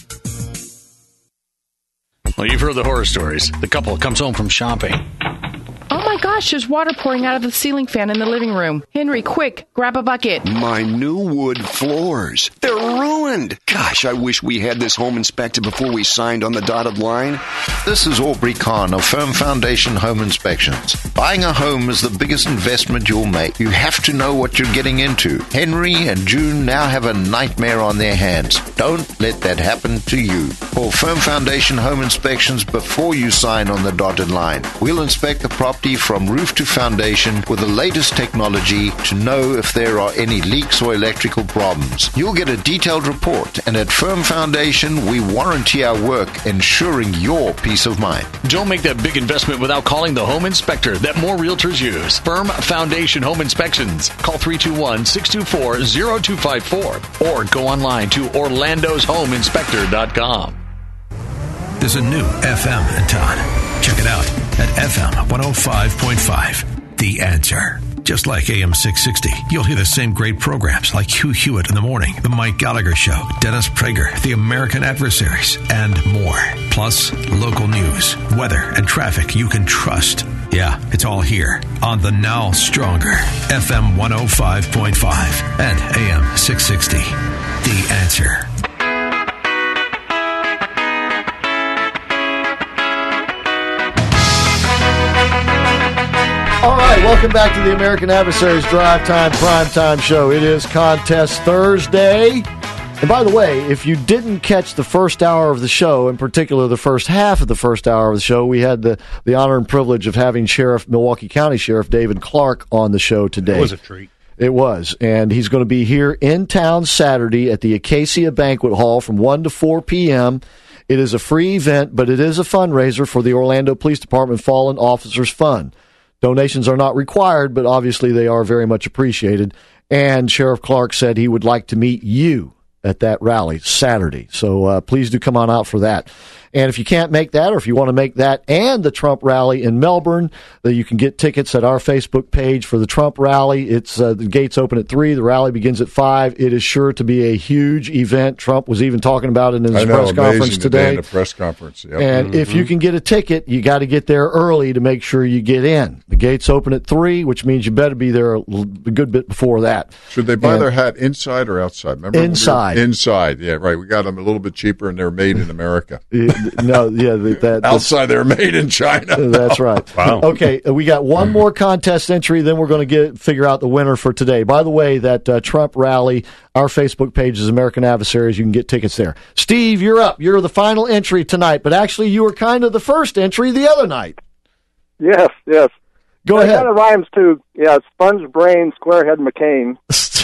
S8: Well, you've heard the horror stories. The couple comes home from shopping.
S22: Oh my gosh, there's water pouring out of the ceiling fan in the living room. Henry, quick, grab a bucket.
S23: My new wood floors. They're ruined. Gosh, I wish we had this home inspected before we signed on the dotted line.
S16: This is Aubrey Kahn of Firm Foundation Home Inspections. Buying a home is the biggest investment you'll make. You have to know what you're getting into. Henry and June now have a nightmare on their hands. Don't let that happen to you. Call Firm Foundation Home Inspections before you sign on the dotted line. We'll inspect the property from roof to foundation with the latest technology to know if there are any leaks or electrical problems. You'll get a detailed report, and at Firm Foundation, we warranty our work, ensuring your peace of mind.
S8: Don't make that big investment without calling the home inspector that more realtors use. Firm Foundation Home Inspections. Call three two one, six two four, zero two five four or go online to orlandos home inspector dot com.
S14: There's a new F M in town. Check it out at F M one oh five point five. The Answer. Just like A M six sixty, you'll hear the same great programs like Hugh Hewitt in the Morning, The Mike Gallagher Show, Dennis Prager, The American Adversaries, and more. Plus, local news, weather, and traffic you can trust. Yeah, it's all here on the now stronger F M one oh five point five and A M six sixty. The Answer.
S3: All right, welcome back to the American Adversaries Drive Time Primetime Show. It is Contest Thursday. And by the way, if you didn't catch the first hour of the show, in particular the first half of the first hour of the show, we had the, the honor and privilege of having Sheriff Milwaukee County Sheriff David Clark on the show today.
S4: It was a treat.
S3: It was. And he's going to be here in town Saturday at the Acacia Banquet Hall from one to four p.m. It is a free event, but it is a fundraiser for the Orlando Police Department Fallen Officers Fund. Donations are not required, but obviously they are very much appreciated. And Sheriff Clark said he would like to meet you at that rally Saturday. So uh, please do come on out for that. And if you can't make that, or if you want to make that and the Trump rally in Melbourne, uh, you can get tickets at our Facebook page for the Trump rally. It's uh, the gates open at three. The rally begins at five. It is sure to be a huge event. Trump was even talking about it in his
S6: I know,
S3: press conference today.
S6: In the press conference. Yep.
S3: And
S6: mm-hmm.
S3: if you can get a ticket, you got to get there early to make sure you get in. The gates open at three, which means you better be there a, l- a good bit before that.
S6: Should they buy
S3: and
S6: their hat inside or outside? Remember
S3: inside.
S6: We were, inside, yeah, right. We got them a little bit cheaper, and they're made in America.
S3: No, yeah, the, that
S6: outside they're made in China.
S3: That's right.
S6: Wow.
S3: Okay, we got one more contest entry, then we're going to get figure out the winner for today. By the way, that uh, Trump rally, our Facebook page is American Adversaries. You can get tickets there. Steve, you're up. You're the final entry tonight, but actually you were kind of the first entry the other night.
S18: Yes, yes.
S3: Go
S18: it
S3: ahead.
S18: It kind of rhymes too. Yeah, Sponge Brain, Squarehead McCain.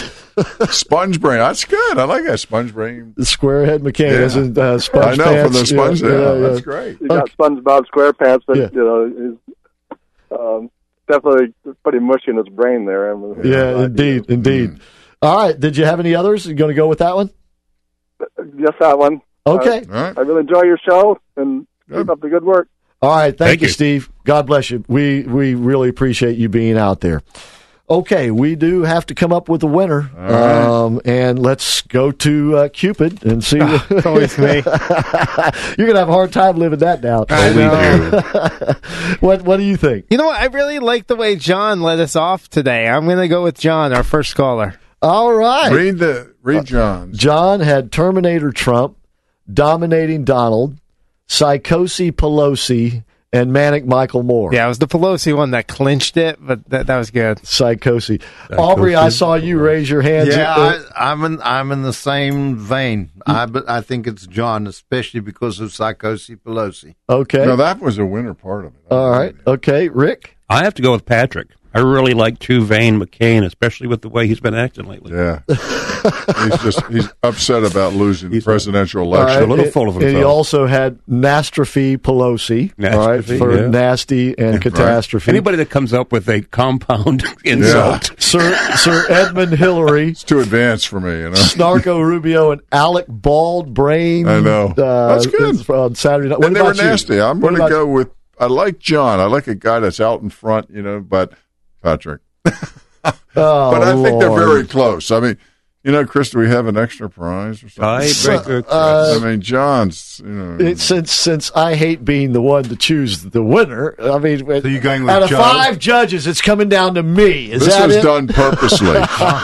S6: Sponge Brain. That's good. I like that. Sponge Brain.
S3: Squarehead McCain.
S6: Yeah.
S3: Isn't, uh, sponge
S6: I know,
S3: pants.
S6: from the sponge.
S3: Yeah,
S6: Yeah,
S3: yeah, yeah.
S6: That's great.
S18: You got
S3: Okay.
S18: SpongeBob SquarePants, but
S3: Yeah.
S18: you know, he's um, definitely pretty mushy in his brain there.
S3: Yeah, indeed, indeed.
S6: Mm.
S3: All right. Did you have any others? You going to go with that one?
S18: Just that one.
S3: Okay.
S18: Uh, I really enjoy your show, and keep up the good work.
S3: All right, thank,
S18: Thank
S3: you,
S18: you.
S3: Steve. God bless you. We we really appreciate you being out there. Okay, we do have to come up with a winner,
S6: right.
S3: um, and let's go to uh, Cupid and see.
S10: Oh, it's always me.
S3: You're gonna have a hard time living that down.
S10: I know.
S3: what What do you think?
S10: You know what? I really like the way John led us off today. I'm going to go with John, our first caller.
S3: All right,
S6: Read the read John.
S3: John had Terminator Trump, Dominating Donald, Psychosi Pelosi, and Manic Michael Moore.
S10: Yeah, it was the Pelosi one that clinched it, but that, that was good.
S3: Psychosi. Aubrey, I saw you raise your hands.
S16: Yeah,
S3: Uh,
S16: I, I'm in. I'm in the same vein. I but I think it's John, especially because of Psychosi Pelosi.
S3: Okay.
S6: No, that was a winner part of it.
S3: All right. Okay, Rick.
S4: I have to go with Patrick. I really like Tulane McCain, especially with the way he's been acting lately.
S6: Yeah. he's just he's upset about losing the presidential election.
S3: All
S4: a little
S3: and,
S4: full of
S3: And he
S4: himself.
S3: also had Nastrophe Pelosi, all right,
S4: Nastrophe,
S3: for
S4: yeah.
S3: nasty and catastrophe.
S4: Anybody that comes up with a compound insult.
S3: Sir Sir Edmund Hillary.
S6: It's too advanced for me, you know.
S3: Snarko Rubio and Alec Bald Brain.
S6: I know.
S3: Uh,
S6: That's good.
S3: On Saturday night. What
S6: And they were
S3: about you?
S6: nasty. I'm
S3: What
S6: going to
S3: about-
S6: go with. I like John. I like a guy that's out in front, you know. But Patrick.
S3: Oh,
S6: but I think they're
S3: Lord.
S6: very close. I mean, you know, Chris, do we have an extra prize or something?
S4: Tiebreaker, Chris.
S3: Uh,
S6: I mean, John's, you know.
S3: It, since since I hate being the one to choose the winner, I mean,
S16: So you're going with
S3: out of
S16: Joe?
S3: five judges, it's coming down to me. Is
S6: this
S3: that
S6: was
S3: it?
S6: done purposely.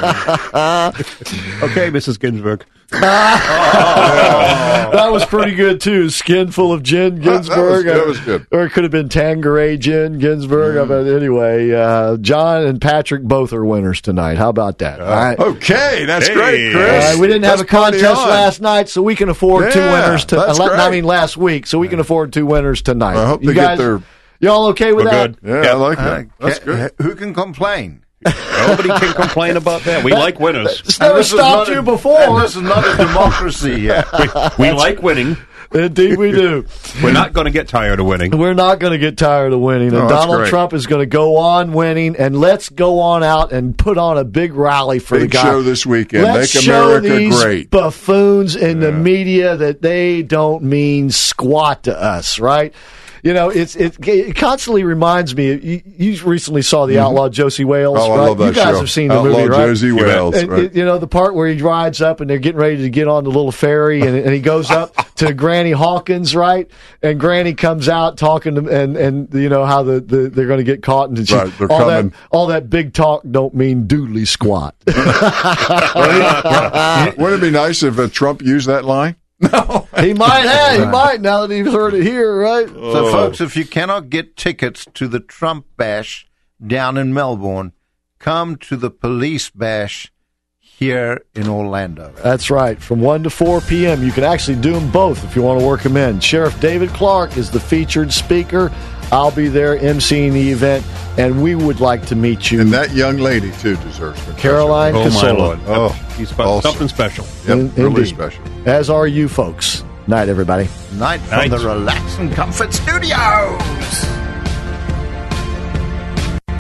S4: Okay, Missus Ginsburg.
S3: That was pretty good too. Skin full of gin, Ginsburg.
S6: That was good.
S3: Or it could have been Tanqueray gin, Ginsburg.
S6: Mm.
S3: But anyway, uh, John and Patrick both are winners tonight. How about that? All right.
S6: Okay, that's
S4: Hey.
S6: great,
S3: All
S6: Chris.
S3: right, we didn't have
S6: That's
S3: a contest
S6: party on.
S3: last night, so we can afford two
S6: Yeah,
S3: winners. To,
S6: that's
S3: uh, I
S6: great.
S3: mean, last week, so we can afford two winners tonight.
S6: I hope
S3: you
S6: they
S3: guys,
S6: get their.
S3: y'all okay with
S4: We're
S3: that?
S4: good.
S6: Yeah, I like that.
S16: Uh,
S6: That's
S16: ca-
S6: good.
S16: Who can complain?
S4: Nobody can complain about that. We like winners.
S3: It's never
S16: And this is
S3: stopped
S16: not
S3: you
S16: a-
S3: before.
S16: and this is not a democracy yet.
S4: We like winning.
S3: Indeed, we do.
S4: We're not going to get tired of winning.
S3: We're not going to get tired of winning. And
S6: Oh, that's
S3: Donald
S6: great.
S3: Trump is going to go on winning. And let's go on out and put on a big rally for
S6: Big
S3: the guy.
S6: show this weekend.
S3: Let's
S6: Make
S3: show
S6: America
S3: these
S6: great.
S3: buffoons in the media that they don't mean squat to us, right? you know, it's it, it constantly reminds me. You, you recently saw the
S6: Mm-hmm.
S3: Outlaw Josie Wales,
S6: Oh, I
S3: right?
S6: love that
S3: You guys
S6: show.
S3: have seen the
S6: Outlaw
S3: movie, right?
S6: Josie Wales,
S3: And,
S6: right.
S3: You know, the part where he rides up and they're getting ready to get on the little ferry, and, and he goes up to Granny Hawkins, right? And Granny comes out talking to and and you know how the, the they're going to get caught, and she,
S6: Right, they're
S3: all
S6: coming.
S3: that all that big talk don't mean doodly squat.
S6: Wouldn't it be nice if uh, Trump used that line?
S3: He might have. He might now that he's heard it here, right?
S16: So, folks, if you cannot get tickets to the Trump Bash down in Melbourne, come to the Police Bash here in Orlando.
S3: That's right. From one to four p.m. You can actually do them both if you want to work them in. Sheriff David Clark is the featured speaker. I'll be there emceeing the event, and we would like to meet you.
S6: And that young lady, too, deserves it.
S3: Caroline
S4: Oh, my
S3: Casola.
S4: Lord.
S6: Oh,
S4: He's spe-
S6: awesome.
S4: something special.
S6: Yep,
S3: In-
S6: really
S3: indeed.
S6: special.
S3: As are you folks. Night, everybody.
S16: Night from
S4: Night.
S16: the Relax and Comfort Studio.